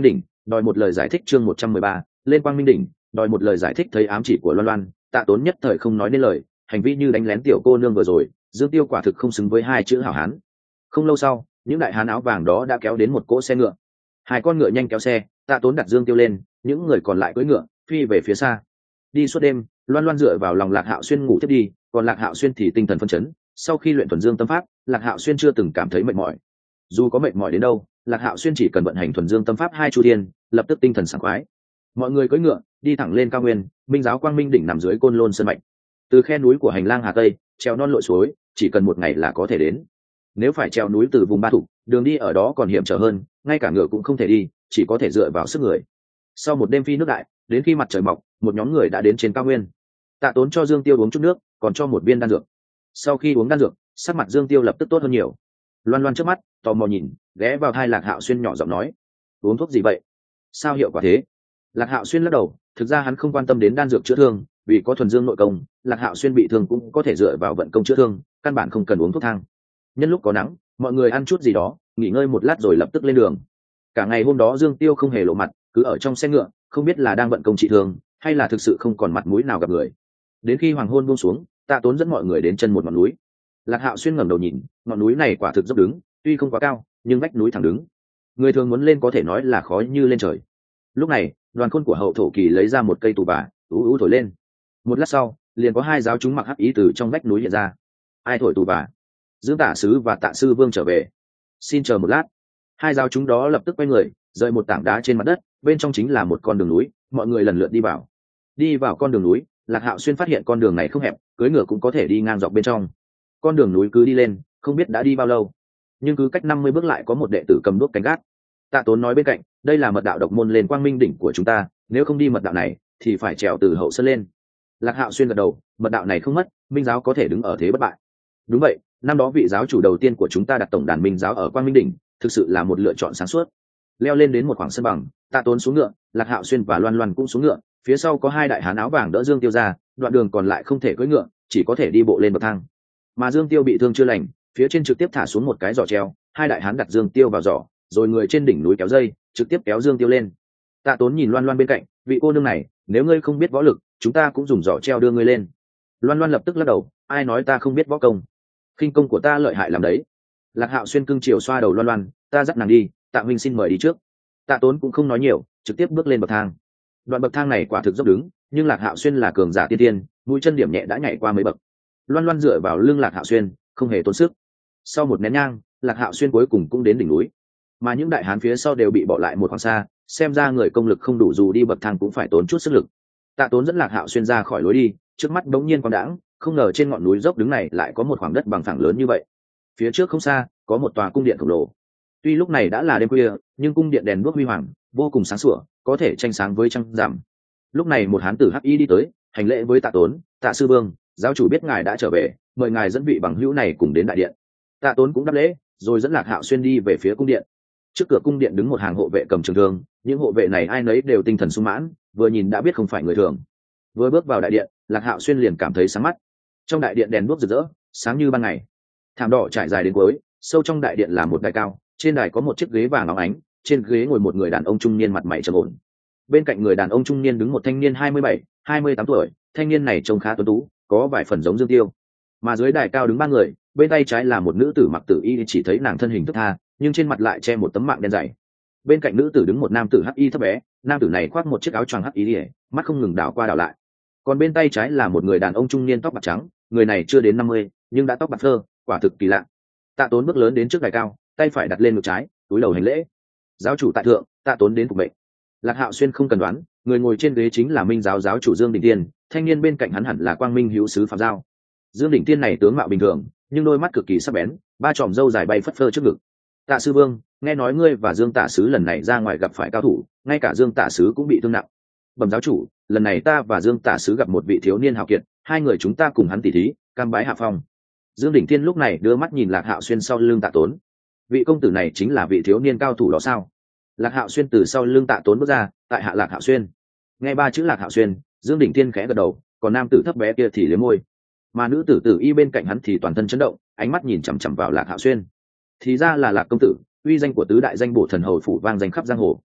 đòi một lời giải thích chương 113, lên quang minh đỉnh, đòi một lời giải thích thấy ám chỉ của Loan Loan, Tạ Tốn nhất thời không nói nên lời, hành vi như đánh lén tiểu cô nương vừa rồi, Dương Tiêu quả thực không xứng với hai chữ hảo hán. Không lâu sau, những đại hán áo vàng đó đã kéo đến một cỗ xe ngựa. Hai con ngựa nhanh kéo xe, Tạ Tốn đặt Dương Tiêu lên, những người còn lại cưỡi ngựa, phi về phía xa. Đi suốt đêm, Loan Loan dựa vào lòng Lạc Hạo Xuyên ngủ thiếp đi, còn Lạc Hạo Xuyên thì tinh thần phấn chấn. Sau khi luyện thuần dương tâm pháp, Lạc Hạo Xuyên chưa từng cảm thấy mệt mỏi. Dù có mệt mỏi đến đâu, Lạc Hạo Xuyên chỉ cần vận hành thuần dương tâm pháp hai chu thiên, lập tức tinh thần sảng khoái. Mọi người cưỡi ngựa đi thẳng lên cao nguyên. Minh giáo quang minh đỉnh nằm dưới Côn Lôn sơn mạch. Từ khe núi của hành lang Hà Tây treo non lội suối, chỉ cần một ngày là có thể đến. Nếu phải treo núi từ vùng Ba Thục, đường đi ở đó còn hiểm trở hơn, ngay cả ngựa cũng không thể đi, chỉ có thể dựa vào sức người. Sau một đêm phi nước đại, đến khi mặt trời mọc, một nhóm người đã đến trên cao nguyên. Tạ Tốn cho Dương Tiêu uống chút nước, còn cho một viên đan dược. Sau khi uống đan dược, sắc mặt Dương Tiêu lập tức tốt hơn nhiều. Loan Loan trước mắt tò mò nhìn, ghé vào thai Lạc Hạo Xuyên nhỏ giọng nói: uống thuốc gì vậy, sao hiệu quả thế? Lạc Hạo Xuyên lắc đầu, thực ra hắn không quan tâm đến đan dược chữa thương, vì có thuần dương nội công, Lạc Hạo Xuyên bị thương cũng có thể dựa vào vận công chữa thương, căn bản không cần uống thuốc thang. Nhân lúc có nắng, mọi người ăn chút gì đó, nghỉ ngơi một lát rồi lập tức lên đường. Cả ngày hôm đó Dương Tiêu không hề lộ mặt, cứ ở trong xe ngựa, không biết là đang vận công trị thương hay là thực sự không còn mặt mũi nào gặp người. Đến khi hoàng hôn buông xuống, Tạ Tốn dẫn mọi người đến chân một ngọn núi. Lạc Hạo Xuyên ngẩng đầu nhìn, ngọn núi này quả thực dốc đứng, tuy không quá cao, nhưng vách núi thẳng đứng. Người thường muốn lên có thể nói là khó như lên trời. Lúc này, đoàn khôn của Hậu Thổ Kỳ lấy ra một cây tù bà, ú ú thổi lên. Một lát sau, liền có hai giáo chúng mặc hắc ý từ trong vách núi hiện ra. Ai thổi tù bà? Dương Tả Sứ và Tạ Sư Vương trở về. Xin chờ một lát. Hai giáo chúng đó lập tức quay người, rời một tảng đá trên mặt đất, bên trong chính là một con đường núi. Mọi người lần lượt đi vào. Đi vào con đường núi, Lạc Hạo Xuyên phát hiện con đường này không hẹp, cưỡi ngựa cũng có thể đi ngang dọc bên trong. Con đường núi cứ đi lên, không biết đã đi bao lâu, nhưng cứ cách 50 bước lại có một đệ tử cầm đuốc canh gác. Tạ Tốn nói bên cạnh: đây là mật đạo độc môn lên quang minh đỉnh của chúng ta, nếu không đi mật đạo này thì phải trèo từ hậu sơn lên. Lạc Hạo Xuyên gật đầu: mật đạo này không mất, minh giáo có thể đứng ở thế bất bại. Đúng vậy, năm đó vị giáo chủ đầu tiên của chúng ta đặt tổng đàn minh giáo ở quang minh đỉnh, thực sự là một lựa chọn sáng suốt. Leo lên đến một khoảng sân bằng, Tạ Tốn xuống ngựa, Lạc Hạo Xuyên và Loan Loan cũng xuống ngựa, phía sau có hai đại hán áo vàng đỡ Dương Tiêu ra, đoạn đường còn lại không thể cưỡi ngựa, chỉ có thể đi bộ lên bậc thang. Mà Dương Tiêu bị thương chưa lành, phía trên trực tiếp thả xuống một cái giỏ treo, hai đại hán đặt Dương Tiêu vào giỏ, rồi người trên đỉnh núi kéo dây, trực tiếp kéo Dương Tiêu lên. Tạ Tốn nhìn Loan Loan bên cạnh: vị cô nương này, nếu ngươi không biết võ lực, chúng ta cũng dùng giỏ treo đưa ngươi lên. Loan Loan lập tức lắc đầu: ai nói ta không biết võ công, khinh công của ta lợi hại làm đấy. Lạc Hạo Xuyên cưng chiều xoa đầu Loan Loan: ta dắt nàng đi, Tạ huynh xin mời đi trước. Tạ Tốn cũng không nói nhiều, trực tiếp bước lên bậc thang. Đoạn bậc thang này quả thực dốc đứng, nhưng Lạc Hạo Xuyên là cường giả tiên tiên, mũi chân điểm nhẹ đã nhảy qua mấy bậc. Loan Loan dựa vào lưng Lạc Hạo Xuyên, không hề tốn sức. Sau một nén nhang, Lạc Hạo Xuyên cuối cùng cũng đến đỉnh núi, mà những đại hán phía sau đều bị bỏ lại một khoảng xa, xem ra người công lực không đủ, dù đi bậc thang cũng phải tốn chút sức lực. Tạ Tốn dẫn Lạc Hạo Xuyên ra khỏi lối đi, trước mắt đống nhiên quang đãng, không ngờ trên ngọn núi dốc đứng này lại có một khoảng đất bằng phẳng lớn như vậy. Phía trước không xa có một tòa cung điện khổng lồ. Tuy lúc này đã là đêm khuya, nhưng cung điện đèn đuốc huy hoàng, vô cùng sáng sủa, có thể tranh sáng với trăng rằm. Lúc này một hán tử hắc y đi tới, hành lễ với Tạ Tốn: Tạ sư vương, giáo chủ biết ngài đã trở về, mời ngài dẫn vị bằng hữu này cùng đến đại điện. Tạ Tốn cũng đáp lễ, rồi dẫn Lạc Hạo Xuyên đi về phía cung điện. Trước cửa cung điện đứng một hàng hộ vệ cầm trường thương, những hộ vệ này ai nấy đều tinh thần sung mãn, vừa nhìn đã biết không phải người thường. Vừa bước vào đại điện, Lạc Hạo Xuyên liền cảm thấy sáng mắt. Trong đại điện đèn đuốc rực rỡ, sáng như ban ngày. Thảm đỏ trải dài đến cuối, sâu trong đại điện là một đài cao, trên đài có một chiếc ghế vàng óng ánh, trên ghế ngồi một người đàn ông trung niên mặt mày trầm ổn. Bên cạnh người đàn ông trung niên đứng một thanh niên 27-28 tuổi, thanh niên này trông khá tuấn tú, có vài phần giống Dương Tiêu. Mà dưới đài cao đứng ba người, bên tay trái là một nữ tử mặc tử y, chỉ thấy nàng thân hình thức tha, nhưng trên mặt lại che một tấm mạng đen dày. Bên cạnh nữ tử đứng một nam tử hắc y thấp bé, nam tử này khoác một chiếc áo choàng hắc y, mắt không ngừng đảo qua đảo lại. Còn bên tay trái là một người đàn ông trung niên tóc bạc trắng, người này chưa đến 50, nhưng đã tóc bạc phơ, quả thực kỳ lạ. Tạ Tốn bước lớn đến trước đài cao, tay phải đặt lên ngực trái, cúi đầu hành lễ: giáo chủ tại thượng, Tạ Tốn đến phục mệnh. Lạc Hạo Xuyên không cần đoán, người ngồi trên ghế chính là minh giáo giáo chủ Dương Đỉnh Tiên, thanh niên bên cạnh hắn hẳn là Quang Minh hữu sứ Phạm Giao. Dương Đỉnh Tiên này tướng mạo bình thường, nhưng đôi mắt cực kỳ sắc bén, ba chòm râu dài bay phất phơ trước ngực. Tạ sư vương, nghe nói ngươi và Dương Tả sứ lần này ra ngoài gặp phải cao thủ, ngay cả Dương Tả sứ cũng bị thương nặng. Bẩm giáo chủ, lần này ta và Dương Tả sứ gặp một vị thiếu niên hào kiệt, hai người chúng ta cùng hắn tỉ thí, cam bái hạ phong. Dương Đỉnh Tiên lúc này đưa mắt nhìn Lạc Hạo Xuyên sau lưng Tạ Tốn: vị công tử này chính là vị thiếu niên cao thủ đó sao? Lạc Hạo Xuyên từ sau lưng Tạ Tốn bước ra: tại hạ Lạc Hạo Xuyên. Nghe ba chữ Lạc Hạo Xuyên, Dương Đỉnh Tiên khẽ gật đầu, còn nam tử thấp bé kia thì liếm môi, mà nữ tử tử y bên cạnh hắn thì toàn thân chấn động, ánh mắt nhìn chằm chằm vào Lạc Hạo Xuyên. Thì ra là Lạc công tử, uy danh của tứ đại danh bổ thần hầu phủ vang danh khắp giang hồ.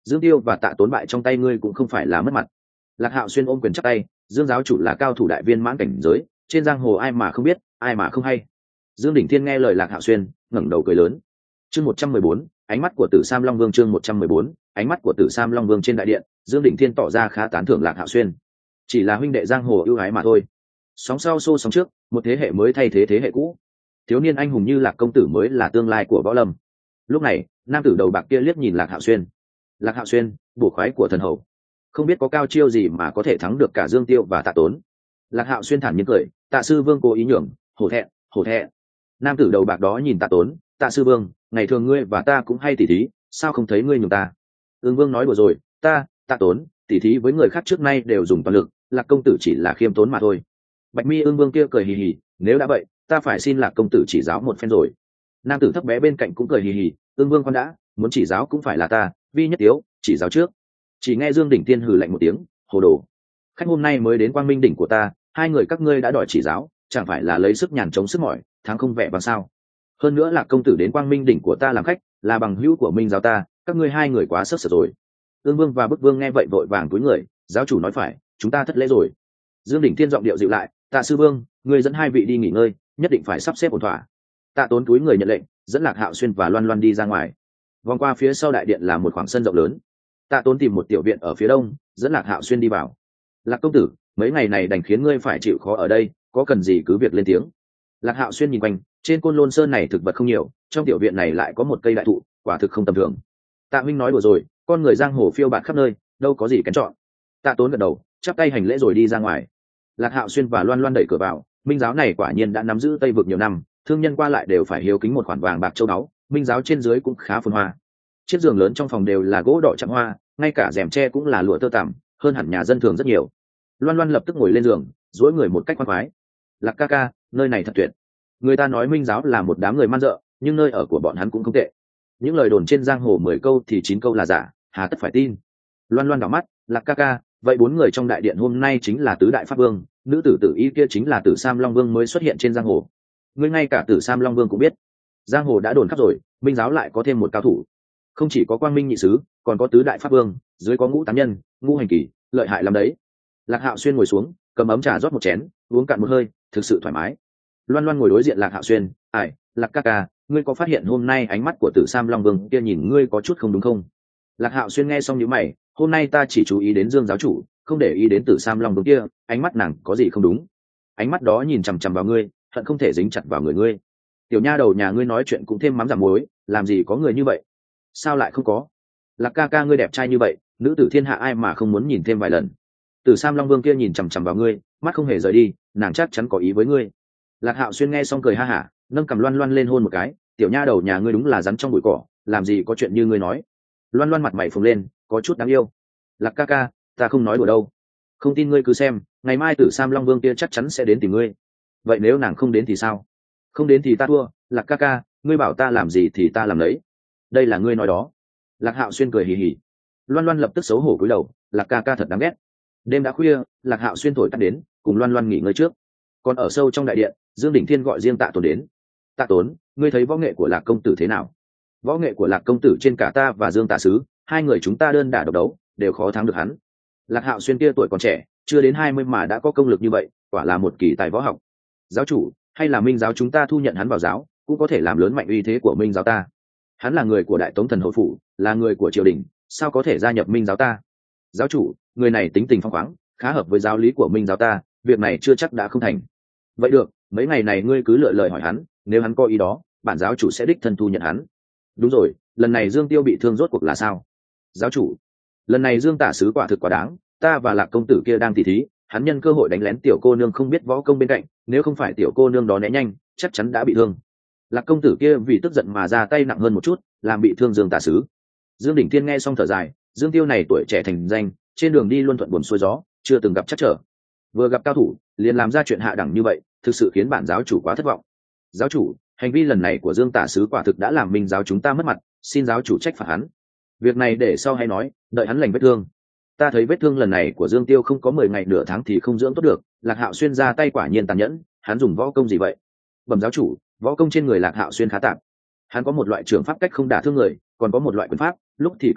Dương Tiêu và Tạ Tốn bại trong tay ngươi cũng không phải là mất mặt. Lạc Hạo Xuyên ôm quyền chắp tay, Dương giáo chủ là cao thủ đại viên mãn cảnh giới, trên giang hồ ai mà không biết, ai mà không hay. Dương Đỉnh Thiên nghe lời Lạc Hạo Xuyên, ngẩng đầu cười lớn. Chương 114, ánh mắt của Tử Sam Long Vương. Chương 114, ánh mắt của Tử Sam Long Vương. Trên đại điện, Dương Đỉnh Thiên tỏ ra khá tán thưởng Lạc Hạo Xuyên. Chỉ là huynh đệ giang hồ ưu ái mà thôi. Sóng sau xô sóng trước, một thế hệ mới thay thế thế hệ cũ. Thiếu niên anh hùng như Lạc công tử mới là tương lai của võ lâm. Lúc này, nam tử đầu bạc kia liếc nhìn Lạc Hạo Xuyên. Lạc Hạo Xuyên, bổ khoái của thần hầu, không biết có cao chiêu gì mà có thể thắng được cả Dương Tiêu và Tạ Tốn. Lạc Hạo Xuyên thản nhiên cười, Tạ sư vương cố ý nhường, hổ thẹn, hổ thẹn. Nam tử đầu bạc đó nhìn Tạ Tốn, Tạ sư vương, ngày thường ngươi và ta cũng hay tỉ thí, sao không thấy ngươi nhường ta? Ưng Vương nói đùa rồi, ta, Tạ Tốn, tỉ thí với người khác trước nay đều dùng toàn lực, Lạc công tử chỉ là khiêm tốn mà thôi. Bạch Mi Ưng Vương kia cười hì hì, nếu đã vậy, ta phải xin Lạc công tử chỉ giáo một phen rồi. Nam tử thấp bé bên cạnh cũng cười hì hì, Ưng Vương con đã, muốn chỉ giáo cũng phải là ta, Vi Nhất Tiếu, chỉ giáo trước. Chỉ nghe Dương Đỉnh Tiên hừ lạnh một tiếng, hồ đồ. Khách hôm nay mới đến Quang Minh đỉnh của ta, hai người các ngươi đã đòi chỉ giáo, chẳng phải là lấy sức nhàn chống sức mỏi, thắng không vẻ bằng sao? Hơn nữa là công tử đến Quang Minh đỉnh của ta làm khách, là bằng hữu của Minh giáo ta, các ngươi hai người quá sớt sở rồi. Ương Vương và Bức Vương nghe vậy vội vàng cúi người, giáo chủ nói phải, chúng ta thất lễ rồi. Dương Đỉnh Tiên giọng điệu dịu lại, Tạ sư vương, ngươi dẫn hai vị đi nghỉ ngơi, nhất định phải sắp xếp ổn thỏa. Tạ Tốn cúi người nhận lệnh, dẫn Lạc Hạo Xuyên và Loan Loan đi ra ngoài. Vòng qua phía sau đại điện là một khoảng sân rộng lớn. Tạ Tốn tìm một tiểu viện ở phía đông, dẫn Lạc Hạo Xuyên đi vào. Lạc công tử, mấy ngày này đành khiến ngươi phải chịu khó ở đây, có cần gì cứ việc lên tiếng. Lạc Hạo Xuyên nhìn quanh, trên Côn Lôn Sơn này thực vật không nhiều, trong tiểu viện này lại có một cây đại thụ, quả thực không tầm thường. Tạ huynh nói đùa rồi, con người giang hồ phiêu bạt khắp nơi, đâu có gì kén chọn. Tạ Tốn gật đầu, chắp tay hành lễ rồi đi ra ngoài. Lạc Hạo Xuyên và Loan Loan đẩy cửa vào. Minh giáo này quả nhiên đã nắm giữ Tây vực nhiều năm, thương nhân qua lại đều phải hiếu kính một khoản vàng bạc châu báu. Minh giáo trên dưới cũng khá phồn hoa. Chiếc giường lớn trong phòng đều là gỗ đỏ chạm hoa, ngay cả rèm tre cũng là lụa tơ tằm, hơn hẳn nhà dân thường rất nhiều. Loan Loan lập tức ngồi lên giường, duỗi người một cách khoan khoái. Lạc ca ca, nơi này thật tuyệt. Người ta nói Minh giáo là một đám người man dợ, nhưng nơi ở của bọn hắn cũng không tệ. Những lời đồn trên giang hồ 10 câu thì 9 câu là giả, hà tất phải tin. Loan Loan đảo mắt, Lạc ca ca, vậy 4 người trong đại điện hôm nay chính là tứ đại pháp vương, nữ tử Tử Y kia chính là Tử Sam Long Vương mới xuất hiện trên giang hồ. Ngươi ngay cả Tử Sam Long Vương cũng biết. Giang hồ đã đồn khắp rồi, Minh giáo lại có thêm một cao thủ. Không chỉ có Quang Minh nhị sứ, còn có tứ đại pháp vương, dưới có ngũ tám nhân, ngũ hành kỳ, lợi hại lắm đấy. Lạc Hạo Xuyên ngồi xuống, cầm ấm trà rót một chén, uống cạn một hơi, thực sự thoải mái. Loan Loan ngồi đối diện Lạc Hạo Xuyên, "Ải, Lạc ca ca, ngươi có phát hiện hôm nay ánh mắt của Tử Sam Long Vương kia nhìn ngươi có chút không đúng không?" Lạc Hạo Xuyên nghe xong nhíu mày, "Hôm nay ta chỉ chú ý đến Dương giáo chủ, không để ý đến Tử Sam Long Vương kia, ánh mắt nàng có gì không đúng? Ánh mắt đó nhìn chằm chằm vào ngươi, hận không thể dính chặt vào người ngươi. Tiểu nha đầu nhà ngươi nói chuyện cũng thêm mắm giảm muối, làm gì có người như vậy? Sao lại không có? Lạc ca ca ngươi đẹp trai như vậy, nữ tử thiên hạ ai mà không muốn nhìn thêm vài lần. Tử Sam Long Vương kia nhìn chằm chằm vào ngươi, mắt không hề rời đi, nàng chắc chắn có ý với ngươi." Lạc Hạo Xuyên nghe xong cười ha hả, nâng cầm Loan Loan lên hôn một cái, "Tiểu nha đầu nhà ngươi đúng là rắn trong bụi cỏ, làm gì có chuyện như ngươi nói." Loan Loan mặt mày phồng lên, có chút đáng yêu. "Lạc ca ca, ta không nói đùa đâu. Không tin ngươi cứ xem, ngày mai Tử Sam Long Vương kia chắc chắn sẽ đến tìm ngươi. Vậy nếu nàng không đến thì sao?" "Không đến thì ta thua, Lạc ca ca, ngươi bảo ta làm gì thì ta làm đấy. Đây là ngươi nói đó." Lạc Hạo Xuyên cười hì hì. Loan Loan lập tức xấu hổ cúi đầu, "Lạc ca ca thật đáng ghét." Đêm đã khuya, Lạc Hạo Xuyên thổi tắt đến, cùng Loan Loan nghỉ ngơi trước. Còn ở sâu trong đại điện, Dương Đỉnh Thiên gọi riêng Tạ Tốn đến. "Tạ Tốn, ngươi thấy võ nghệ của Lạc công tử thế nào?" "Võ nghệ của Lạc công tử trên cả ta và Dương Tạ sứ, hai người chúng ta đơn đả độc đấu, đều khó thắng được hắn." Lạc Hạo Xuyên kia tuổi còn trẻ, chưa đến 20 mà đã có công lực như vậy, quả là một kỳ tài võ học. "Giáo chủ, hay là Minh giáo chúng ta thu nhận hắn vào giáo, cũng có thể làm lớn mạnh uy thế của Minh giáo ta. Hắn là người của Đại Tống thần hội phủ, là người của triều đình, sao có thể gia nhập Minh giáo ta?" "Giáo chủ, người này tính tình phóng khoáng, khá hợp với giáo lý của Minh giáo ta, việc này chưa chắc đã không thành." "Vậy được, mấy ngày này ngươi cứ lựa lời hỏi hắn, nếu hắn có ý đó, bản giáo chủ sẽ đích thân thu nhận hắn." "Đúng rồi, lần này Dương Tiêu bị thương rốt cuộc là sao?" "Giáo chủ, lần này Dương tả sứ quả thực quá đáng, ta và Lạc công tử kia đang tỉ thí, hắn nhân cơ hội đánh lén tiểu cô nương không biết võ công bên cạnh, nếu không phải tiểu cô nương đó né nhanh, chắc chắn đã bị thương. Lạc công tử kia vì tức giận mà ra tay nặng hơn một chút, làm bị thương Dương tả sứ." Dương Đỉnh Thiên nghe xong thở dài, Dương Tiêu này tuổi trẻ thành danh, trên đường đi luôn thuận buồm xuôi gió, chưa từng gặp trắc trở. Vừa gặp cao thủ, liền làm ra chuyện hạ đẳng như vậy, thực sự khiến bản giáo chủ quá thất vọng. "Giáo chủ, hành vi lần này của Dương tả sứ quả thực đã làm Minh giáo chúng ta mất mặt, xin giáo chủ trách phạt hắn. Việc này để sau hay nói, đợi hắn lành vết thương. Ta thấy vết thương lần này của Dương Tiêu không có 10 ngày nửa tháng thì không dưỡng tốt được." Lạc Hạo Xuyên ra tay quả nhiên tàn nhẫn, hắn dùng võ công gì vậy? "Bẩm giáo chủ, võ công trên người Lạc Hạo Xuyên khá tạm. Hắn có một loại trường pháp cách không đả thương người, còn có một loại quyền pháp, lúc thì cương mãnh,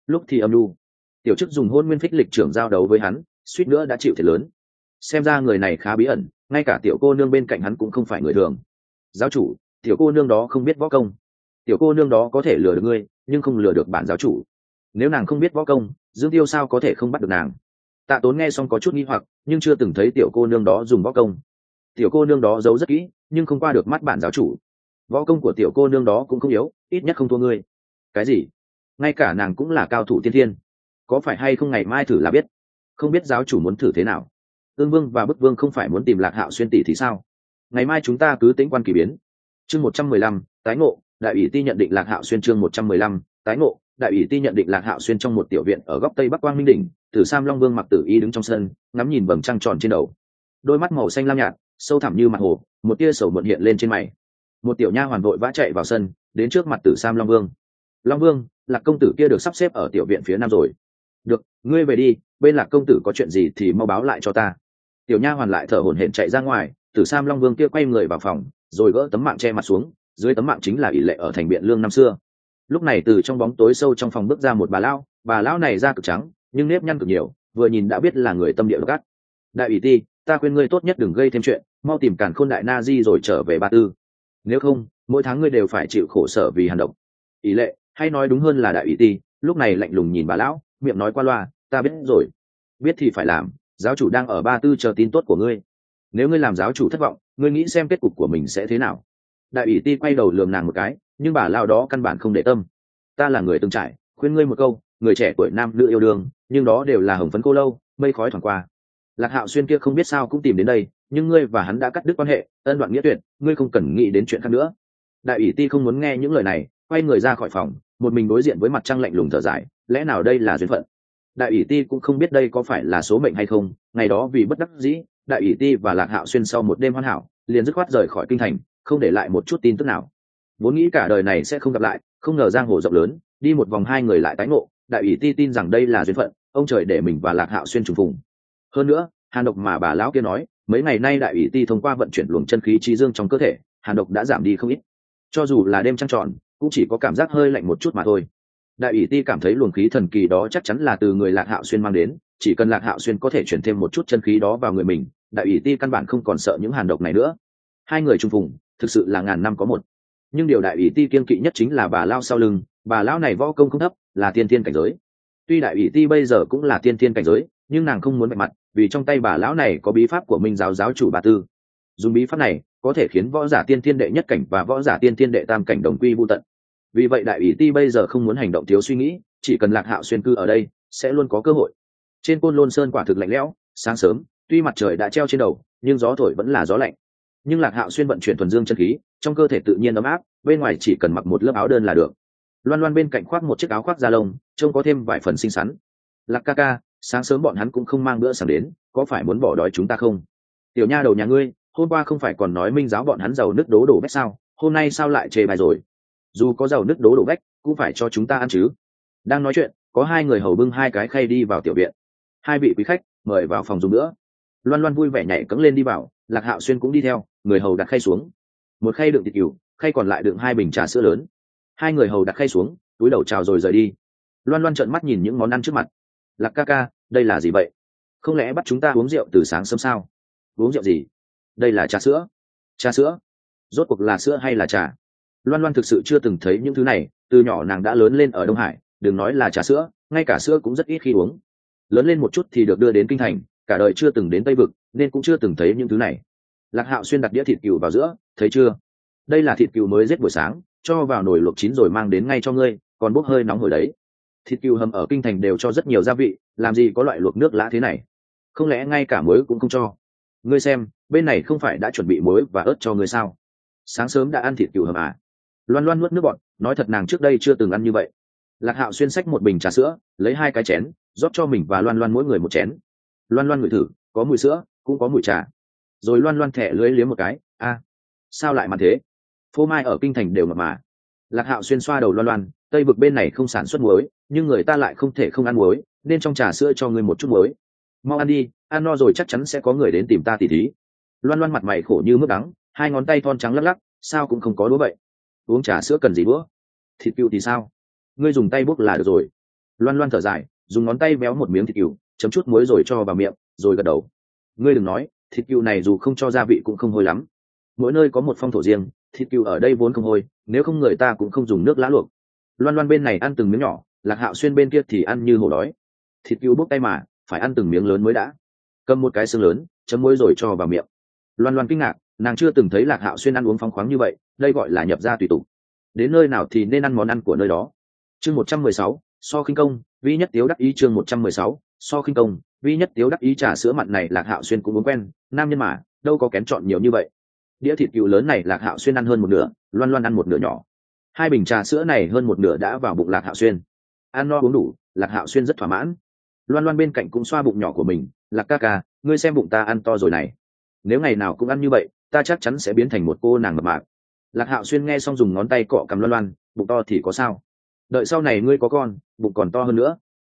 lúc thì âm lưu. Tiểu chức dùng hôn nguyên phích lịch trưởng giao đấu với hắn, suýt nữa đã chịu thiệt lớn. Xem ra người này khá bí ẩn, ngay cả tiểu cô nương bên cạnh hắn cũng không phải người thường. Giáo chủ, tiểu cô nương đó không biết võ công. Tiểu cô nương đó có thể lừa được ngươi, nhưng không lừa được bản giáo chủ. Nếu nàng không biết võ công, Dương Tiêu sao có thể không bắt được nàng? Tạ Tốn nghe xong có chút nghi hoặc, nhưng chưa từng thấy tiểu cô nương đó dùng võ công. Tiểu cô nương đó giấu rất kỹ, nhưng không qua được mắt bản giáo chủ. Võ công của tiểu cô nương đó cũng không yếu, ít nhất không thua ngươi. Cái gì? Ngay cả nàng cũng là cao thủ tiên thiên. Có phải hay không ngày mai thử là biết. Không biết giáo chủ muốn thử thế nào. Ương Vương và Bức Vương không phải muốn tìm Lạc Hạo Xuyên tỷ thì sao? Ngày mai chúng ta cứ tính quan kỳ biến. Chương 115, tái ngộ, đại ủy ti nhận định Lạc Hạo Xuyên. Chương 115, tái ngộ, đại ủy ti nhận định Lạc Hạo Xuyên. Trong một tiểu viện ở góc tây bắc Quang Minh đỉnh, Tử Sam Long Vương mặc tử y đứng trong sân, ngắm nhìn vầng trăng tròn trên đầu. Đôi mắt màu xanh lam nhạt, sâu thẳm như mặt hồ, một tia sầu muộn hiện lên trên mày. Một tiểu nha hoàn vội vã chạy vào sân, đến trước mặt Tử Sam Long Vương. Long Vương, Lạc công tử kia được sắp xếp ở tiểu viện phía nam rồi. Được, ngươi về đi, bên Lạc công tử có chuyện gì thì mau báo lại cho ta. Tiểu nha hoàn lại thở hổn hển chạy ra ngoài. Tử Sam Long Vương kia quay người vào phòng, rồi gỡ tấm mạng che mặt xuống. Dưới tấm mạng chính là ỷ lệ ở thành Biện Lương năm xưa. Lúc này từ trong bóng tối sâu trong phòng bước ra một bà lão này da cực trắng, nhưng nếp nhăn cực nhiều, vừa nhìn đã biết là người tâm địa gắt. Đại ủy ti, ta khuyên ngươi tốt nhất đừng gây thêm chuyện, mau tìm Càn Khôn đại na di rồi trở về Ba Tư. Nếu không, mỗi tháng ngươi đều phải chịu khổ sở vì hàn độc. Ỷ lệ, hay nói đúng hơn là đại ủy ti, lúc này lạnh lùng nhìn bà lão, miệng nói qua loa, ta biết rồi. Biết thì phải làm, giáo chủ đang ở Ba Tư chờ tin tốt của ngươi. Nếu ngươi làm giáo chủ thất vọng, ngươi nghĩ xem kết cục của mình sẽ thế nào. Đại ủy ti quay đầu lườm nàng một cái, nhưng bà lão đó căn bản không để tâm. Ta là người từng trải, khuyên ngươi một câu, người trẻ tuổi nam nữ yêu đương, nhưng đó đều là hồng phấn cô lâu, mây khói thoảng qua. Lạc Hạo Xuyên kia không biết sao cũng tìm đến đây, nhưng ngươi và hắn đã cắt đứt quan hệ, ân đoạn nghĩa tuyệt, ngươi không cần nghĩ đến chuyện khác nữa. Đại ủy ti không muốn nghe những lời này, quay người ra khỏi phòng, một mình đối diện với mặt trăng lạnh lùng thở dài, lẽ nào đây là duyên phận? Đại ủy ti cũng không biết đây có phải là số mệnh hay không, ngày đó vì bất đắc dĩ, đại ủy ti và Lạc Hạo Xuyên sau một đêm hoàn hảo, liền dứt khoát rời khỏi kinh thành, không để lại một chút tin tức nào. Vốn nghĩ cả đời này sẽ không gặp lại, không ngờ giang hồ rộng lớn, đi một vòng hai người lại tái ngộ. Đại ủy ti tin rằng đây là duyên phận, ông trời để mình và Lạc Hạo Xuyên trùng phùng. Hơn nữa, hàn độc mà bà lão kia nói, mấy ngày nay đại ủy ti thông qua vận chuyển luồng chân khí trí dương trong cơ thể, hàn độc đã giảm đi không ít. Cho dù là đêm trăng tròn, cũng chỉ có cảm giác hơi lạnh một chút mà thôi. Đại ủy ti cảm thấy luồng khí thần kỳ đó chắc chắn là từ người Lạc Hạo Xuyên mang đến, chỉ cần Lạc Hạo Xuyên có thể chuyển thêm một chút chân khí đó vào người mình, đại ủy ti căn bản không còn sợ những hàn độc này nữa. Hai người trùng phùng, thực sự là ngàn năm có một. Nhưng điều đại ủy ti kiêng kỵ nhất chính là bà lão sau lưng, bà lão này võ công không thấp, là tiên thiên cảnh giới. Tuy đại ủy ti bây giờ cũng là tiên thiên cảnh giới, nhưng nàng không muốn bạch mặt, vì trong tay bà lão này có bí pháp của Minh giáo giáo chủ Ba Tư. Dùng bí pháp này có thể khiến võ giả tiên thiên đệ nhất cảnh và võ giả tiên thiên đệ tam cảnh đồng quy vu tận. Vì vậy đại ủy ti bây giờ không muốn hành động thiếu suy nghĩ, chỉ cần Lạc Hạo Xuyên cư ở đây, sẽ luôn có cơ hội. Trên Côn Lôn Sơn quả thực lạnh lẽo, sáng sớm, tuy mặt trời đã treo trên đầu, nhưng gió thổi vẫn là gió lạnh. Nhưng Lạc Hạo Xuyên vận chuyển thuần dương chân khí, trong cơ thể tự nhiên ấm áp, bên ngoài chỉ cần mặc một lớp áo đơn là được. Loan Loan bên cạnh khoác một chiếc áo khoác da lông, trông có thêm vài phần xinh xắn. Lạc ca ca, sáng sớm bọn hắn cũng không mang bữa sáng đến, có phải muốn bỏ đói chúng ta không? Tiểu nha đầu nhà ngươi, hôm qua không phải còn nói Minh giáo bọn hắn giàu nước đố đổ vách sao, hôm nay sao lại chê bài rồi? Dù có giàu nước đố đổ vách, cũng phải cho chúng ta ăn chứ. Đang nói chuyện, có hai người hầu bưng hai cái khay đi vào tiểu viện. Hai vị quý khách, mời vào phòng dùng nữa. Loan Loan vui vẻ nhảy cẫng lên đi vào, Lạc Hạo Xuyên cũng đi theo, người hầu đặt khay xuống. Một khay đựng thịt cừu, khay còn lại đựng hai bình trà sữa lớn. Hai người hầu đặt khay xuống, túi đầu chào rồi rời đi. Loan Loan trợn mắt nhìn những món ăn trước mặt. Lạc ca ca, đây là gì vậy? Không lẽ bắt chúng ta uống rượu từ sáng sớm sao? Uống rượu gì? Đây là trà sữa. Trà sữa? Rốt cuộc là sữa hay là trà? Loan Loan thực sự chưa từng thấy những thứ này, từ nhỏ nàng đã lớn lên ở Đông Hải, đừng nói là trà sữa, ngay cả sữa cũng rất ít khi uống. Lớn lên một chút thì được đưa đến kinh thành, cả đời chưa từng đến Tây Vực, nên cũng chưa từng thấy những thứ này. Lạc Hạo Xuyên đặt đĩa thịt cừu vào giữa, thấy chưa? Đây là thịt cừu mới giết buổi sáng, cho vào nồi luộc chín rồi mang đến ngay cho ngươi, còn bốc hơi nóng hồi đấy. Thịt cừu hầm ở kinh thành đều cho rất nhiều gia vị, làm gì có loại luộc nước lã thế này? Không lẽ ngay cả muối cũng không cho? Ngươi xem, bên này không phải đã chuẩn bị muối và ớt cho ngươi sao? Sáng sớm đã ăn thịt cừu hầm à? Loan Loan nuốt nước bọt, nói thật nàng trước đây chưa từng ăn như vậy. Lạc Hạo Xuyên xách một bình trà sữa, lấy hai cái chén, rót cho mình và Loan Loan mỗi người một chén. Loan Loan ngửi thử, có mùi sữa, cũng có mùi trà. Rồi Loan Loan thẻ lưới liếm một cái, sao lại mặn thế? Phô mai ở kinh thành đều ngập mà. Lạc Hạo Xuyên xoa đầu Loan Loan, Tây Vực bên này không sản xuất muối, nhưng người ta lại không thể không ăn muối, nên trong trà sữa cho ngươi một chút muối. Mau ăn đi, ăn no rồi chắc chắn sẽ có người đến tìm ta tỉ thí. Loan Loan mặt mày khổ như mức đắng, hai ngón tay thon trắng lắc lắc, sao cũng không có đũa vậy. Uống trà sữa cần gì đũa? Thịt cừu thì sao? Ngươi dùng tay bốc là được rồi. Loan Loan thở dài, dùng ngón tay véo một miếng thịt cừu, chấm chút muối rồi cho vào miệng, rồi gật đầu. Ngươi đừng nói, thịt cừu này dù không cho gia vị cũng không hôi lắm. Mỗi nơi có một phong thổ riêng, thịt cừu ở đây vốn không hôi, nếu không người ta cũng không dùng nước lá luộc. Loan Loan bên này ăn từng miếng nhỏ, Lạc Hạo Xuyên bên kia thì ăn như hổ đói. Thịt cừu bốc tay mà, phải ăn từng miếng lớn mới đã. Cầm một cái xương lớn, chấm muối rồi cho vào miệng. Loan Loan kinh ngạc, nàng chưa từng thấy Lạc Hạo Xuyên ăn uống phóng khoáng như vậy, đây gọi là nhập gia tùy tục. Đến nơi nào thì nên ăn món ăn của nơi đó. Chương 116, so khinh công, vi nhất tiếu đắc ý. Chương 116, so khinh công, vi nhất tiếu đắc ý. Trà sữa mặn này Lạc Hạo Xuyên cũng uống quen, nam nhân mà, đâu có kén chọn nhiều như vậy. Đĩa thịt cừu lớn này Lạc Hạo Xuyên ăn hơn một nửa, Loan Loan ăn một nửa nhỏ. Hai bình trà sữa này hơn một nửa đã vào bụng Lạc Hạo Xuyên. Ăn no uống đủ, Lạc Hạo Xuyên rất thỏa mãn. Loan Loan bên cạnh cũng xoa bụng nhỏ của mình. Lạc ca ca, ngươi xem bụng ta ăn to rồi này, nếu ngày nào cũng ăn như vậy ta chắc chắn sẽ biến thành một cô nàng mập mạp. Lạc Hạo Xuyên nghe xong dùng ngón tay cọ cằm Loan Loan, bụng to thì có sao, đợi sau này ngươi có con bụng còn to hơn nữa.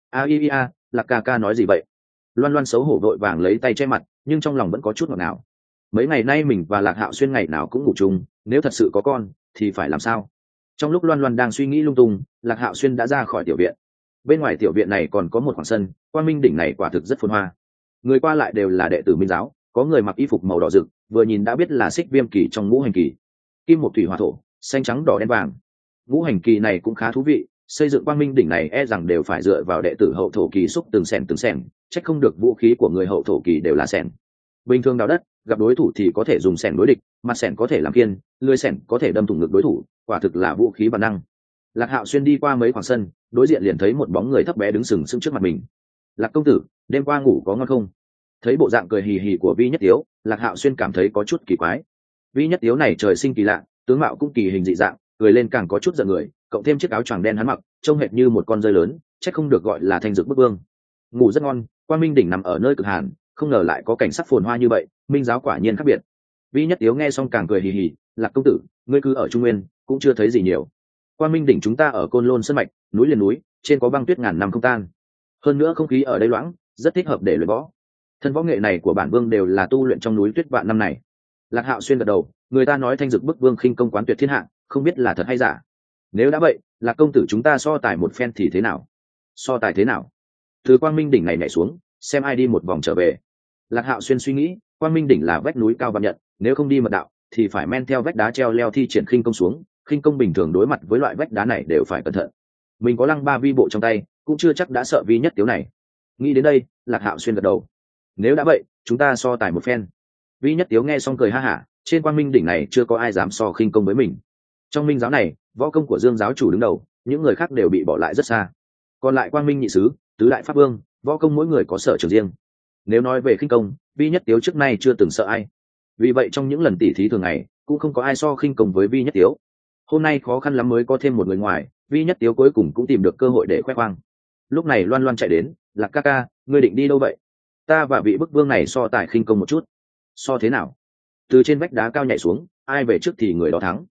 Lạc ca ca nói gì vậy? Loan Loan xấu hổ vội vàng lấy tay che mặt, nhưng trong lòng vẫn có chút ngọt ngào. Mấy ngày nay mình và Lạc Hạo Xuyên ngày nào cũng ngủ chung, nếu thật sự có con thì phải làm sao? Trong lúc Loan Loan đang suy nghĩ lung tung, Lạc Hạo Xuyên đã ra khỏi tiểu viện. Bên ngoài tiểu viện này còn có một khoảng sân, Quang Minh đỉnh này quả thực rất phồn hoa, người qua lại đều là đệ tử Minh giáo, có người mặc y phục màu đỏ rực, vừa nhìn đã biết là Xích Viêm kỳ trong ngũ hành kỳ. Kim một thủy hỏa thổ, xanh trắng đỏ đen vàng, ngũ hành kỳ này cũng khá thú vị. Xây dựng Quang Minh đỉnh này e rằng đều phải dựa vào đệ tử hậu thổ kỳ xúc từng sẻn, trách không được vũ khí của người hậu thổ kỳ đều là sẻn. Bình thường đào đất, gặp đối thủ thì có thể dùng sẻn đối địch, mặt sẻn có thể làm kiên, lưỡi sẻn có thể đâm thủng ngực đối thủ, quả thực là vũ khí bản năng. Lạc Hạo Xuyên đi qua mấy khoảng sân, đối diện liền thấy một bóng người thấp bé đứng sừng sững trước mặt mình. Lạc công tử, đêm qua ngủ có ngon không? Thấy bộ dạng cười hì hì của Vi Nhất Tiếu, Lạc Hạo Xuyên cảm thấy có chút kỳ quái. Vi Nhất Tiếu này trời sinh kỳ lạ, tướng mạo cũng kỳ hình dị dạng, cười lên càng có chút giận người, cộng thêm chiếc áo choàng đen hắn mặc, trông hệt như một con rơi lớn, chắc không được gọi là thanh dược bức vương. Ngủ rất ngon, Quang Minh đỉnh nằm ở nơi cực hàn, không ngờ lại có cảnh sắc phồn hoa như vậy, Minh giáo quả nhiên khác biệt. Vi Nhất Tiếu nghe xong càng cười hì hì, Lạc công tử, ngươi cứ ở Trung Nguyên, cũng chưa thấy gì nhiều. Quang Minh đỉnh chúng ta ở Côn Lôn sơn mạch, núi liền núi, trên có băng tuyết ngàn năm không tan. Hơn nữa không khí ở đây loãng, rất thích hợp để luyện võ. Thân võ nghệ này của bản vương đều là tu luyện trong núi tuyết vạn năm này. Lạc Hạo Xuyên gật đầu, người ta nói thanh dực bức vương khinh công quán tuyệt thiên hạ, không biết là thật hay giả. Nếu đã vậy, Lạc công tử chúng ta so tài một phen thì thế nào? So tài thế nào? Từ Quang Minh đỉnh này nhảy xuống, xem ai đi một vòng trở về. Lạc Hạo Xuyên suy nghĩ, Quang Minh đỉnh là vách núi cao vạn nhận, nếu không đi mật đạo thì phải men theo vách đá treo leo thi triển khinh công xuống. Khinh công bình thường đối mặt với loại vách đá này đều phải cẩn thận. Mình có Lăng Ba Vi bộ trong tay, cũng chưa chắc đã sợ Vi Nhất Tiếu này. Nghĩ đến đây, Lạc Hạo Xuyên gật đầu. Nếu đã vậy, chúng ta so tài một phen. Vi Nhất Tiếu nghe xong cười ha hả, trên Quang Minh đỉnh này chưa có ai dám so khinh công với mình. Trong Minh giáo này, võ công của Dương giáo chủ đứng đầu, những người khác đều bị bỏ lại rất xa. Còn lại Quang Minh nhị sứ, tứ đại pháp vương, võ công mỗi người có sở trường riêng. Nếu nói về khinh công, Vi Nhất Tiếu trước nay chưa từng sợ ai. Vì vậy trong những lần tỉ thí thường ngày, cũng không có ai so khinh công với Vi Nhất Tiếu. Hôm nay khó khăn lắm mới có thêm một người ngoài, Vi Nhất Tiếu cuối cùng cũng tìm được cơ hội để khoe khoang. Lúc này Loan Loan chạy đến, Lạc ca ca, ngươi định đi đâu vậy? Ta và vị bức vương này so tài khinh công một chút. So thế nào? Từ trên vách đá cao nhảy xuống, ai về trước thì người đó thắng.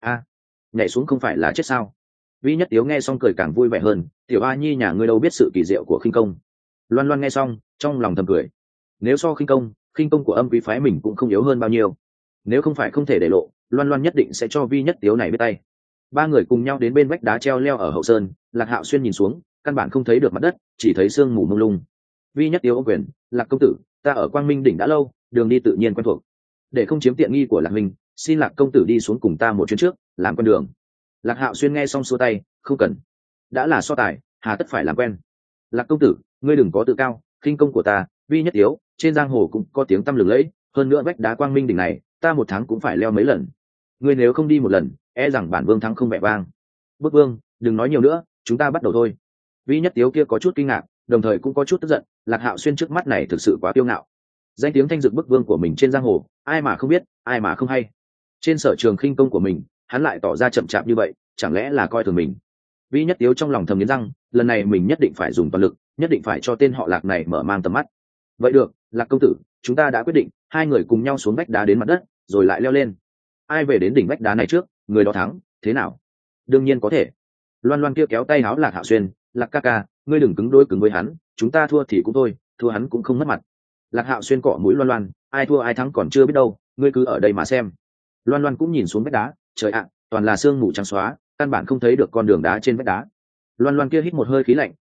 Nhảy xuống không phải là chết sao? Vi Nhất Tiếu nghe xong cười càng vui vẻ hơn, tiểu A Nhi nhà ngươi đâu biết sự kỳ diệu của khinh công. Loan Loan nghe xong, trong lòng thầm cười. Nếu so khinh công của Âm Quý phái mình cũng không yếu hơn bao nhiêu. Nếu không phải không thể để lộ, Loan Loan nhất định sẽ cho Vi Nhất Tiếu này biết tay. Ba người cùng nhau đến bên vách đá treo leo ở hậu sơn. Lạc Hạo Xuyên nhìn xuống, căn bản không thấy được mặt đất, chỉ thấy sương mù mông lung. Vi Nhất Tiếu ôm quyền, Lạc công tử, ta ở Quang Minh đỉnh đã lâu, đường đi tự nhiên quen thuộc. Để không chiếm tiện nghi của Lạc Minh, xin Lạc công tử đi xuống cùng ta một chuyến trước, làm quen đường. Lạc Hạo Xuyên nghe xong xua tay, không cần. Đã là so tài, hà tất phải làm quen. Lạc công tử, ngươi đừng có tự cao, khinh công của ta, Vi Nhất Tiếu, trên giang hồ cũng có tiếng tăm lừng lẫy, hơn nữa vách đá Quang Minh đỉnh này, ta một tháng cũng phải leo mấy lần. Ngươi nếu không đi một lần, e rằng bản vương thắng không vẻ vang. Bức vương, đừng nói nhiều nữa, chúng ta bắt đầu thôi. Vi Nhất Tiếu kia có chút kinh ngạc, đồng thời cũng có chút tức giận. Lạc Hạo Xuyên trước mắt này thực sự quá kiêu ngạo. Danh tiếng thanh dực bức vương của mình trên giang hồ, ai mà không biết, ai mà không hay. Trên sở trường khinh công của mình, hắn lại tỏ ra chậm chạp như vậy, chẳng lẽ là coi thường mình? Vi Nhất Tiếu trong lòng thầm nghiến răng, lần này mình nhất định phải dùng toàn lực, nhất định phải cho tên họ Lạc này mở mang tầm mắt. Vậy được, Lạc công tử, chúng ta đã quyết định, hai người cùng nhau xuống vách đá đến mặt đất, rồi lại leo lên. Ai về đến đỉnh vách đá này trước, người đó thắng, thế nào? Đương nhiên có thể. Loan Loan kia kéo tay áo Lạc Hạo Xuyên, Lạc ca ca, ngươi đừng cứng đôi cứng với hắn, chúng ta thua thì cũng thôi, thua hắn cũng không mất mặt. Lạc Hạo Xuyên cọ mũi Loan Loan, ai thua ai thắng còn chưa biết đâu, ngươi cứ ở đây mà xem. Loan Loan cũng nhìn xuống vách đá, trời ạ, toàn là sương mù trắng xóa, căn bản không thấy được con đường đá trên vách đá. Loan Loan kia hít một hơi khí lạnh,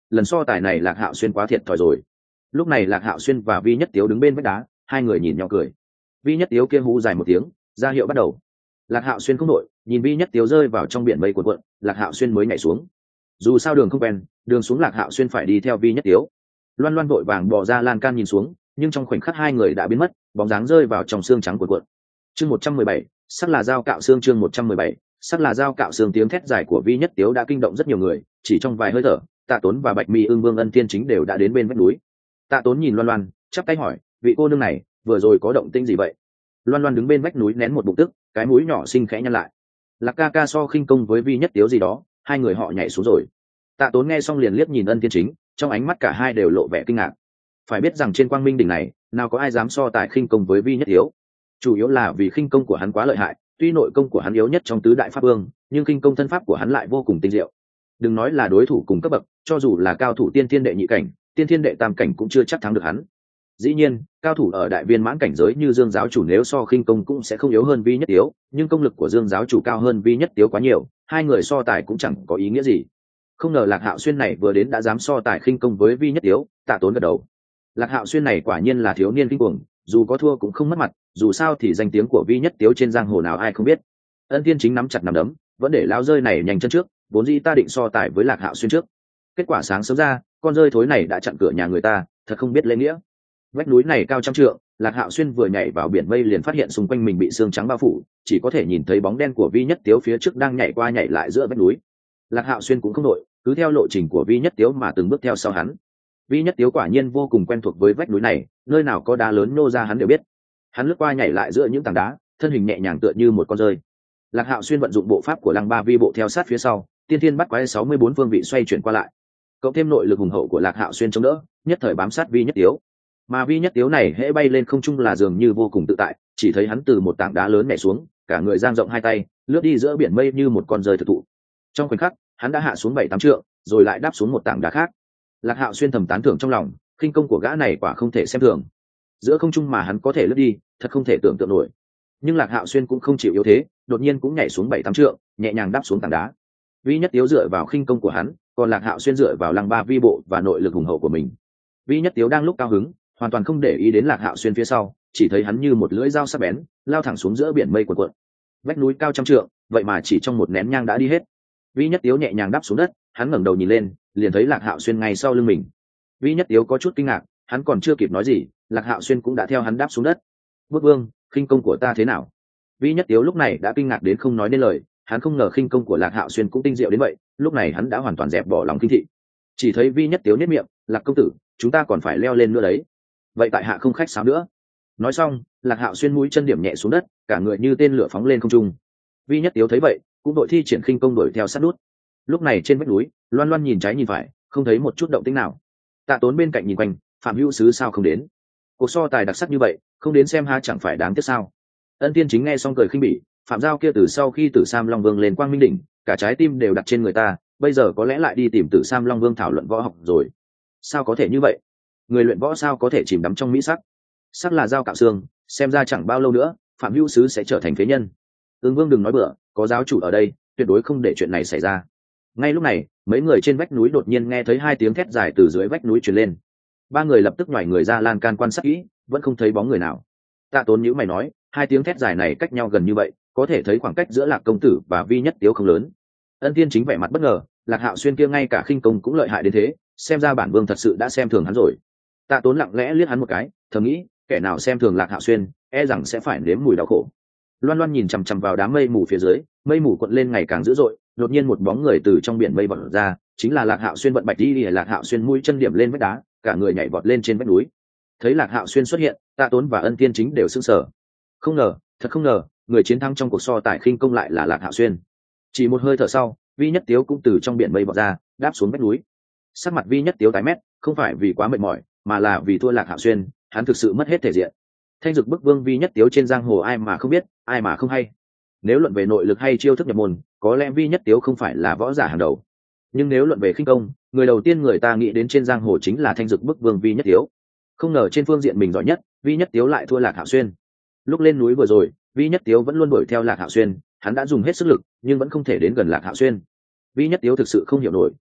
lần so tài này Lạc Hạo Xuyên quá thiệt thòi rồi. Lúc này Lạc Hạo Xuyên và Vi Nhất Tiếu đứng bên vách đá, hai người nhìn nhau cười. Vi Nhất Tiếu kia hú dài một tiếng, ra hiệu bắt đầu. Lạc Hạo Xuyên không đội, nhìn Vi Nhất Tiếu rơi vào trong biển mây cuộn cuộn, Lạc Hạo Xuyên mới nhảy xuống. Dù sao đường không quen, đường xuống Lạc Hạo Xuyên phải đi theo Vi Nhất Tiếu. Loan Loan vội vàng bò ra lan can nhìn xuống, nhưng trong khoảnh khắc hai người đã biến mất, bóng dáng rơi vào trong xương trắng cuộn cuộn. Chương 117, sắc là dao cạo xương. Chương 117, sắc là dao cạo xương. Tiếng thét dài của Vi Nhất Tiếu đã kinh động rất nhiều người, chỉ trong vài hơi thở, Tạ Tốn và Bạch Mi Ưng Vương Ân Thiên Chính đều đã đến bên vách núi. Tạ Tốn nhìn Loan Loan, chắp tay hỏi, vị cô nương này vừa rồi có động tĩnh gì vậy? Loan Loan đứng bên vách núi nén một bụng tức, cái mũi nhỏ xinh khẽ nhăn lại. Lạc ca ca so khinh công với Vi Nhất Tiếu gì đó, hai người họ nhảy xuống rồi. Tạ Tốn nghe xong liền liếc nhìn Ân Thiên Chính, trong ánh mắt cả hai đều lộ vẻ kinh ngạc. Phải biết rằng trên Quang Minh đỉnh này, nào có ai dám so tài khinh công với Vi Nhất Tiếu. Chủ yếu là vì khinh công của hắn quá lợi hại, tuy nội công của hắn yếu nhất trong tứ đại pháp vương, nhưng khinh công thân pháp của hắn lại vô cùng tinh diệu. Đừng nói là đối thủ cùng cấp bậc, cho dù là cao thủ tiên thiên đệ nhị cảnh, tiên thiên đệ tam cảnh cũng chưa chắc thắng được hắn. Dĩ nhiên, cao thủ ở đại viên mãn cảnh giới như Dương giáo chủ nếu so khinh công cũng sẽ không yếu hơn Vi Nhất Tiếu, nhưng công lực của Dương giáo chủ cao hơn Vi Nhất Tiếu quá nhiều, hai người so tài cũng chẳng có ý nghĩa gì. Không ngờ Lạc Hạo Xuyên này vừa đến đã dám so tài khinh công với Vi Nhất Tiếu, Tạ Tốn gật đầu. Lạc Hạo Xuyên này quả nhiên là thiếu niên kinh cuồng, dù có thua cũng không mất mặt, dù sao thì danh tiếng của Vi Nhất Tiếu trên giang hồ nào ai không biết. Ân Thiên Chính nắm chặt nắm đấm, vẫn để lao rơi này nhanh chân trước, vốn dĩ ta định so tài với Lạc Hạo Xuyên trước. Kết quả sáng sớm ra, con rơi thối này đã chặn cửa nhà người ta, thật không biết lễ nghĩa. Vách núi này cao trăm trượng, Lạc Hạo Xuyên vừa nhảy vào biển mây liền phát hiện xung quanh mình bị sương trắng bao phủ, chỉ có thể nhìn thấy bóng đen của Vi Nhất Tiếu phía trước đang nhảy qua nhảy lại giữa vách núi. Lạc Hạo Xuyên cũng không đội, cứ theo lộ trình của Vi Nhất Tiếu mà từng bước theo sau hắn. Vi Nhất Tiếu quả nhiên vô cùng quen thuộc với vách núi này, nơi nào có đá lớn nô ra hắn đều biết. Hắn lướt qua nhảy lại giữa những tảng đá, thân hình nhẹ nhàng tựa như một con rơi. Lạc Hạo Xuyên vận dụng bộ pháp của Lăng Ba Vi bộ theo sát phía sau, tiên thiên bắt quái 64 phương vị xoay chuyển qua lại. Cộng thêm nội lực hùng hậu của Lạc Hạo Xuyên chống đỡ, nhất thời bám sát Vi Nhất Tiếu. Mà Vi Nhất Tiếu này hễ bay lên không trung là dường như vô cùng tự tại, chỉ thấy hắn từ một tảng đá lớn nhảy xuống, cả người dang rộng hai tay, lướt đi giữa biển mây như một con rơi thực thụ. Trong khoảnh khắc, hắn đã hạ xuống 7-8 trượng, rồi lại đáp xuống một tảng đá khác. Lạc Hạo Xuyên thầm tán thưởng trong lòng, khinh công của gã này quả không thể xem thường. Giữa không trung mà hắn có thể lướt đi, thật không thể tưởng tượng nổi. Nhưng Lạc Hạo Xuyên cũng không chịu yếu thế, đột nhiên cũng nhảy xuống 7-8 trượng, nhẹ nhàng đáp xuống tảng đá. Vi Nhất Tiếu dựa vào khinh công của hắn, còn Lạc Hạo Xuyên dựa vào Lăng Ba Vi bộ và nội lực hùng hậu của mình. Vi Nhất Tiếu đang lúc cao hứng, hoàn toàn không để ý đến Lạc Hạo Xuyên phía sau, chỉ thấy hắn như một lưỡi dao sắc bén, lao thẳng xuống giữa biển mây cuộn cuộn. Vách núi cao trăm trượng, vậy mà chỉ trong một nén nhang đã đi hết. Vi Nhất Tiếu nhẹ nhàng đáp xuống đất, hắn ngẩng đầu nhìn lên, liền thấy Lạc Hạo Xuyên ngay sau lưng mình. Vi Nhất Tiếu có chút kinh ngạc, hắn còn chưa kịp nói gì, Lạc Hạo Xuyên cũng đã theo hắn đáp xuống đất. Quốc vương, khinh công của ta thế nào? Vi Nhất Tiếu lúc này đã kinh ngạc đến không nói nên lời, hắn không ngờ khinh công của Lạc Hạo Xuyên cũng tinh diệu đến vậy, lúc này hắn đã hoàn toàn dẹp bỏ lòng kinh thị. Chỉ thấy Vi Nhất Tiếu nhếch miệng, Lạc công tử, chúng ta còn phải leo lên nữa đấy. Vậy tại hạ không khách sáo nữa. Nói xong, Lạc Hạo Xuyên mũi chân điểm nhẹ xuống đất, cả người như tên lửa phóng lên không trung. Vi Nhất Tiếu thấy vậy, cũng đội thi triển khinh công đuổi theo sát nút. Lúc này trên vách núi, Loan Loan nhìn trái nhìn phải, không thấy một chút động tĩnh nào. Tạ Tốn bên cạnh nhìn quanh, Phạm Hữu Sứ sao không đến? Cuộc so tài đặc sắc như vậy, không đến xem ha chẳng phải đáng tiếc sao? Ân Tiên Chính nghe xong cười khinh bỉ, Phạm Giao kia từ sau khi Tử Sam Long Vương lên Quang Minh đỉnh, cả trái tim đều đặt trên người ta, bây giờ có lẽ lại đi tìm Tử Sam Long Vương thảo luận võ học rồi. Sao có thể như vậy? Người luyện võ sao có thể chìm đắm trong mỹ sắc? Sắc là dao cạo xương, xem ra chẳng bao lâu nữa, Phạm Hữu Sứ sẽ trở thành phế nhân. Ưng Vương đừng nói bừa, có giáo chủ ở đây, tuyệt đối không để chuyện này xảy ra. Ngay lúc này, mấy người trên vách núi đột nhiên nghe thấy hai tiếng thét dài từ dưới vách núi truyền lên. Ba người lập tức nhảy người ra lan can quan sát kỹ, vẫn không thấy bóng người nào. Tạ Tốn nhíu mày nói, hai tiếng thét dài này cách nhau gần như vậy, có thể thấy khoảng cách giữa Lạc công tử và Vi Nhất Tiếu không lớn. Ân Thiên Chính vẻ mặt bất ngờ, Lạc Hạo Xuyên kia ngay cả khinh công cũng lợi hại đến thế, xem ra bản vương thật sự đã xem thường hắn rồi. Tạ Tốn lặng lẽ liếc hắn một cái, thầm nghĩ, kẻ nào xem thường Lạc Hạo Xuyên, e rằng sẽ phải nếm mùi đau khổ. Loan Loan nhìn chằm chằm vào đám mây mù phía dưới, mây mù cuộn lên ngày càng dữ dội, đột nhiên một bóng người từ trong biển mây vọt ra, chính là Lạc Hạo Xuyên vận bạch đi. Lạc Hạo Xuyên mũi chân điểm lên vách đá, cả người nhảy vọt lên trên vách núi. Thấy Lạc Hạo Xuyên xuất hiện, Tạ Tốn và Ân Thiên Chính đều sững sờ. Không ngờ, thật không ngờ, người chiến thắng trong cuộc so tài khinh công lại là Lạc Hạo Xuyên. Chỉ một hơi thở sau, Vi Nhất Tiếu cũng từ trong biển mây vọt ra, đáp xuống vách núi. Sắc mặt Vi Nhất Tiếu tái mét, không phải vì quá mệt mỏi, mà là vì thua Lạc Hạo Xuyên, hắn thực sự mất hết thể diện. Thanh Dực Bức Vương Vi Nhất Tiếu trên giang hồ ai mà không biết, ai mà không hay. Nếu luận về nội lực hay chiêu thức nhập môn, có lẽ Vi Nhất Tiếu không phải là võ giả hàng đầu. Nhưng nếu luận về khinh công, người đầu tiên người ta nghĩ đến trên giang hồ chính là Thanh Dực Bức Vương Vi Nhất Tiếu. Không ngờ trên phương diện mình giỏi nhất, Vi Nhất Tiếu lại thua Lạc Hạo Xuyên. Lúc lên núi vừa rồi, Vi Nhất Tiếu vẫn luôn đuổi theo Lạc Hạo Xuyên, hắn đã dùng hết sức lực, nhưng vẫn không thể đến gần Lạc Hạo Xuyên. Vi Nhất Tiếu thực sự không hiểu nổi,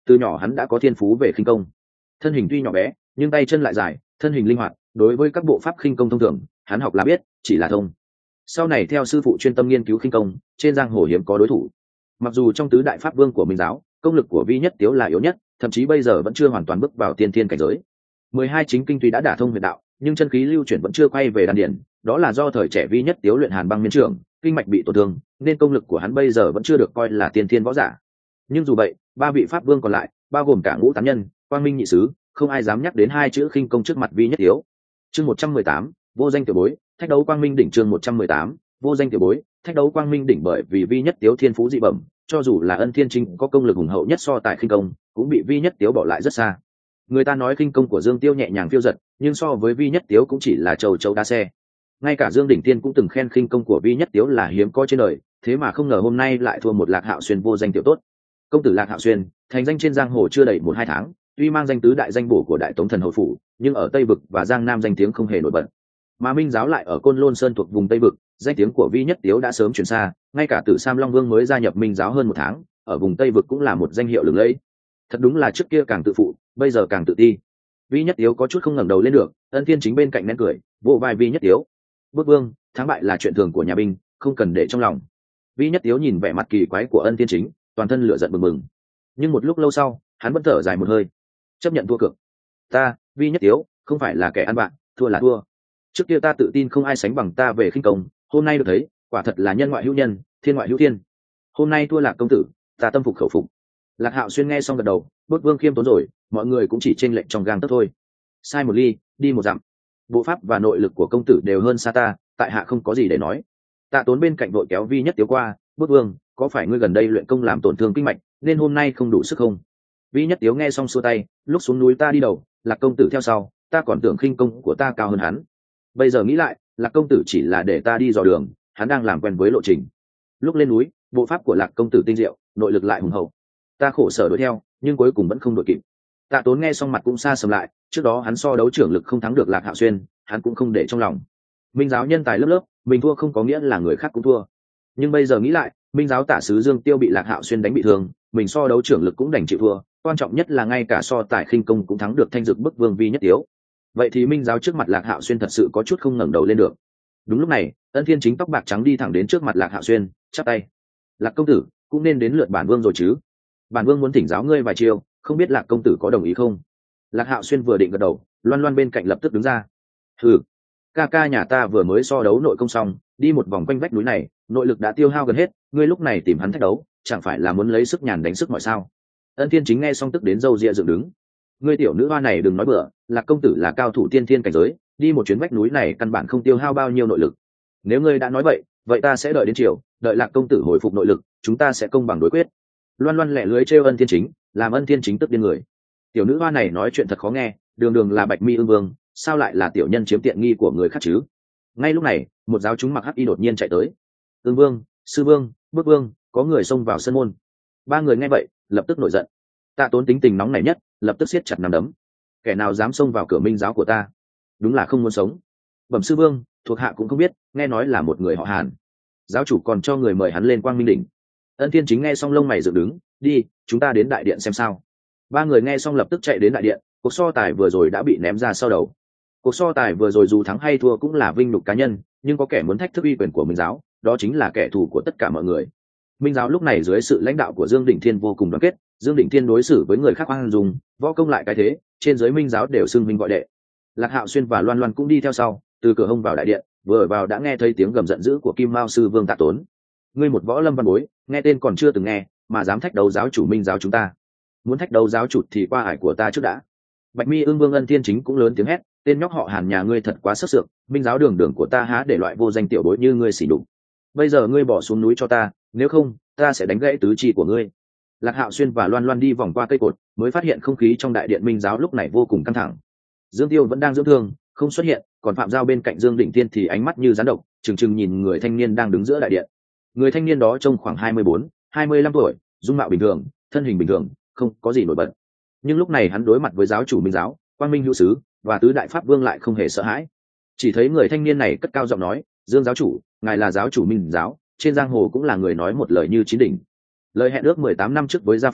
từ nhỏ hắn đã có thiên phú về khinh công, thân hình tuy nhỏ bé nhưng tay chân lại dài, thân hình linh hoạt, đối với các bộ pháp khinh công thông thường hắn học là biết, chỉ là thông. Sau này theo sư phụ chuyên tâm nghiên cứu khinh công, trên giang hồ hiếm có đối thủ. Mặc dù trong tứ đại pháp vương của Minh giáo, công lực của Vi Nhất Tiếu là yếu nhất, thậm chí bây giờ vẫn chưa hoàn toàn bước vào tiên thiên cảnh giới. 12 chính kinh tuy đã đả thông huyền đạo, nhưng chân khí lưu chuyển vẫn chưa quay về đan điền, đó là do thời trẻ Vi Nhất Tiếu luyện Hàn Băng Miên Trưởng, kinh mạch bị tổn thương, nên công lực của hắn bây giờ vẫn chưa được coi là tiên thiên võ giả. Nhưng dù vậy, ba vị pháp vương còn lại, bao gồm cả Ngũ Tán Nhân, Quang Minh Nhị Sứ, không ai dám nhắc đến hai chữ khinh công trước mặt Vi Nhất Tiếu. Chương 118, vô danh tiểu bối, thách đấu Quang Minh đỉnh. Chương 118, vô danh tiểu bối, thách đấu Quang Minh đỉnh. Bởi vì Vi Nhất Tiếu thiên phú dị bẩm, cho dù là Ân Thiên Chính có công lực hùng hậu nhất so tài khinh công, cũng bị Vi Nhất Tiếu bỏ lại rất xa. Người ta nói khinh công của Dương Tiêu nhẹ nhàng phiêu dật, nhưng so với Vi Nhất Tiếu cũng chỉ là trâu trâu đá xe. Ngay cả Dương Đỉnh Tiên cũng từng khen khinh công của Vi Nhất Tiếu là hiếm có trên đời, thế mà không ngờ hôm nay lại thua một Lạc Hạo Xuyên vô danh tiểu tốt. Công tử Lạc Hạo Xuyên thành danh trên giang hồ chưa đầy 1-2 tháng, tuy mang danh tứ đại danh bổ của Đại Tống Thần Hầu phủ, nhưng ở Tây vực và Giang Nam danh tiếng không hề nổi bật. Mà Minh giáo lại ở Côn Lôn Sơn thuộc vùng Tây vực, danh tiếng của Vi Nhất Tiếu đã sớm truyền xa, ngay cả Tử Sam Long Vương mới gia nhập Minh giáo hơn 1 tháng, ở vùng Tây vực cũng là một danh hiệu lừng lẫy. Thật đúng là trước kia càng tự phụ, bây giờ càng tự ti. Vi Nhất Tiếu có chút không ngẩng đầu lên được, Ân Thiên Chính bên cạnh nén cười, vỗ vai Vi Nhất Tiếu. Bước vương, thắng bại là chuyện thường của nhà binh, không cần để trong lòng. Vi Nhất Tiếu nhìn vẻ mặt kỳ quái của Ân Thiên Chính, toàn thân lửa giận bừng bừng. Nhưng một lúc lâu sau, hắn vẫn thở dài một hơi, chấp nhận thua cược. Ta, Vi Nhất Tiếu, không phải là kẻ ăn bạn, thua là thua. Trước kia ta tự tin không ai sánh bằng ta về khinh công, hôm nay được thấy, quả thật là nhân ngoại hữu nhân, thiên ngoại hữu thiên. Hôm nay thua Lạc công tử, ta tâm phục khẩu phục. Lạc Hạo Xuyên nghe xong gật đầu, bước vương khiêm tốn rồi, mọi người cũng chỉ chênh lệch trong gang tấc thôi. Sai một ly, đi một dặm. Bộ pháp và nội lực của công tử đều hơn xa ta, tại hạ không có gì để nói. Tạ Tốn bên cạnh đội kéo Vi Nhất Tiếu qua, bước vương, có phải ngươi gần đây luyện công làm tổn thương kinh mạch, nên hôm nay không đủ sức không? Vi Nhất Tiếu nghe xong xua tay, lúc xuống núi ta đi đầu, Lạc công tử theo sau, ta còn tưởng khinh công của ta cao hơn hắn. Bây giờ nghĩ lại, Lạc công tử chỉ là để ta đi dò đường, hắn đang làm quen với lộ trình. Lúc lên núi, bộ pháp của Lạc công tử tinh diệu, nội lực lại hùng hậu. Ta khổ sở đuổi theo, nhưng cuối cùng vẫn không đuổi kịp. Tạ Tốn nghe xong mặt cũng xa sầm lại, trước đó hắn so đấu trưởng lực không thắng được Lạc Hạo Xuyên, hắn cũng không để trong lòng. Minh giáo nhân tài lớp lớp, mình thua không có nghĩa là người khác cũng thua. Nhưng bây giờ nghĩ lại, Minh giáo tả sứ Dương Tiêu bị Lạc Hạo Xuyên đánh bị thương, mình so đấu trưởng lực cũng đành chịu thua, quan trọng nhất là ngay cả so tài khinh công cũng thắng được thanh dực bức vương Vi Nhất Tiếu. Vậy thì Minh giáo trước mặt Lạc Hạo Xuyên thật sự có chút không ngẩng đầu lên được. Đúng lúc này, Ân Thiên Chính tóc bạc trắng đi thẳng đến trước mặt Lạc Hạo Xuyên, chắp tay. Lạc công tử, cũng nên đến lượt bản vương rồi chứ. Bản vương muốn thỉnh giáo ngươi vài chiêu, không biết Lạc công tử có đồng ý không? Lạc Hạo Xuyên vừa định gật đầu, Loan Loan bên cạnh lập tức đứng ra. Hừ, ca ca nhà ta vừa mới so đấu nội công xong, đi một vòng quanh vách núi này, nội lực đã tiêu hao gần hết, ngươi lúc này tìm hắn thách đấu, chẳng phải là muốn lấy sức nhàn đánh sức mọi sao? Ân Thiên Chính nghe xong tức đến râu ria dựng đứng. Ngươi tiểu nữ hoa này đừng nói bừa, Lạc công tử là cao thủ tiên thiên cảnh giới, đi một chuyến vách núi này căn bản không tiêu hao bao nhiêu nội lực. Nếu ngươi đã nói vậy, vậy ta sẽ đợi đến chiều, đợi Lạc công tử hồi phục nội lực, chúng ta sẽ công bằng đối quyết. Loan Loan lẹ lưới trêu Ân Thiên Chính, làm Ân Thiên Chính tức điên người. Tiểu nữ hoa này nói chuyện thật khó nghe, đường đường là Bạch Mi Ưng Vương, sao lại là tiểu nhân chiếm tiện nghi của người khác chứ? Ngay lúc này, một giáo chúng mặc hắc y đột nhiên chạy tới. Ưng Vương, Sư Vương, Bước Vương, có người xông vào sân môn. Ba người nghe vậy, lập tức nổi giận. Tạ Tốn tính tình nóng nảy nhất, lập tức siết chặt nắm đấm. Kẻ nào dám xông vào cửa Minh giáo của ta, đúng là không muốn sống. Bẩm Sư Vương, thuộc hạ cũng không biết, nghe nói là một người họ Hàn. Giáo chủ còn cho người mời hắn lên Quang Minh đỉnh. Ân Thiên Chính nghe xong lông mày dựng đứng, đi, chúng ta đến đại điện xem sao. Ba người nghe xong lập tức chạy đến đại điện. Cuộc so tài vừa rồi đã bị ném ra sau đầu. Cuộc so tài vừa rồi dù thắng hay thua cũng là vinh nhục cá nhân, nhưng có kẻ muốn thách thức uy quyền của Minh giáo, đó chính là kẻ thù của tất cả mọi người. Minh giáo lúc này dưới sự lãnh đạo của Dương Đỉnh Thiên vô cùng đoàn kết, Dương Đỉnh Thiên đối xử với người khác khoan dung, võ công lại cái thế, trên giới Minh giáo đều xưng minh gọi đệ. Lạc Hạo Xuyên và Loan Loan cũng đi theo sau, từ cửa hông vào đại điện, vừa vào đã nghe thấy tiếng gầm giận dữ của Kim Mao sư Vương Tạ Tốn. Ngươi một võ lâm văn bối, nghe tên còn chưa từng nghe, mà dám thách đấu giáo chủ Minh giáo chúng ta. Muốn thách đấu giáo chủ thì qua ải của ta trước đã. Bạch Mi Ưng Vương Ân Thiên Chính cũng lớn tiếng hét, tên nhóc họ Hàn nhà ngươi thật quá sức sượng, Minh giáo đường đường của ta há để loại vô danh tiểu bối như ngươi xỉ đục. Bây giờ ngươi bỏ xuống núi cho ta, nếu không, ta sẽ đánh gãy tứ chi của ngươi. Lạc Hạo Xuyên và Loan Loan đi vòng qua cây cột, mới phát hiện không khí trong đại điện Minh giáo lúc này vô cùng căng thẳng. Dương Tiêu vẫn đang dưỡng thương, không xuất hiện, còn Phạm Giao bên cạnh Dương Đỉnh Thiên thì ánh mắt như rắn độc, trừng trừng nhìn người thanh niên đang đứng giữa đại điện. Người thanh niên đó trông khoảng 24, 25 tuổi, dung mạo bình thường, thân hình bình thường, không có gì nổi bật. Nhưng lúc này hắn đối mặt với giáo chủ Minh giáo, Quang Minh hữu sứ và tứ đại pháp vương lại không hề sợ hãi. Chỉ thấy người thanh niên này cất cao giọng nói, Dương giáo chủ, ngài là giáo chủ Minh giáo, trên giang hồ cũng là người nói một lời như chín đỉnh. Lời hẹn ước 18 năm trước với gia phụ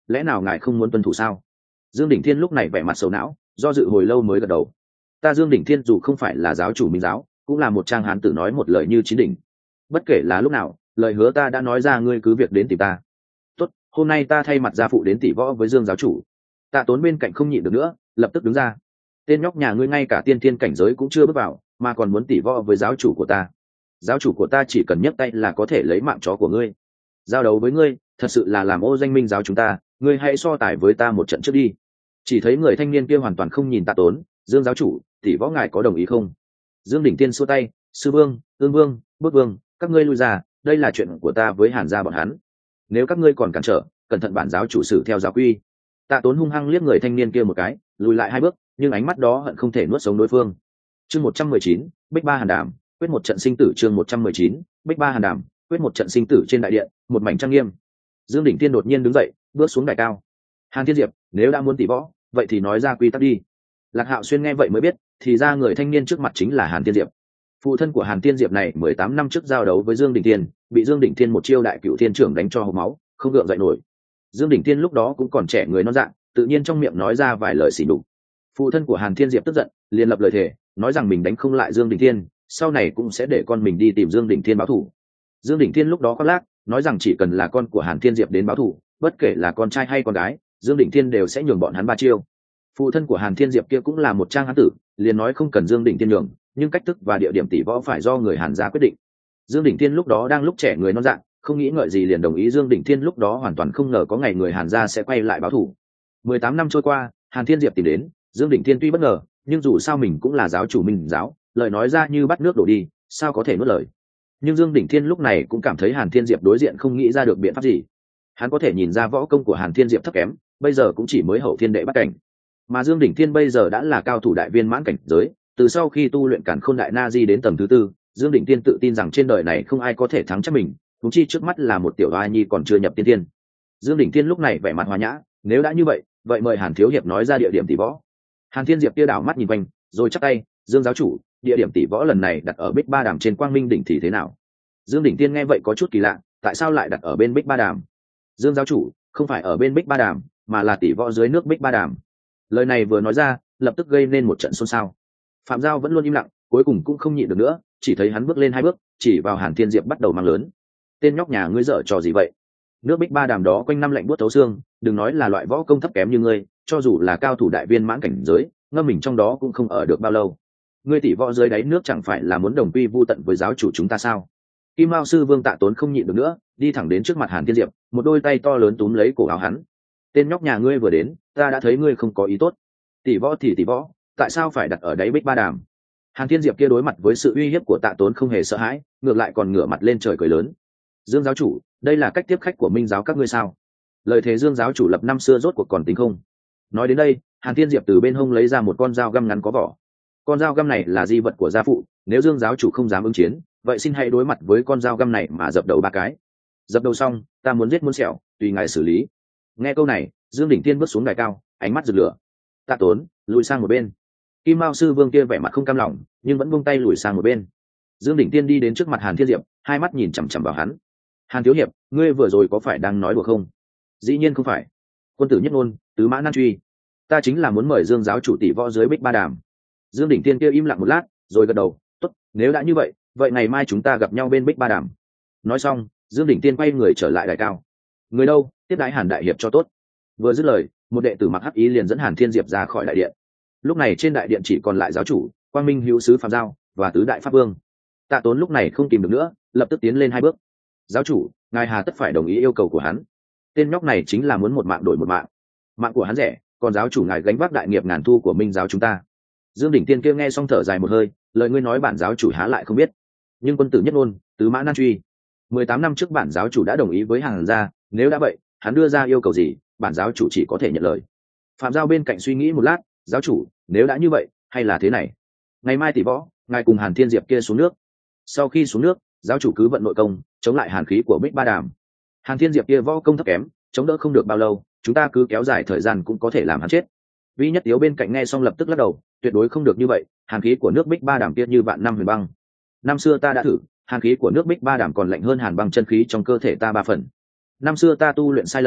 lẽ nào ngài không muốn tuân thủ sao? Dương Đỉnh Thiên lúc này vẻ mặt sầu não, do dự hồi lâu mới gật đầu. Ta Dương Đỉnh Thiên dù không phải là giáo chủ minh giáo, cũng là một trang hán tử nói một lời như chín đỉnh. Bất kể là lúc nào, lời hứa ta đã nói ra, ngươi cứ việc đến tìm ta. Tốt, hôm nay ta thay mặt gia phụ đến tỷ võ với Dương giáo chủ. Tạ Tốn bên cạnh không nhịn được nữa, lập tức đứng ra. Tên nhóc nhà ngươi ngay cả tiên thiên cảnh giới cũng chưa bước vào, mà còn muốn tỷ võ với giáo chủ của ta. Giáo chủ của ta chỉ cần nhấc tay là có thể lấy mạng chó của ngươi. Giao đấu với ngươi, thật sự là làm ô danh minh giáo chúng ta, ngươi hãy so tài với ta một trận trước đi. Chỉ thấy người thanh niên kia hoàn toàn không nhìn Tạ Tốn. Dương giáo chủ, tỷ võ ngài có đồng ý không? Dương Đỉnh Tiên xua tay, sư vương, ương vương, bước vương, các ngươi lui ra, đây là chuyện của ta với Hàn gia bọn hắn. Nếu các ngươi còn cản trở, cẩn thận bản giáo chủ xử theo giáo quy. Tạ Tốn hung hăng liếc người thanh niên kia một cái, lùi lại 2 bước, nhưng ánh mắt đó hận không thể nuốt sống đối phương. Chương 119, Bích Ba Hàn Đàm, quyết một trận sinh tử. Chương 119, Bích Ba Hàn Đàm, quyết một trận sinh tử. Trên đại điện, một mảnh trang nghiêm. Dương Đỉnh Tiên đột nhiên đứng dậy, bước xuống đài cao. Hàn Thiên Diệp, nếu đã muốn tỷ võ, vậy thì nói ra quy tắc đi. Lạc Hạo Xuyên nghe vậy mới biết, thì ra người thanh niên trước mặt chính là Hàn Thiên Diệp. Phụ thân của Hàn Thiên Diệp này 18 năm trước giao đấu với Dương Đỉnh Thiên, bị Dương Đỉnh Thiên một chiêu đại cựu thiên trưởng đánh cho hộc máu, không gượng dậy nổi. Dương Đỉnh Thiên lúc đó cũng còn trẻ người non dạ, tự nhiên trong miệng nói ra vài lời xỉ nhục. Phụ thân của Hàn Thiên Diệp tức giận, liền lập lời thề, nói rằng mình đánh không lại Dương Đỉnh Thiên, sau này cũng sẽ để con mình đi tìm Dương Đỉnh Thiên báo thù. Dương Đỉnh Thiên lúc đó khoác lác, nói rằng chỉ cần là con của Hàn Thiên Diệp đến báo thù, bất kể là con trai hay con gái, Dương Đỉnh Thiên đều sẽ nhường bọn hắn 3 chiêu. Phụ thân của Hàn Thiên Diệp kia cũng là một trang hán tử, liền nói không cần Dương Đỉnh Thiên nhường, nhưng cách thức và địa điểm tỷ võ phải do người Hàn gia quyết định. Dương Đỉnh Thiên lúc đó đang lúc trẻ người non dạ, không nghĩ ngợi gì liền đồng ý. Dương Đỉnh Thiên lúc đó hoàn toàn không ngờ có ngày người Hàn gia sẽ quay lại báo thù. 18 năm trôi qua, Hàn Thiên Diệp tìm đến, Dương Đỉnh Thiên tuy bất ngờ, nhưng dù sao mình cũng là giáo chủ minh giáo, lời nói ra như bắt nước đổ đi, sao có thể nuốt lời. Nhưng Dương Đỉnh Thiên lúc này cũng cảm thấy Hàn Thiên Diệp đối diện không nghĩ ra được biện pháp gì. Hắn có thể nhìn ra võ công của Hàn Thiên Diệp thấp kém, bây giờ cũng chỉ mới hậu thiên đệ bắt cảnh, mà Dương Đỉnh Thiên bây giờ đã là cao thủ đại viên mãn cảnh giới. Từ sau khi tu luyện Càn Khôn Đại Na Di đến tầng thứ 4, Dương Đỉnh Thiên tự tin rằng trên đời này không ai có thể thắng chắc mình, huống chi trước mắt là một tiểu oai nhi còn chưa nhập tiên thiên. Dương Đỉnh Thiên lúc này vẻ mặt hòa nhã, nếu đã như vậy, vậy mời Hàn thiếu hiệp nói ra địa điểm tỷ võ. Hàn Thiên Diệp kia đảo mắt nhìn quanh, rồi chắp tay, Dương giáo chủ, địa điểm tỷ võ lần này đặt ở Bích Ba Đàm trên Quang Minh đỉnh thì thế nào? Dương Đỉnh Thiên nghe vậy có chút kỳ lạ, tại sao lại đặt ở bên Bích Ba Đàm? Dương giáo chủ, không phải ở bên Bích Ba Đàm, mà là tỷ võ dưới nước Bích Ba Đàm. Lời này vừa nói ra, lập tức gây nên một trận xôn xao. Phạm Giao vẫn luôn im lặng, cuối cùng cũng không nhịn được nữa, chỉ thấy hắn bước lên 2 bước, chỉ vào Hàn Thiên Diệp bắt đầu mang lớn. Tên nhóc nhà ngươi dở trò gì vậy? Nước Bích Ba Đàm đó quanh năm lạnh buốt thấu xương, đừng nói là loại võ công thấp kém như ngươi, cho dù là cao thủ đại viên mãn cảnh giới, ngâm mình trong đó cũng không ở được bao lâu. Ngươi tỷ võ dưới đáy nước chẳng phải là muốn đồng quy vu tận với giáo chủ chúng ta sao? Kim Mao sư Vương Tạ Tốn không nhịn được nữa, đi thẳng đến trước mặt Hàn Thiên Diệp, một đôi tay to lớn túm lấy cổ áo hắn. Tên nhóc nhà ngươi vừa đến, ta đã thấy ngươi không có ý tốt. Tỷ võ thì tỷ võ, tại sao phải đặt ở đáy Bích Ba Đàm? Hàn Thiên Diệp kia đối mặt với sự uy hiếp của Tạ Tốn không hề sợ hãi, ngược lại còn ngửa mặt lên trời cười lớn. Dương giáo chủ, đây là cách tiếp khách của minh giáo các ngươi sao? Lời thề Dương giáo chủ lập năm xưa rốt cuộc còn tính không? Nói đến đây, Hàn Thiên Diệp từ bên hông lấy ra một con dao găm ngắn có vỏ. Con dao găm này là di vật của gia phụ, nếu Dương giáo chủ không dám ứng chiến, vậy xin hãy đối mặt với con dao găm này mà dập đầu 3 cái. Dập đầu xong, ta muốn giết muốn sẹo, tùy ngài xử lý. Nghe câu này, Dương Đỉnh Tiên bước xuống đài cao, ánh mắt rực lửa. Tạ Tốn, lùi sang một bên. Kim Mao sư Vương kia vẻ mặt không cam lòng, nhưng vẫn buông tay lùi sang một bên. Dương Đỉnh Tiên đi đến trước mặt Hàn Thiên Diệp, hai mắt nhìn chằm chằm vào hắn. Hàn thiếu hiệp, ngươi vừa rồi có phải đang nói đùa không? Dĩ nhiên không phải. Quân tử nhất ngôn, tứ mã nan truy. Ta chính là muốn mời Dương giáo chủ tỷ võ dưới Bích Ba Đàm. Dương Đỉnh Tiên kia im lặng một lát, rồi gật đầu. Tốt, nếu đã như vậy, vậy ngày mai chúng ta gặp nhau bên Bích Ba Đàm. Nói xong, Dương Đỉnh Tiên quay người trở lại đài cao. Người đâu, tiếp đái Hàn đại hiệp cho tốt. Vừa dứt lời, một đệ tử mặc hắc ý liền dẫn Hàn Thiên Diệp ra khỏi đại điện. Lúc này trên đại điện chỉ còn lại giáo chủ, Quang Minh hữu sứ Phạm Giao và tứ đại pháp vương. Tạ Tốn lúc này không kìm được nữa, lập tức tiến lên 2 bước. Giáo chủ, ngài hà tất phải đồng ý yêu cầu của hắn. Tên nhóc này chính là muốn một mạng đổi một mạng. Mạng của hắn rẻ, còn giáo chủ ngài gánh vác đại nghiệp ngàn thu của minh giáo chúng ta. Dương Đỉnh Tiên kia nghe xong thở dài một hơi, lời ngươi nói bản giáo chủ há lại không biết. Nhưng quân tử nhất ngôn, tứ mã nan truy. 18 năm trước bản giáo chủ đã đồng ý với Hàn gia, nếu đã vậy, hắn đưa ra yêu cầu gì, bản giáo chủ chỉ có thể nhận lời. Phạm Giao bên cạnh suy nghĩ một lát, giáo chủ, nếu đã như vậy, hay là thế này, ngày mai tỷ võ, ngài cùng Hàn Thiên Diệp kia xuống nước. Sau khi xuống nước, giáo chủ cứ vận nội công, chống lại hàn khí của Bích Ba Đàm. Hàn Thiên Diệp kia võ công thấp kém, chống đỡ không được bao lâu, chúng ta cứ kéo dài thời gian cũng có thể làm hắn chết. Vi Nhất Tiếu bên cạnh nghe xong lập tức lắc đầu, tuyệt đối không được như vậy, hàn khí của nước Bích Ba Đàm kia như vạn năm huyền băng. Năm xưa ta đã thử, hàn khí của nước Bích Ba Đàm còn lạnh hơn hàn băng chân khí trong cơ thể ta 3 phần. Năm xưa ta tu luyện sai lầm,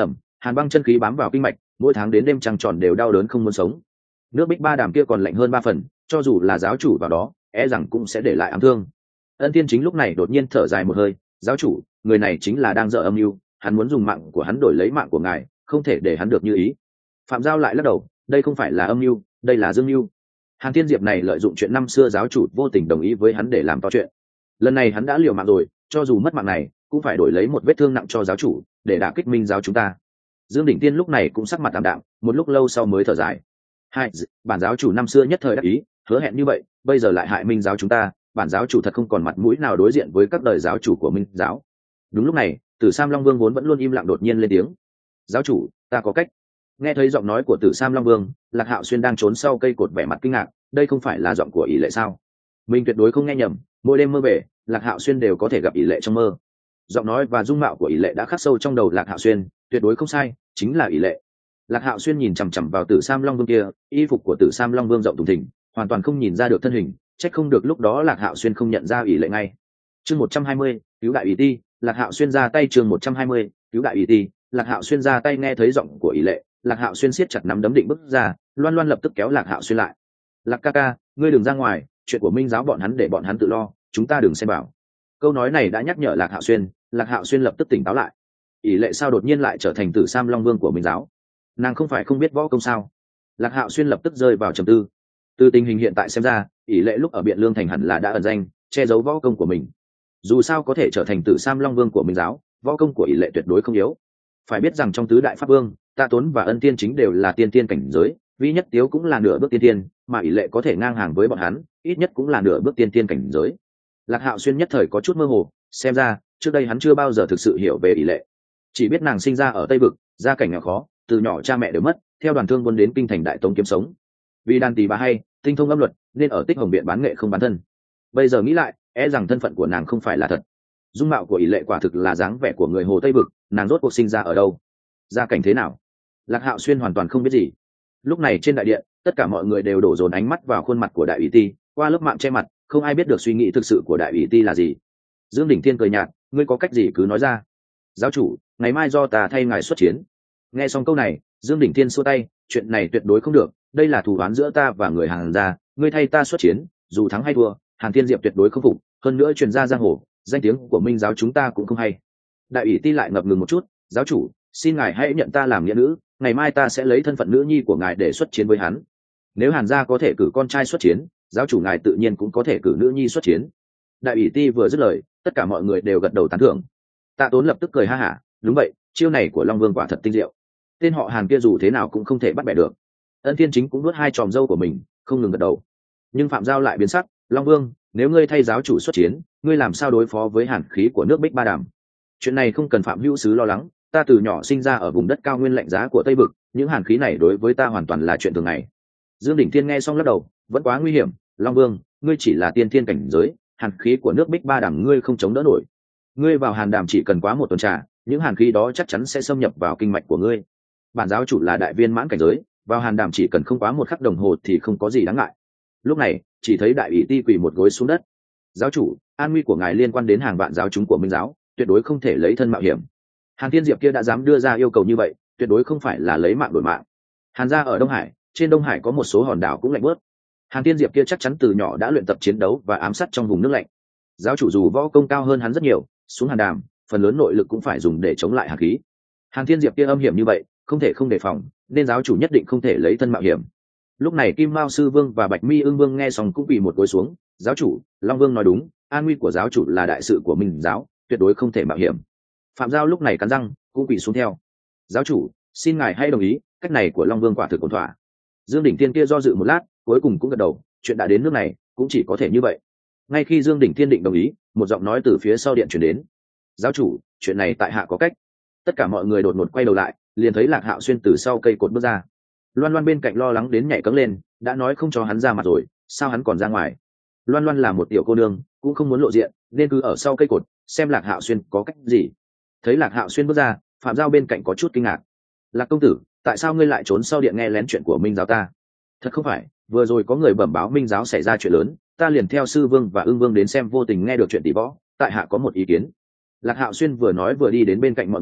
hàn băng chân khí bám vào kinh mạch, mỗi tháng đến đêm trăng tròn đều đau đớn không muốn sống. Nước Bích Ba Đàm kia còn lạnh hơn 3 phần, cho dù là giáo chủ vào đó rằng cũng sẽ để lại ám thương. Ân Tiên Chính lúc này đột nhiên thở dài một hơi, giáo chủ, người này chính là đang dở âm mưu, hắn muốn dùng mạng của hắn đổi lấy mạng của ngài, không thể để hắn được như ý. Phạm Giao lại lắc đầu, đây không phải là âm mưu, đây là dương mưu. Hàn Thiên Diệp này lợi dụng chuyện năm xưa giáo chủ vô tình đồng ý với hắn để làm to chuyện. Lần này hắn đã liều mạng rồi, cho dù mất mạng này cũng phải đổi lấy một vết thương nặng cho giáo chủ để đả kích minh giáo chúng ta. Dương Đỉnh Tiên lúc này cũng sắc mặt tạm đạm, một lúc lâu sau mới thở dài. Hai, bản giáo chủ năm xưa nhất thời đắc ý, hứa hẹn như vậy, bây giờ lại hại minh giáo chúng ta, bản giáo chủ thật không còn mặt mũi nào đối diện với các đời giáo chủ của minh giáo. Đúng lúc này, Tử Sam Long Vương vốn vẫn luôn im lặng đột nhiên lên tiếng. Giáo chủ, ta có cách. Nghe thấy giọng nói của Tử Sam Long Vương, Lạc Hạo Xuyên đang trốn sau cây cột vẻ mặt kinh ngạc, đây không phải là giọng của ỷ lệ sao? Mình tuyệt đối không nghe nhầm, mỗi đêm mơ về, Lạc Hạo Xuyên đều có thể gặp ỷ lệ trong mơ. Giọng nói và dung mạo của ỷ lệ đã khắc sâu trong đầu Lạc Hạo Xuyên, tuyệt đối không sai, chính là ỷ lệ. Lạc Hạo Xuyên nhìn chằm chằm vào Tử Sam Long Vương kia, y phục của Tử Sam Long Vương rộng thùng thình, hoàn toàn không nhìn ra được thân hình, trách không được lúc đó Lạc Hạo Xuyên không nhận ra ỷ lệ ngay. Chương 120, cứu đại ỷ ti, Lạc Hạo Xuyên ra tay. Chương 120, cứu đại ỷ ti, Lạc Hạo Xuyên ra tay. Nghe thấy giọng của ỷ lệ, Lạc Hạo Xuyên siết chặt nắm đấm định bước ra, Loan Loan lập tức kéo Lạc Hạo Xuyên lại. Lạc ca ca, ngươi đừng ra ngoài, chuyện của minh giáo bọn hắn để bọn hắn tự lo, chúng ta đừng xen vào. Câu nói này đã nhắc nhở Lạc Hạo Xuyên, Lạc Hạo Xuyên lập tức tỉnh táo lại. ỷ lệ sao đột nhiên lại trở thành Tử Sam Long Vương của minh giáo? Nàng không phải không biết võ công sao? Lạc Hạo Xuyên lập tức rơi vào trầm tư. Từ tình hình hiện tại xem ra, ỷ lệ lúc ở Biện Lương thành hẳn là đã ẩn danh, che giấu võ công của mình. Dù sao có thể trở thành Tử Sam Long Vương của minh giáo, võ công của ỷ lệ tuyệt đối không yếu. Phải biết rằng trong tứ đại pháp vương, Tạ Tốn và Ân Tiên Chính đều là tiên tiên cảnh giới, Vi Nhất Tiếu cũng là nửa bước tiên tiên, mà ỷ lệ có thể ngang hàng với bọn hắn, ít nhất cũng là nửa bước tiên tiên cảnh giới. Lạc Hạo Xuyên nhất thời có chút mơ hồ, xem ra trước đây hắn chưa bao giờ thực sự hiểu về ỷ lệ, chỉ biết nàng sinh ra ở Tây vực, gia cảnh nghèo khó, từ nhỏ cha mẹ đều mất, theo đoàn thương quân đến kinh thành Đại Tống kiếm sống. Vì đàn tỳ bà hay, tinh thông âm luật, nên ở Tích Hồng viện bán nghệ không bán thân. Bây giờ nghĩ lại, rằng thân phận của nàng không phải là thật. Dung mạo của ỷ lệ quả thực là dáng vẻ của người Hồ Tây vực, nàng rốt cuộc sinh ra ở đâu, gia cảnh thế nào? Lạc Hạo Xuyên hoàn toàn không biết gì. Lúc này trên đại điện, tất cả mọi người đều đổ dồn ánh mắt vào khuôn mặt của đại ủy ti, qua lớp mạng che mặt, không ai biết được suy nghĩ thực sự của đại ủy ti là gì. Dương Đỉnh Thiên cười nhạt, ngươi có cách gì cứ nói ra. Giáo chủ, ngày mai do ta thay ngài xuất chiến. Nghe xong câu này, Dương Đỉnh Thiên xua tay, chuyện này tuyệt đối không được, đây là thù oán giữa ta và người Hàn gia, ngươi thay ta xuất chiến, dù thắng hay thua, Hàn Thiên Diệp tuyệt đối không phục, hơn nữa truyền ra giang hồ, danh tiếng của minh giáo chúng ta cũng không hay. Đại ủy ti lại ngập ngừng một chút, giáo chủ, xin ngài hãy nhận ta làm nghĩa nữ, ngày mai ta sẽ lấy thân phận nữ nhi của ngài để xuất chiến với hắn. Nếu Hàn gia có thể cử con trai xuất chiến, giáo chủ ngài tự nhiên cũng có thể cử nữ nhi xuất chiến. Đại ủy ti vừa dứt lời, tất cả mọi người đều gật đầu tán thưởng. Tạ Tốn lập tức cười ha hả, đúng vậy, chiêu này của Long Vương quả thật tinh diệu. Tên họ Hàn kia dù thế nào cũng không thể bắt bẻ được. Ân Thiên Chính cũng nuốt hai tròm râu của mình, không ngừng gật đầu. Nhưng Phạm Giao lại biến sắc, Long Vương, nếu ngươi thay giáo chủ xuất chiến, ngươi làm sao đối phó với hàn khí của nước Bích Ba Đàm? Chuyện này không cần Phạm Hữu Sứ lo lắng, ta từ nhỏ sinh ra ở vùng đất cao nguyên lạnh giá của Tây vực, những hàn khí này đối với ta hoàn toàn là chuyện thường ngày. Dương Đỉnh Thiên nghe xong lắc đầu, vẫn quá nguy hiểm, Long Vương, ngươi chỉ là tiên thiên cảnh giới, hàn khí của nước Bích Ba Đàm ngươi không chống đỡ nổi. Ngươi vào Hàn Đàm chỉ cần quá một tuần trà, những hàn khí đó chắc chắn sẽ xâm nhập vào kinh mạch của ngươi. Bản giáo chủ là đại viên mãn cảnh giới, vào Hàn Đàm chỉ cần không quá một khắc đồng hồ thì không có gì đáng ngại. Lúc này, chỉ thấy đại ủy ti quỳ một gối xuống đất. Giáo chủ, an nguy của ngài liên quan đến hàng vạn giáo chúng của minh giáo, tuyệt đối không thể lấy thân mạo hiểm. Hàn Thiên Diệp kia đã dám đưa ra yêu cầu như vậy, tuyệt đối không phải là lấy mạng đổi mạng. Hàn gia ở Đông Hải, trên Đông Hải có một số hòn đảo cũng lạnh bớt. Hàn Thiên Diệp kia chắc chắn từ nhỏ đã luyện tập chiến đấu và ám sát trong vùng nước lạnh. Giáo chủ dù võ công cao hơn hắn rất nhiều, xuống Hàn Đàm, phần lớn nội lực cũng phải dùng để chống lại hàn khí. Hàn Thiên Diệp kia âm hiểm như vậy, không thể không đề phòng, nên giáo chủ nhất định không thể lấy thân mạo hiểm. Lúc này Kim Mao Sư Vương và Bạch Mi Ưng Vương nghe xong cũng quỳ một gối xuống. Giáo chủ, Long Vương nói đúng, an nguy của giáo chủ là đại sự của minh giáo, tuyệt đối không thể mạo hiểm. Phạm Giao lúc này cắn răng cũng quỳ xuống theo. Giáo chủ, xin ngài hãy đồng ý, cách này của Long Vương quả thực ổn thỏa. Dương Đỉnh Thiên kia do dự một lát, cuối cùng cũng gật đầu, chuyện đã đến nước này, cũng chỉ có thể như vậy. Ngay khi Dương Đỉnh Thiên định đồng ý, một giọng nói từ phía sau điện truyền đến. Giáo chủ, chuyện này tại hạ có cách. Tất cả mọi người đột ngột quay đầu lại, liền thấy Lạc Hạo Xuyên từ sau cây cột bước ra. Loan Loan bên cạnh lo lắng đến nhảy cẫng lên, đã nói không cho hắn ra mặt rồi, sao hắn còn ra ngoài? Loan Loan là một tiểu cô nương, cũng không muốn lộ diện, nên cứ ở sau cây cột, xem Lạc Hạo Xuyên có cách gì. Thấy Lạc Hạo Xuyên bước ra, Phạm Giao bên cạnh có chút kinh ngạc. Lạc công tử, tại sao ngươi lại trốn sau điện nghe lén chuyện của minh giáo ta? Thật không phải, vừa rồi có người bẩm báo minh giáo xảy ra chuyện lớn, ta liền theo Sư Vương và Ưng Vương đến xem, vô tình nghe được chuyện tỷ võ, tại hạ có một ý kiến. Lạc Hạo Xuyên vừa nói vừa đi đến bên cạnh mọi người,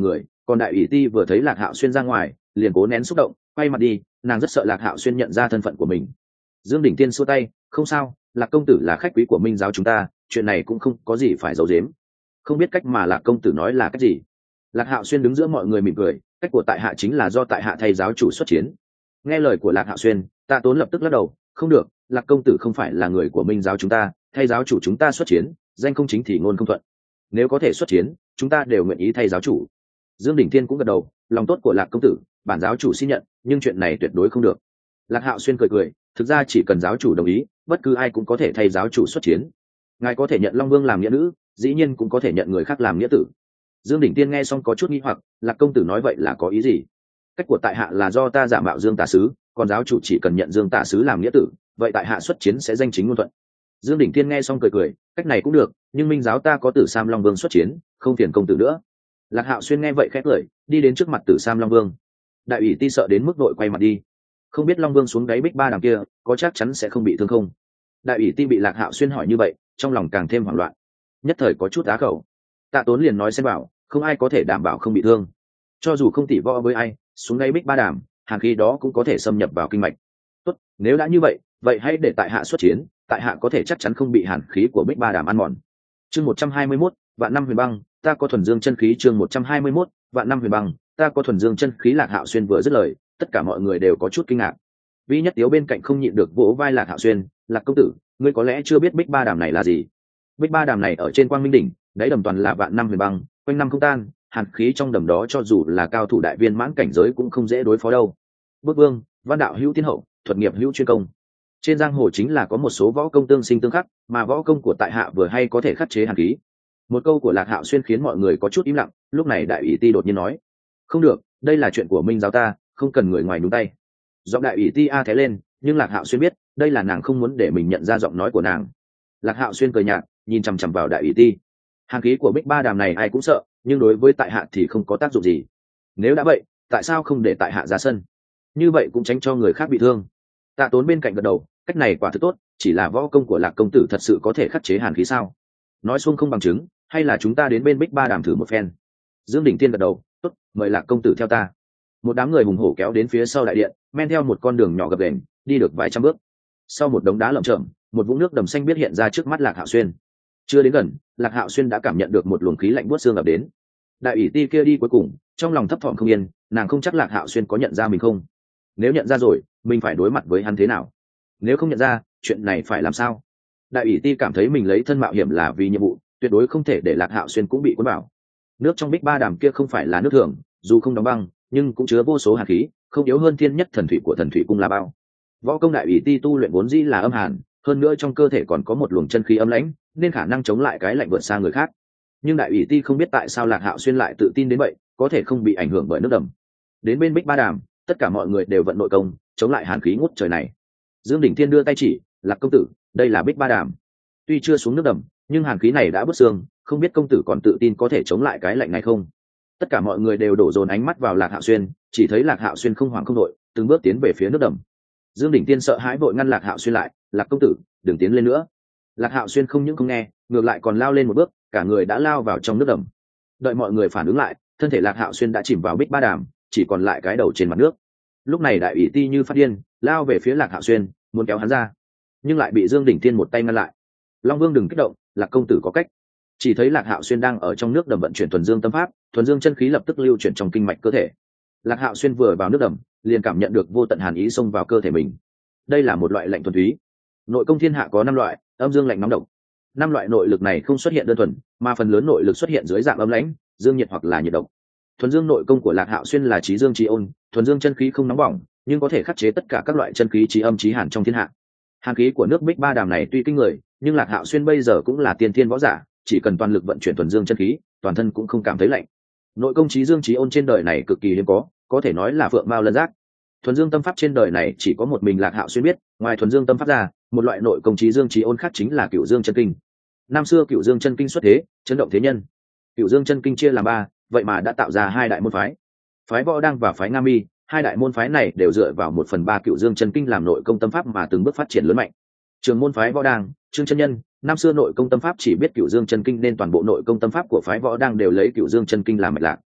Còn đại ủy ti vừa thấy Lạc Hạo Xuyên ra ngoài liền cố nén xúc động quay mặt đi, nàng rất sợ Lạc Hạo Xuyên nhận ra thân phận của mình. Dương Đỉnh Tiên xua tay, không sao, Lạc công tử là khách quý của Minh giáo chúng ta, chuyện này cũng không có gì phải giấu giếm. Không biết cách mà Lạc công tử nói là cách gì? Lạc Hạo Xuyên đứng giữa mọi người mỉm cười, cách của tại hạ chính là do tại hạ thay giáo chủ xuất chiến. Nghe lời của Lạc Hạo Xuyên, Tạ Tốn lập tức lắc đầu, không được, Lạc công tử không phải là người của Minh giáo chúng ta, thay giáo chủ chúng ta xuất chiến, danh không chính thì ngôn không thuận. Nếu có thể xuất chiến, chúng ta đều nguyện ý thay giáo chủ. Dương Đỉnh Thiên cũng gật đầu, lòng tốt của Lạc công tử, bản giáo chủ xin nhận, nhưng chuyện này tuyệt đối không được. Lạc Hạo Xuyên cười cười, thực ra chỉ cần giáo chủ đồng ý, bất cứ ai cũng có thể thay giáo chủ xuất chiến. Ngài có thể nhận Long Vương làm nghĩa nữ, dĩ nhiên cũng có thể nhận người khác làm nghĩa tử. Dương Đỉnh Tiên nghe xong có chút nghi hoặc, Lạc công tử nói vậy là có ý gì? Cách của tại hạ là do ta giả mạo Dương Tả sứ, còn giáo chủ chỉ cần nhận Dương Tả sứ làm nghĩa tử, vậy tại hạ xuất chiến sẽ danh chính ngôn thuận. Dương Đỉnh Tiên nghe xong cười cười, cách này cũng được, nhưng Minh giáo ta có Tử Sam Long Vương xuất chiến, không phiền công tử nữa. Lạc Hạo Xuyên nghe vậy khẽ cười, đi đến trước mặt Tử Sam Long Vương. Đại ủy ti sợ đến mức đội quay mặt đi, không biết Long Vương xuống đáy bích ba đằng kia có chắc chắn sẽ không bị thương không? Đại ủy ti bị Lạc Hạo Xuyên hỏi như vậy, trong lòng càng thêm hoảng loạn, nhất thời có chút á khẩu. Tạ Tốn liền nói xen vào, không ai có thể đảm bảo không bị thương, cho dù không tỉ võ với ai, xuống đáy bích ba đàm, hàn khí đó cũng có thể xâm nhập vào kinh mạch. Tốt, nếu đã như vậy, vậy hãy để tại hạ xuất chiến, tại hạ có thể chắc chắn không bị hàn khí của bích ba đàm ăn mòn. Chương 121, vạn năm huyền băng, ta có thuần dương chân khí. Chương 121, vạn năm huyền băng, ta có thuần dương chân khí. Lạc Hạo Xuyên vừa dứt lời, tất cả mọi người đều có chút kinh ngạc. Vi Nhất Tiếu bên cạnh không nhịn được vỗ vai Lạc Hạo Xuyên, Lạc công tử, ngươi có lẽ chưa biết bích ba đàm này là gì? Bích ba đàm này ở trên Quang Minh đỉnh, đáy đầm toàn là vạn năm huyền băng, quanh năm không tan, hàn khí trong đầm đó cho dù là cao thủ đại viên mãn cảnh giới cũng không dễ đối phó đâu. Bước vương, văn đạo hữu tiên hậu, thuật nghiệp hữu chuyên công. Trên giang hồ chính là có một số võ công tương sinh tương khắc, mà võ công của tại hạ vừa hay có thể khắc chế hàn khí. Một câu của Lạc Hạo Xuyên khiến mọi người có chút im lặng, lúc này đại ủy ti đột nhiên nói, không được, đây là chuyện của Minh giáo ta, không cần người ngoài nhúng tay. Giọng đại ủy ti a thế lên, nhưng Lạc Hạo Xuyên biết đây là nàng không muốn để mình nhận ra giọng nói của nàng. Lạc Hạo Xuyên cười nhạt, nhìn chằm chằm vào đại ủy ti. Hàn khí của bích ba đàm này ai cũng sợ, nhưng đối với tại hạ thì không có tác dụng gì. Nếu đã vậy, tại sao không để tại hạ ra sân? Như vậy cũng tránh cho người khác bị thương. Tạ Tốn bên cạnh gật đầu, cách này quả thực tốt, chỉ là võ công của Lạc công tử thật sự có thể khắc chế hàn khí sao? Nói xuông không bằng chứng, hay là chúng ta đến bên bích ba đàm thử một phen? Dương Đỉnh Tiên gật đầu, tốt, mời Lạc công tử theo ta. Một đám người hùng hổ kéo đến phía sau đại điện, men theo một con đường nhỏ gập ghềnh, đi được vài trăm bước. Sau một đống đá lởm chởm, một vũng nước đầm xanh biết hiện ra trước mắt Lạc Hạo Xuyên. Chưa đến gần, Lạc Hạo Xuyên đã cảm nhận được một luồng khí lạnh buốt xương ập đến. Đại ủy ti kia đi cuối cùng, trong lòng thấp thỏm không yên, nàng không chắc Lạc Hạo Xuyên có nhận ra mình không. Nếu nhận ra rồi, mình phải đối mặt với hắn thế nào? Nếu không nhận ra, chuyện này phải làm sao? Đại ủy ti cảm thấy mình lấy thân mạo hiểm là vì nhiệm vụ, tuyệt đối không thể để Lạc Hạo Xuyên cũng bị cuốn vào. Nước trong bích ba đàm kia không phải là nước thường, dù không đóng băng, nhưng cũng chứa vô số hàn khí, không yếu hơn thiên nhất thần thủy của thần thủy cung La Bao. Võ công đại ủy ti tu luyện vốn dĩ là âm hàn, hơn nữa trong cơ thể còn có một luồng chân khí âm lãnh, nên khả năng chống lại cái lạnh vượt xa người khác. Nhưng đại ủy ti không biết tại sao Lạc Hạo Xuyên lại tự tin đến vậy, có thể không bị ảnh hưởng bởi nước đầm. Đến bên bích ba đàm, tất cả mọi người đều vận nội công, chống lại hàn khí ngút trời này. Dương Đỉnh Thiên đưa tay chỉ, Lạc công tử, đây là bích ba đàm. Tuy chưa xuống nước đầm, nhưng hàn khí này đã bớt xương, không biết công tử còn tự tin có thể chống lại cái lạnh này không? Tất cả mọi người đều đổ dồn ánh mắt vào Lạc Hạo Xuyên, chỉ thấy Lạc Hạo Xuyên không hoảng không đội, từng bước tiến về phía nước đầm. Dương Đỉnh Tiên sợ hãi vội ngăn Lạc Hạo Xuyên lại, Lạc công tử, đừng tiến lên nữa. Lạc Hạo Xuyên không những không nghe, ngược lại còn lao lên một bước, cả người đã lao vào trong nước đầm. Đợi mọi người phản ứng lại, thân thể Lạc Hạo Xuyên đã chìm vào bích ba đàm, chỉ còn lại cái đầu trên mặt nước. Lúc này đại ủy ti như phát điên, lao về phía Lạc Hạo Xuyên, muốn kéo hắn ra, nhưng lại bị Dương Đỉnh Tiên một tay ngăn lại. Long Vương đừng kích động, Lạc công tử có cách. Chỉ thấy Lạc Hạo Xuyên đang ở trong nước đầm vận chuyển thuần dương tâm pháp, thuần dương chân khí lập tức lưu chuyển trong kinh mạch cơ thể. Lạc Hạo Xuyên vừa vào nước đầm, liền cảm nhận được vô tận hàn ý xông vào cơ thể mình. Đây là một loại lạnh thuần túy. Nội công thiên hạ có 5 loại, âm dương lạnh nóng độc. 5 loại nội lực này không xuất hiện đơn thuần, mà phần lớn nội lực xuất hiện dưới dạng âm lãnh, dương nhiệt hoặc là nhiệt độc. Thuần dương nội công của Lạc Hạo Xuyên là trí dương trí ôn, thuần dương chân khí không nóng bỏng, nhưng có thể khắc chế tất cả các loại chân khí trí âm trí hàn trong thiên hạ. Hàn khí của nước bích ba đàm này tuy kinh người, nhưng Lạc Hạo Xuyên bây giờ cũng là tiên thiên võ giả, chỉ cần toàn lực vận chuyển thuần dương chân khí, toàn thân cũng không cảm thấy lạnh. Nội công trí dương trí ôn trên đời này cực kỳ hiếm có thể nói là phượng mao lân giác. Thuần dương tâm pháp trên đời này chỉ có một mình Lạc Hạo Xuyên biết, ngoài thuần dương tâm pháp ra, một loại nội công trí dương trí ôn khác chính là Cửu Dương chân kinh. Năm xưa Cửu Dương chân kinh xuất thế, chấn động thế nhân. Cửu Dương chân kinh chia làm 3, vậy mà đã tạo ra 2 đại môn phái. Phái Võ Đăng và phái Nga Mi, 2 đại môn phái này đều dựa vào 1/3 Cửu Dương chân kinh làm nội công tâm pháp mà từng bước phát triển lớn mạnh. Trường môn phái Võ Đăng, Trương chân nhân, năm xưa nội công tâm pháp chỉ biết Cửu Dương chân kinh nên toàn bộ nội công tâm pháp của phái Võ Đăng đều lấy Cửu Dương chân kinh làm mạch lạc.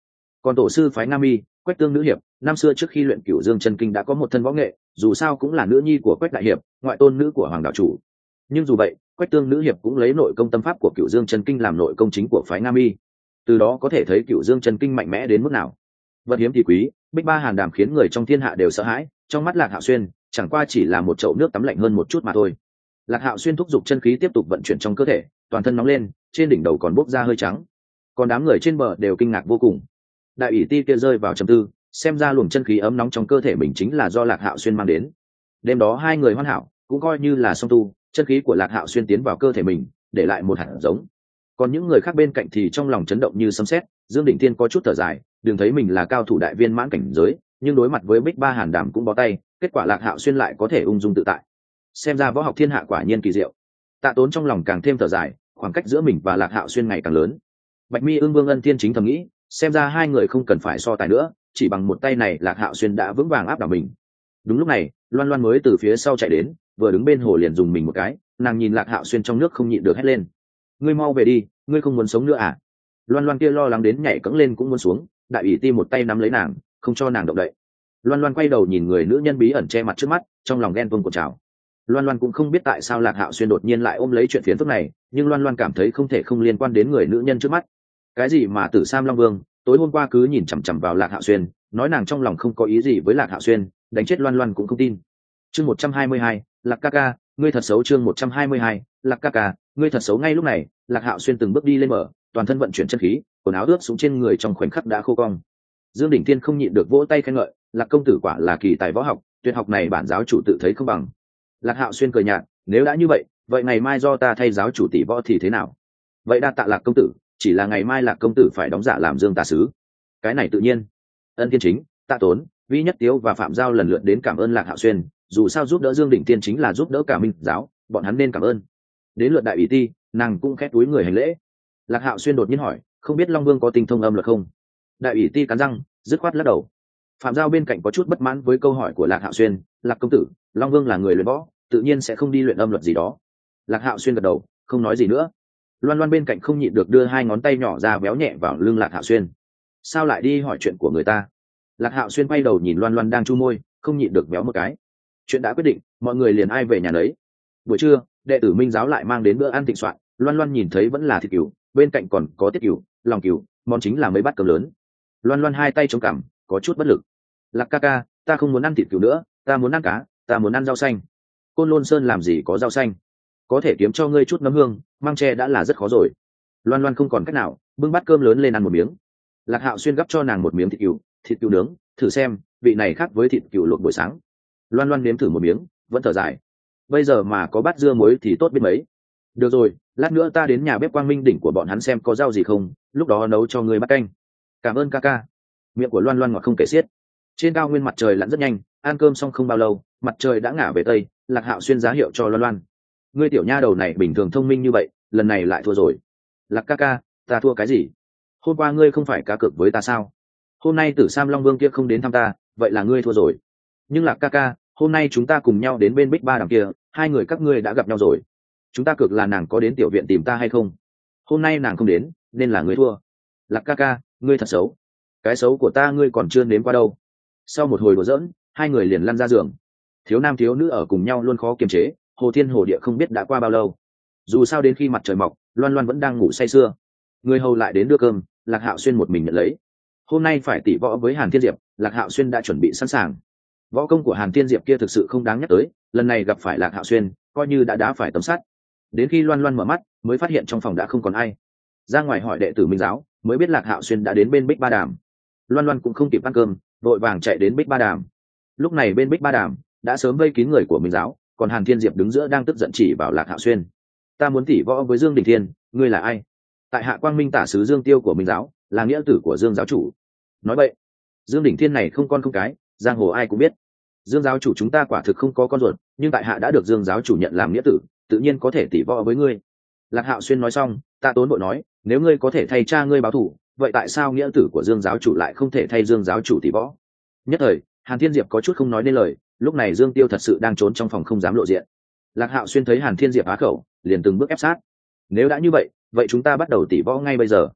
Còn tổ sư phái Nga Mi, Quách Tương nữ hiệp, năm xưa trước khi luyện Cửu Dương chân kinh đã có một thân võ nghệ, dù sao cũng là nữ nhi của Quách đại hiệp, ngoại tôn nữ của Hoàng đạo chủ. Nhưng dù vậy, Quách Tương nữ hiệp cũng lấy nội công tâm pháp của Cửu Dương chân kinh làm nội công chính của phái Nga Mi. Từ đó có thể thấy Cửu Dương chân kinh mạnh mẽ đến mức nào. Vật hiếm thì quý, Bích Ba Hàn Đàm khiến người trong thiên hạ đều sợ hãi, trong mắt Lạc Hạo Xuyên, chẳng qua chỉ là một chậu nước tắm lạnh hơn một chút mà thôi. Lạc Hạo Xuyên thúc giục chân khí tiếp tục vận chuyển trong cơ thể, toàn thân nóng lên, trên đỉnh đầu còn bốc ra hơi trắng. Còn đám người trên bờ đều kinh ngạc vô cùng. Đại ủy ti kia rơi vào trầm tư, xem ra luồng chân khí ấm nóng trong cơ thể mình chính là do Lạc Hạo Xuyên mang đến. Đêm đó hai người hoàn hảo, cũng coi như là song tu, chân khí của Lạc Hạo Xuyên tiến vào cơ thể mình, để lại một hạt giống. Còn những người khác bên cạnh thì trong lòng chấn động như sấm sét. Dương Đỉnh Thiên có chút thở dài, đừng thấy mình là cao thủ đại viên mãn cảnh giới, nhưng đối mặt với Bích Ba Hàn Đàm cũng bó tay, kết quả Lạc Hạo Xuyên lại có thể ung dung tự tại. Xem ra võ học thiên hạ quả nhiên kỳ diệu. Tạ Tốn trong lòng càng thêm thở dài, khoảng cách giữa mình và Lạc Hạo Xuyên ngày càng lớn. Bạch Mi Ưng Vương Ân Thiên chính thầm nghĩ, xem ra hai người không cần phải so tài nữa, chỉ bằng một tay này Lạc Hạo Xuyên đã vững vàng áp đảo mình. Đúng lúc này, Loan Loan mới từ phía sau chạy đến, vừa đứng bên hồ liền dùng mình một cái, nàng nhìn Lạc Hạo Xuyên trong nước không nhịn được hét lên: "Ngươi mau về đi, ngươi không muốn sống nữa à?" Loan Loan kia lo lắng đến nhảy cẫng lên cũng muốn xuống, đại ủy ti một tay nắm lấy nàng, không cho nàng động đậy. Loan Loan quay đầu nhìn người nữ nhân bí ẩn che mặt trước mắt, trong lòng ghen tuông cuộn trào. Loan Loan cũng không biết tại sao Lạc Hạo Xuyên đột nhiên lại ôm lấy chuyện phiền phức này, nhưng Loan Loan cảm thấy không thể không liên quan đến người nữ nhân trước mắt. Cái gì mà Tử Sam Long Vương, tối hôm qua cứ nhìn chằm chằm vào Lạc Hạo Xuyên, nói nàng trong lòng không có ý gì với Lạc Hạo Xuyên, đánh chết Loan Loan cũng không tin. Chương 122, Lạc ca ca, ngươi thật xấu. Chương 122, Lạc ca ca, ngươi thật xấu. Ngay lúc này, Lạc Hạo Xuyên từng bước đi lên mở, toàn thân vận chuyển chân khí, quần áo ướt sũng trên người trong khoảnh khắc đã khô cong. Dương Đỉnh Thiên không nhịn được vỗ tay khen ngợi, Lạc công tử quả là kỳ tài võ học, tuyệt học này bản giáo chủ tự thấy không bằng. Lạc Hạo Xuyên cười nhạt, nếu đã như vậy, vậy ngày mai do ta thay giáo chủ tỷ võ thì thế nào? Vậy đa tạ Lạc công tử, chỉ là ngày mai Lạc công tử phải đóng giả làm Dương tà sứ. Cái này tự nhiên. Ân Thiên Chính, Tạ Tốn, Vi Nhất Tiếu và Phạm Giao lần lượt đến cảm ơn Lạc Hạo Xuyên, dù sao giúp đỡ Dương Đỉnh Thiên chính là giúp đỡ cả Minh giáo, bọn hắn nên cảm ơn. Đến lượt đại ủy ti, nàng cũng khép túi người hành lễ. Lạc Hạo Xuyên đột nhiên hỏi, không biết Long Vương có tinh thông âm luật không? Đại ủy ti cắn răng, dứt khoát lắc đầu. Phạm Giao bên cạnh có chút bất mãn với câu hỏi của Lạc Hạo Xuyên, Lạc công tử, Long Vương là người luyện võ, tự nhiên sẽ không đi luyện âm luật gì đó. Lạc Hạo Xuyên gật đầu, không nói gì nữa. Loan Loan bên cạnh không nhịn được đưa hai ngón tay nhỏ ra véo nhẹ vào lưng Lạc Hạo Xuyên. Sao lại đi hỏi chuyện của người ta? Lạc Hạo Xuyên quay đầu nhìn Loan Loan đang chu môi, không nhịn được véo một cái. Chuyện đã quyết định, mọi người liền ai về nhà nấy. Buổi trưa, đệ tử Minh giáo lại mang đến bữa ăn thịnh soạn, Loan Loan nhìn thấy vẫn là thịt cừu, bên cạnh còn có tiết cừu, lòng cừu, món chính là mấy bát cơm lớn. Loan Loan hai tay chống cằm, có chút bất lực. Lạc ca ca, ta không muốn ăn thịt cừu nữa, ta muốn ăn cá, ta muốn ăn rau xanh. Côn Lôn Sơn làm gì có rau xanh? Có thể kiếm cho ngươi chút nấm hương, mang tre đã là rất khó rồi. Loan Loan không còn cách nào, bưng bát cơm lớn lên ăn một miếng. Lạc Hạo Xuyên gắp cho nàng một miếng thịt cừu nướng, thử xem, vị này khác với thịt cừu luộc buổi sáng. Loan Loan nếm thử một miếng, vẫn thở dài. Bây giờ mà có bát dưa muối thì tốt biết mấy. Được rồi, lát nữa ta đến nhà bếp Quang Minh đỉnh của bọn hắn xem có rau gì không, lúc đó nấu cho ngươi bát canh. Cảm ơn ca ca. Miệng của Loan Loan ngọt không kể xiết. Trên cao nguyên mặt trời lặn rất nhanh, ăn cơm xong không bao lâu, mặt trời đã ngả về tây. Lạc Hạo Xuyên giá hiệu cho Loan Loan. Ngươi tiểu nha đầu này bình thường thông minh như vậy, lần này lại thua rồi. Lạc ca ca, ta thua cái gì? Hôm qua ngươi không phải cá cược với ta sao? Hôm nay Tử Sam Long Vương kia không đến thăm ta, vậy là ngươi thua rồi. Nhưng Lạc ca ca, hôm nay chúng ta cùng nhau đến bên Bích Ba đằng kia, hai người các ngươi đã gặp nhau rồi. Chúng ta cược là nàng có đến tiểu viện tìm ta hay không. Hôm nay nàng không đến, nên là ngươi thua. Lạc ca ca, ngươi thật xấu. Cái xấu của ta ngươi còn chưa nếm qua đâu. Sau một hồi đùa giỡn, hai người liền lăn ra giường. Thiếu nam thiếu nữ ở cùng nhau luôn khó kiềm chế, hồ thiên hồ địa không biết đã qua bao lâu. Dù sao đến khi mặt trời mọc, Loan Loan vẫn đang ngủ say sưa. Người hầu lại đến đưa cơm, Lạc Hạo Xuyên một mình nhận lấy. Hôm nay phải tỉ võ với Hàn Thiên Diệp, Lạc Hạo Xuyên đã chuẩn bị sẵn sàng. Võ công của Hàn Thiên Diệp kia thực sự không đáng nhắc tới, lần này gặp phải Lạc Hạo Xuyên, coi như đã đá phải tấm sắt. Đến khi Loan Loan mở mắt, mới phát hiện trong phòng đã không còn ai. Ra ngoài hỏi đệ tử Minh giáo, mới biết Lạc Hạo Xuyên đã đến bên Bích Ba Đàm. Loan Loan cũng không kịp ăn cơm, vội vàng chạy đến Bích Ba Đàm. Lúc này bên Bích Ba Đàm đã sớm vây kín người của Minh giáo, còn Hàn Thiên Diệp đứng giữa đang tức giận chỉ vào Lạc Hạo Xuyên. Ta muốn tỉ võ với Dương Đình Thiên, ngươi là ai? Tại hạ Quang Minh tả sứ Dương Tiêu của Minh giáo, là nghĩa tử của Dương giáo chủ. Nói vậy, Dương Đình Thiên này không con không cái, giang hồ ai cũng biết. Dương giáo chủ chúng ta quả thực không có con ruột, nhưng tại hạ đã được Dương giáo chủ nhận làm nghĩa tử, tự nhiên có thể tỉ võ với ngươi. Lạc Hạo Xuyên nói xong, Tạ Tốn vội nói, nếu ngươi có thể thay cha ngươi báo thù, vậy tại sao nghĩa tử của Dương giáo chủ lại không thể thay Dương giáo chủ tỉ võ? Nhất thời, Hàn Thiên Diệp có chút không nói nên lời, lúc này Dương Tiêu thật sự đang trốn trong phòng không dám lộ diện. Lạc Hạo Xuyên thấy Hàn Thiên Diệp á khẩu, liền từng bước ép sát. Nếu đã như vậy, vậy chúng ta bắt đầu tỉ võ ngay bây giờ.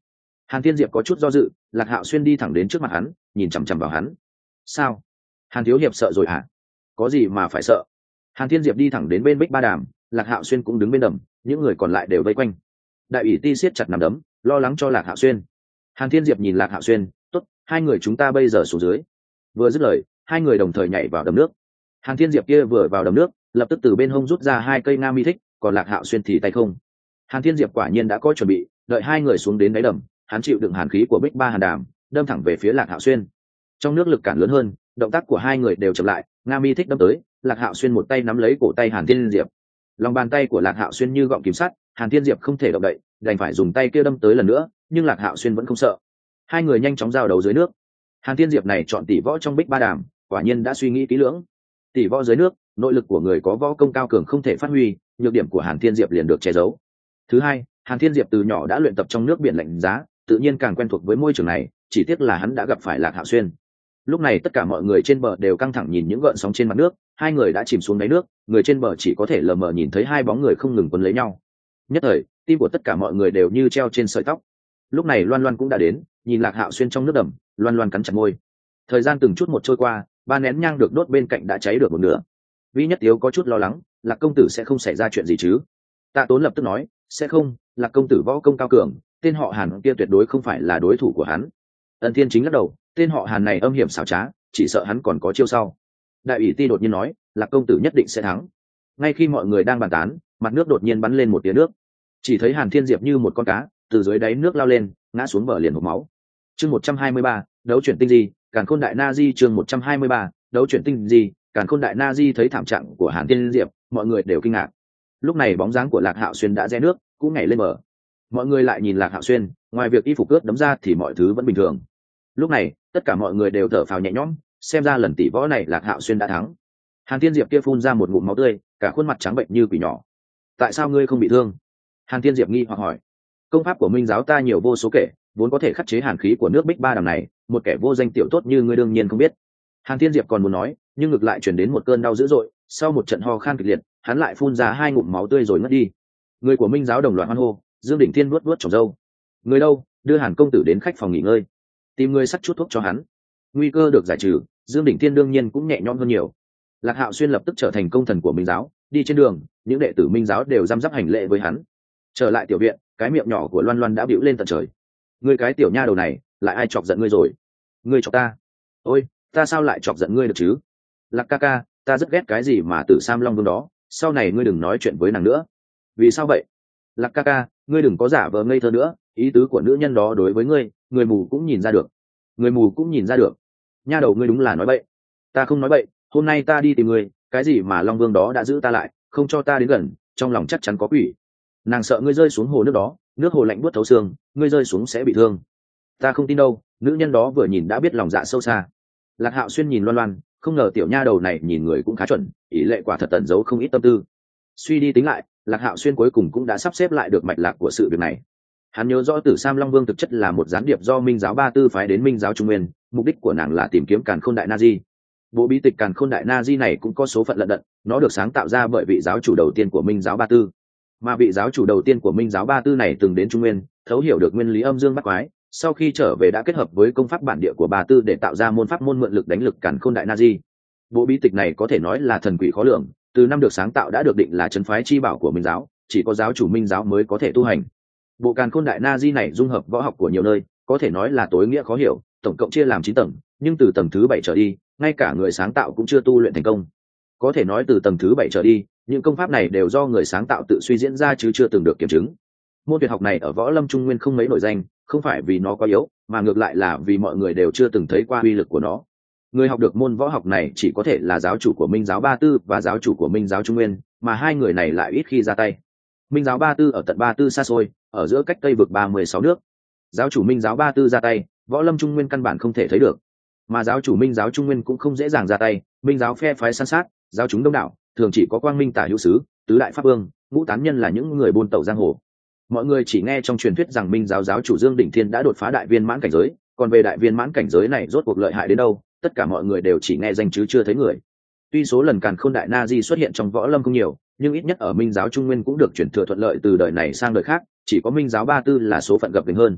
Hàn Thiên Diệp có chút do dự, Lạc Hạo Xuyên đi thẳng đến trước mặt hắn, nhìn chằm chằm vào hắn. Sao? Hàn thiếu hiệp sợ rồi hả? Có gì mà phải sợ? Hàn Thiên Diệp đi thẳng đến bên Bích Ba Đàm, Lạc Hạo Xuyên cũng đứng bên đầm, những người còn lại đều vây quanh. Đại ủy ti siết chặt nắm đấm, lo lắng cho Lạc Hạo Xuyên. Hàn Thiên Diệp nhìn Lạc Hạo Xuyên, tốt, hai người chúng ta bây giờ xuống dưới. Vừa dứt lời, hai người đồng thời nhảy vào đầm nước. Hàn Thiên Diệp kia vừa vào đầm nước, lập tức từ bên hông rút ra 2 cây nga mi thích, còn Lạc Hạo Xuyên thì tay không. Hàn Thiên Diệp quả nhiên đã có chuẩn bị, đợi hai người xuống đến đáy đầm, hắn chịu đựng hàn khí của Bích Ba Hàn Đàm, đâm thẳng về phía Lạc Hạo Xuyên. Trong nước lực cản lớn hơn, động tác của hai người đều chậm lại, nga mi thích đâm tới, Lạc Hạo Xuyên một tay nắm lấy cổ tay Hàn Thiên Diệp. Lòng bàn tay của Lạc Hạo Xuyên như gọng kìm sắt, Hàn Thiên Diệp không thể động đậy, đành phải dùng tay kia đâm tới lần nữa, nhưng Lạc Hạo Xuyên vẫn không sợ. Hai người nhanh chóng giao đấu dưới nước. Hàn Thiên Diệp này chọn tỷ võ trong Bích Ba Đàm, quả nhiên đã suy nghĩ kỹ lưỡng. Tỷ võ dưới nước, nội lực của người có võ công cao cường không thể phát huy, nhược điểm của Hàn Thiên Diệp liền được che giấu. Thứ hai, Hàn Thiên Diệp từ nhỏ đã luyện tập trong nước biển lạnh giá, tự nhiên càng quen thuộc với môi trường này, chỉ tiếc là hắn đã gặp phải Lạc Hạo Xuyên. Lúc này tất cả mọi người trên bờ đều căng thẳng nhìn những gợn sóng trên mặt nước, hai người đã chìm xuống đáy nước, người trên bờ chỉ có thể lờ mờ nhìn thấy hai bóng người không ngừng quấn lấy nhau. Nhất thời, tim của tất cả mọi người đều như treo trên sợi tóc. Lúc này Loan Loan cũng đã đến, nhìn Lạc Hạo Xuyên trong nước đầm, Loan Loan cắn chặt môi. Thời gian từng chút một trôi qua, 3 nén nhang được đốt bên cạnh đã cháy được một nửa. Vi Nhất Tiếu có chút lo lắng, Lạc công tử sẽ không xảy ra chuyện gì chứ? Tạ Tốn lập tức nói, sẽ không, Lạc công tử võ công cao cường, tên họ Hàn kia tuyệt đối không phải là đối thủ của hắn. Ân Thiên Chính lắc đầu, tên họ Hàn này âm hiểm xảo trá, chỉ sợ hắn còn có chiêu sau. Đại ủy ti đột nhiên nói, Lạc công tử nhất định sẽ thắng. Ngay khi mọi người đang bàn tán, mặt nước đột nhiên bắn lên một tia nước. Chỉ thấy Hàn Thiên Diệp như một con cá, từ dưới đáy nước lao lên, ngã xuống bờ liền hộc máu. Chương 123, đấu chuyển tinh di, Càn Khôn Đại Na Di. Chương 123, đấu chuyển tinh di, Càn Khôn Đại Na Di. Thấy thảm trạng của Hàn Thiên Diệp, mọi người đều kinh ngạc. Lúc này bóng dáng của Lạc Hạo Xuyên đã rẽ nước, cũng nhảy lên bờ. Mọi người lại nhìn Lạc Hạo Xuyên, ngoài việc y phục ướt đấm ra thì mọi thứ vẫn bình thường. Lúc này, tất cả mọi người đều thở phào nhẹ nhõm, xem ra lần tỷ võ này Lạc Hạo Xuyên đã thắng. Hàn Thiên Diệp kia phun ra một ngụm máu tươi, cả khuôn mặt trắng bệnh như quỷ nhỏ. Tại sao ngươi không bị thương? Hàn Thiên Diệp nghi hoặc hỏi. Công pháp của Minh giáo ta nhiều vô số kể, vốn có thể khắc chế hàn khí của nước Bích Ba Đàm này, một kẻ vô danh tiểu tốt như ngươi đương nhiên không biết. Hàn Thiên Diệp còn muốn nói, nhưng ngược lại chuyển đến một cơn đau dữ dội, sau một trận ho khan kịch liệt, hắn lại phun ra 2 ngụm máu tươi rồi ngất đi. Người của Minh giáo đồng loạt hoan hô, Dương Đỉnh Thiên vuốt vuốt tròm râu. Người đâu, đưa Hàn công tử đến khách phòng nghỉ ngơi, tìm người sắc chút thuốc cho hắn. Nguy cơ được giải trừ, Dương Đỉnh Thiên đương nhiên cũng nhẹ nhõm hơn nhiều. Lạc Hạo Xuyên lập tức trở thành công thần của Minh giáo, đi trên đường, những đệ tử Minh giáo đều răm rắp hành lễ với hắn. Trở lại tiểu viện, cái miệng nhỏ của Loan Loan đã bĩu lên tận trời. Ngươi cái tiểu nha đầu này, lại ai chọc giận ngươi rồi? Ngươi chọc ta? Ôi, ta sao lại chọc giận ngươi được chứ? Lạc ca ca, ta rất ghét cái gì mà Tử Sam Long Vương đó, sau này ngươi đừng nói chuyện với nàng nữa. Vì sao vậy? Lạc ca ca, ngươi đừng có giả vờ ngây thơ nữa, ý tứ của nữ nhân đó đối với ngươi, người mù cũng nhìn ra được. Người mù cũng nhìn ra được. Nha đầu ngươi đúng là nói bậy. Ta không nói bậy, hôm nay ta đi tìm ngươi, cái gì mà Long Vương đó đã giữ ta lại, không cho ta đến gần, trong lòng chắc chắn có quỷ. Nàng sợ ngươi rơi xuống hồ nước đó, nước hồ lạnh buốt thấu xương, ngươi rơi xuống sẽ bị thương. Ta không tin đâu, nữ nhân đó vừa nhìn đã biết lòng dạ sâu xa. Lạc Hạo Xuyên nhìn Loan Loan, không ngờ tiểu nha đầu này nhìn người cũng khá chuẩn, ý lệ quả thật tẩn giấu không ít tâm tư. Suy đi tính lại, Lạc Hạo Xuyên cuối cùng cũng đã sắp xếp lại được mạch lạc của sự việc này. Hắn nhớ rõ Tử Sam Long Vương thực chất là một gián điệp do Minh giáo Ba Tư phái đến Minh giáo Trung Nguyên, mục đích của nàng là tìm kiếm Càn Khôn Đại Na Di. Bộ bí tịch Càn Khôn Đại Na Di này cũng có số phận lận đận, nó được sáng tạo ra bởi vị giáo chủ đầu tiên của Minh giáo Ba Tư. Mà vị giáo chủ đầu tiên của Minh giáo Ba Tư này từng đến Trung Nguyên, thấu hiểu được nguyên lý âm dương bắt quái, sau khi trở về đã kết hợp với công pháp bản địa của Ba Tư để tạo ra môn pháp môn mượn lực đánh lực Càn Khôn Đại Na Di. Bộ bí tịch này có thể nói là thần quỷ khó lường, từ năm được sáng tạo đã được định là trấn phái chi bảo của Minh giáo, chỉ có giáo chủ Minh giáo mới có thể tu hành. Bộ Càn Khôn Đại Na Di này dung hợp võ học của nhiều nơi, có thể nói là tối nghĩa khó hiểu, tổng cộng chia làm 9 tầng, nhưng từ tầng thứ 7 trở đi, ngay cả người sáng tạo cũng chưa tu luyện thành công. Có thể nói từ tầng thứ 7 trở đi, những công pháp này đều do người sáng tạo tự suy diễn ra chứ chưa từng được kiểm chứng. Môn tuyệt học này ở Võ Lâm Trung Nguyên không mấy nổi danh, không phải vì nó quá yếu, mà ngược lại là vì mọi người đều chưa từng thấy qua uy lực của nó. Người học được môn võ học này chỉ có thể là giáo chủ của Minh giáo Ba Tư và giáo chủ của Minh giáo Trung Nguyên, mà hai người này lại ít khi ra tay. Minh giáo Ba Tư ở tận Ba Tư xa xôi, ở giữa cách Tây vực 36 nước. Giáo chủ Minh giáo Ba Tư ra tay, Võ Lâm Trung Nguyên căn bản không thể thấy được. Mà giáo chủ Minh giáo Trung Nguyên cũng không dễ dàng ra tay, Minh giáo phe phái san sát, giáo chúng đông đảo, thường chỉ có Quang Minh Tả Hữu Sứ, Tứ Đại Pháp Vương, Ngũ Tán Nhân là những người buôn tẩu giang hồ. Mọi người chỉ nghe trong truyền thuyết rằng Minh giáo giáo chủ Dương Đỉnh Thiên đã đột phá đại viên mãn cảnh giới, còn về đại viên mãn cảnh giới này rốt cuộc lợi hại đến đâu, tất cả mọi người đều chỉ nghe danh chứ chưa thấy người. Tuy số lần Càn Khôn Đại Na Di xuất hiện trong Võ Lâm không nhiều, nhưng ít nhất ở Minh giáo Trung Nguyên cũng được chuyển thừa thuận lợi từ đời này sang đời khác, chỉ có Minh giáo Ba Tư là số phận gập ghềnh hơn.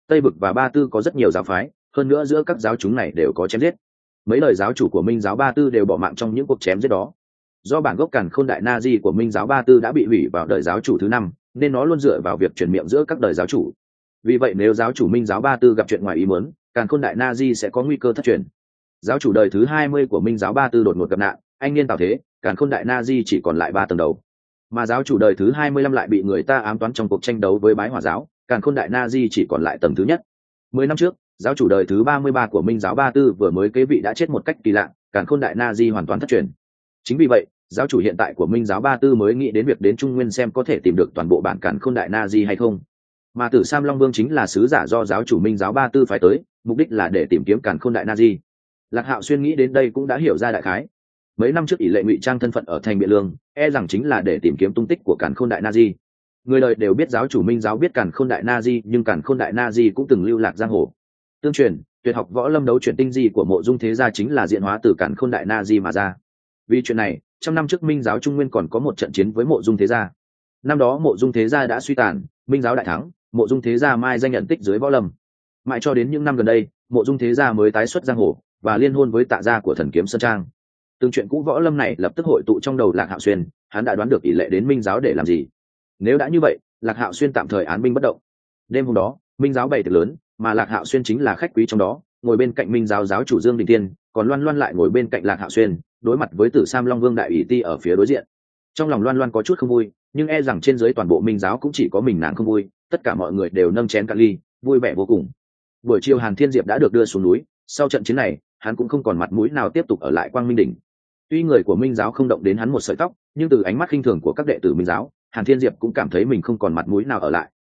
Tây vực và Ba Tư có rất nhiều giáo phái, hơn nữa giữa các giáo chúng này đều có chém giết. Mấy lời giáo chủ của Minh giáo Ba Tư đều bỏ mạng trong những cuộc chém giết đó. Do bản gốc Càn Khôn Đại Na Di của Minh giáo Ba Tư đã bị hủy vào đời giáo chủ thứ 5, nên nó luôn dựa vào việc truyền miệng giữa các đời giáo chủ. Vì vậy nếu giáo chủ Minh giáo Ba Tư gặp chuyện ngoài ý muốn, Càn Khôn Đại Na Di sẽ có nguy cơ thất truyền. Giáo chủ đời thứ 20 của Minh giáo Ba Tư đột ngột gặp nạn, anh niên tào thế, Càn Khôn Đại Na Di chỉ còn lại 3 tầng đầu. Mà giáo chủ đời thứ 25 lại bị người ta ám toán trong cuộc tranh đấu với Bái Hỏa giáo, Càn Khôn Đại Na Di chỉ còn lại tầng thứ nhất. 10 năm trước, giáo chủ đời thứ 33 của Minh giáo Ba Tư vừa mới kế vị đã chết một cách kỳ lạ, Càn Khôn Đại Na Di hoàn toàn thất truyền. Chính vì vậy, giáo chủ hiện tại của Minh giáo Ba Tư mới nghĩ đến việc đến Trung Nguyên xem có thể tìm được toàn bộ bản Càn Khôn Đại Na Di hay không. Mà Tử Sam Long Vương chính là sứ giả do giáo chủ Minh giáo Ba Tư phái tới, mục đích là để tìm kiếm Càn Khôn Đại Na Di. Lạc Hạo Xuyên nghĩ đến đây cũng đã hiểu ra đại khái. Mấy năm trước ỷ lệ ngụy trang thân phận ở thành Biện Lương, e rằng chính là để tìm kiếm tung tích của Càn Khôn Đại Na Di. Người đời đều biết giáo chủ Minh giáo biết Càn Khôn Đại Na Di, nhưng Càn Khôn Đại Na Di cũng từng lưu lạc giang hồ. Tương truyền, tuyệt học võ lâm đấu chuyển tinh di của Mộ Dung Thế Gia chính là diễn hóa từ Càn Khôn Đại Na Di mà ra. Vì chuyện này, trong năm trước Minh giáo Trung Nguyên còn có một trận chiến với Mộ Dung Thế Gia. Năm đó Mộ Dung Thế Gia đã suy tàn, Minh giáo đại thắng, Mộ Dung Thế Gia mai danh nhận tích dưới võ lâm. Mãi cho đến những năm gần đây, Mộ Dung Thế Gia mới tái xuất giang hồ và liên hôn với Tạ gia của Thần Kiếm Sơn Trang. Từng chuyện cũ võ lâm này lập tức hội tụ trong đầu Lạc Hạo Xuyên, hắn đã đoán được ỷ lệ đến Minh giáo để làm gì. Nếu đã như vậy, Lạc Hạo Xuyên tạm thời án binh bất động. Đêm hôm đó, Minh giáo bày tiệc lớn, mà Lạc Hạo Xuyên chính là khách quý trong đó, ngồi bên cạnh Minh giáo giáo chủ Dương Đình Tiên, còn Loan Loan lại ngồi bên cạnh Lạc Hạo Xuyên, đối mặt với Tử Sam Long Vương đại ủy ti ở phía đối diện. Trong lòng Loan Loan có chút không vui, nhưng e rằng trên dưới toàn bộ Minh giáo cũng chỉ có mình nàng không vui, tất cả mọi người đều nâng chén cạn ly, vui vẻ vô cùng. Buổi chiều Hàn Thiên Diệp đã được đưa xuống núi, sau trận chiến này, hắn cũng không còn mặt mũi nào tiếp tục ở lại Quang Minh đỉnh. Tuy người của Minh giáo không động đến hắn một sợi tóc, nhưng từ ánh mắt khinh thường của các đệ tử Minh giáo, Hàn Thiên Diệp cũng cảm thấy mình không còn mặt mũi nào ở lại.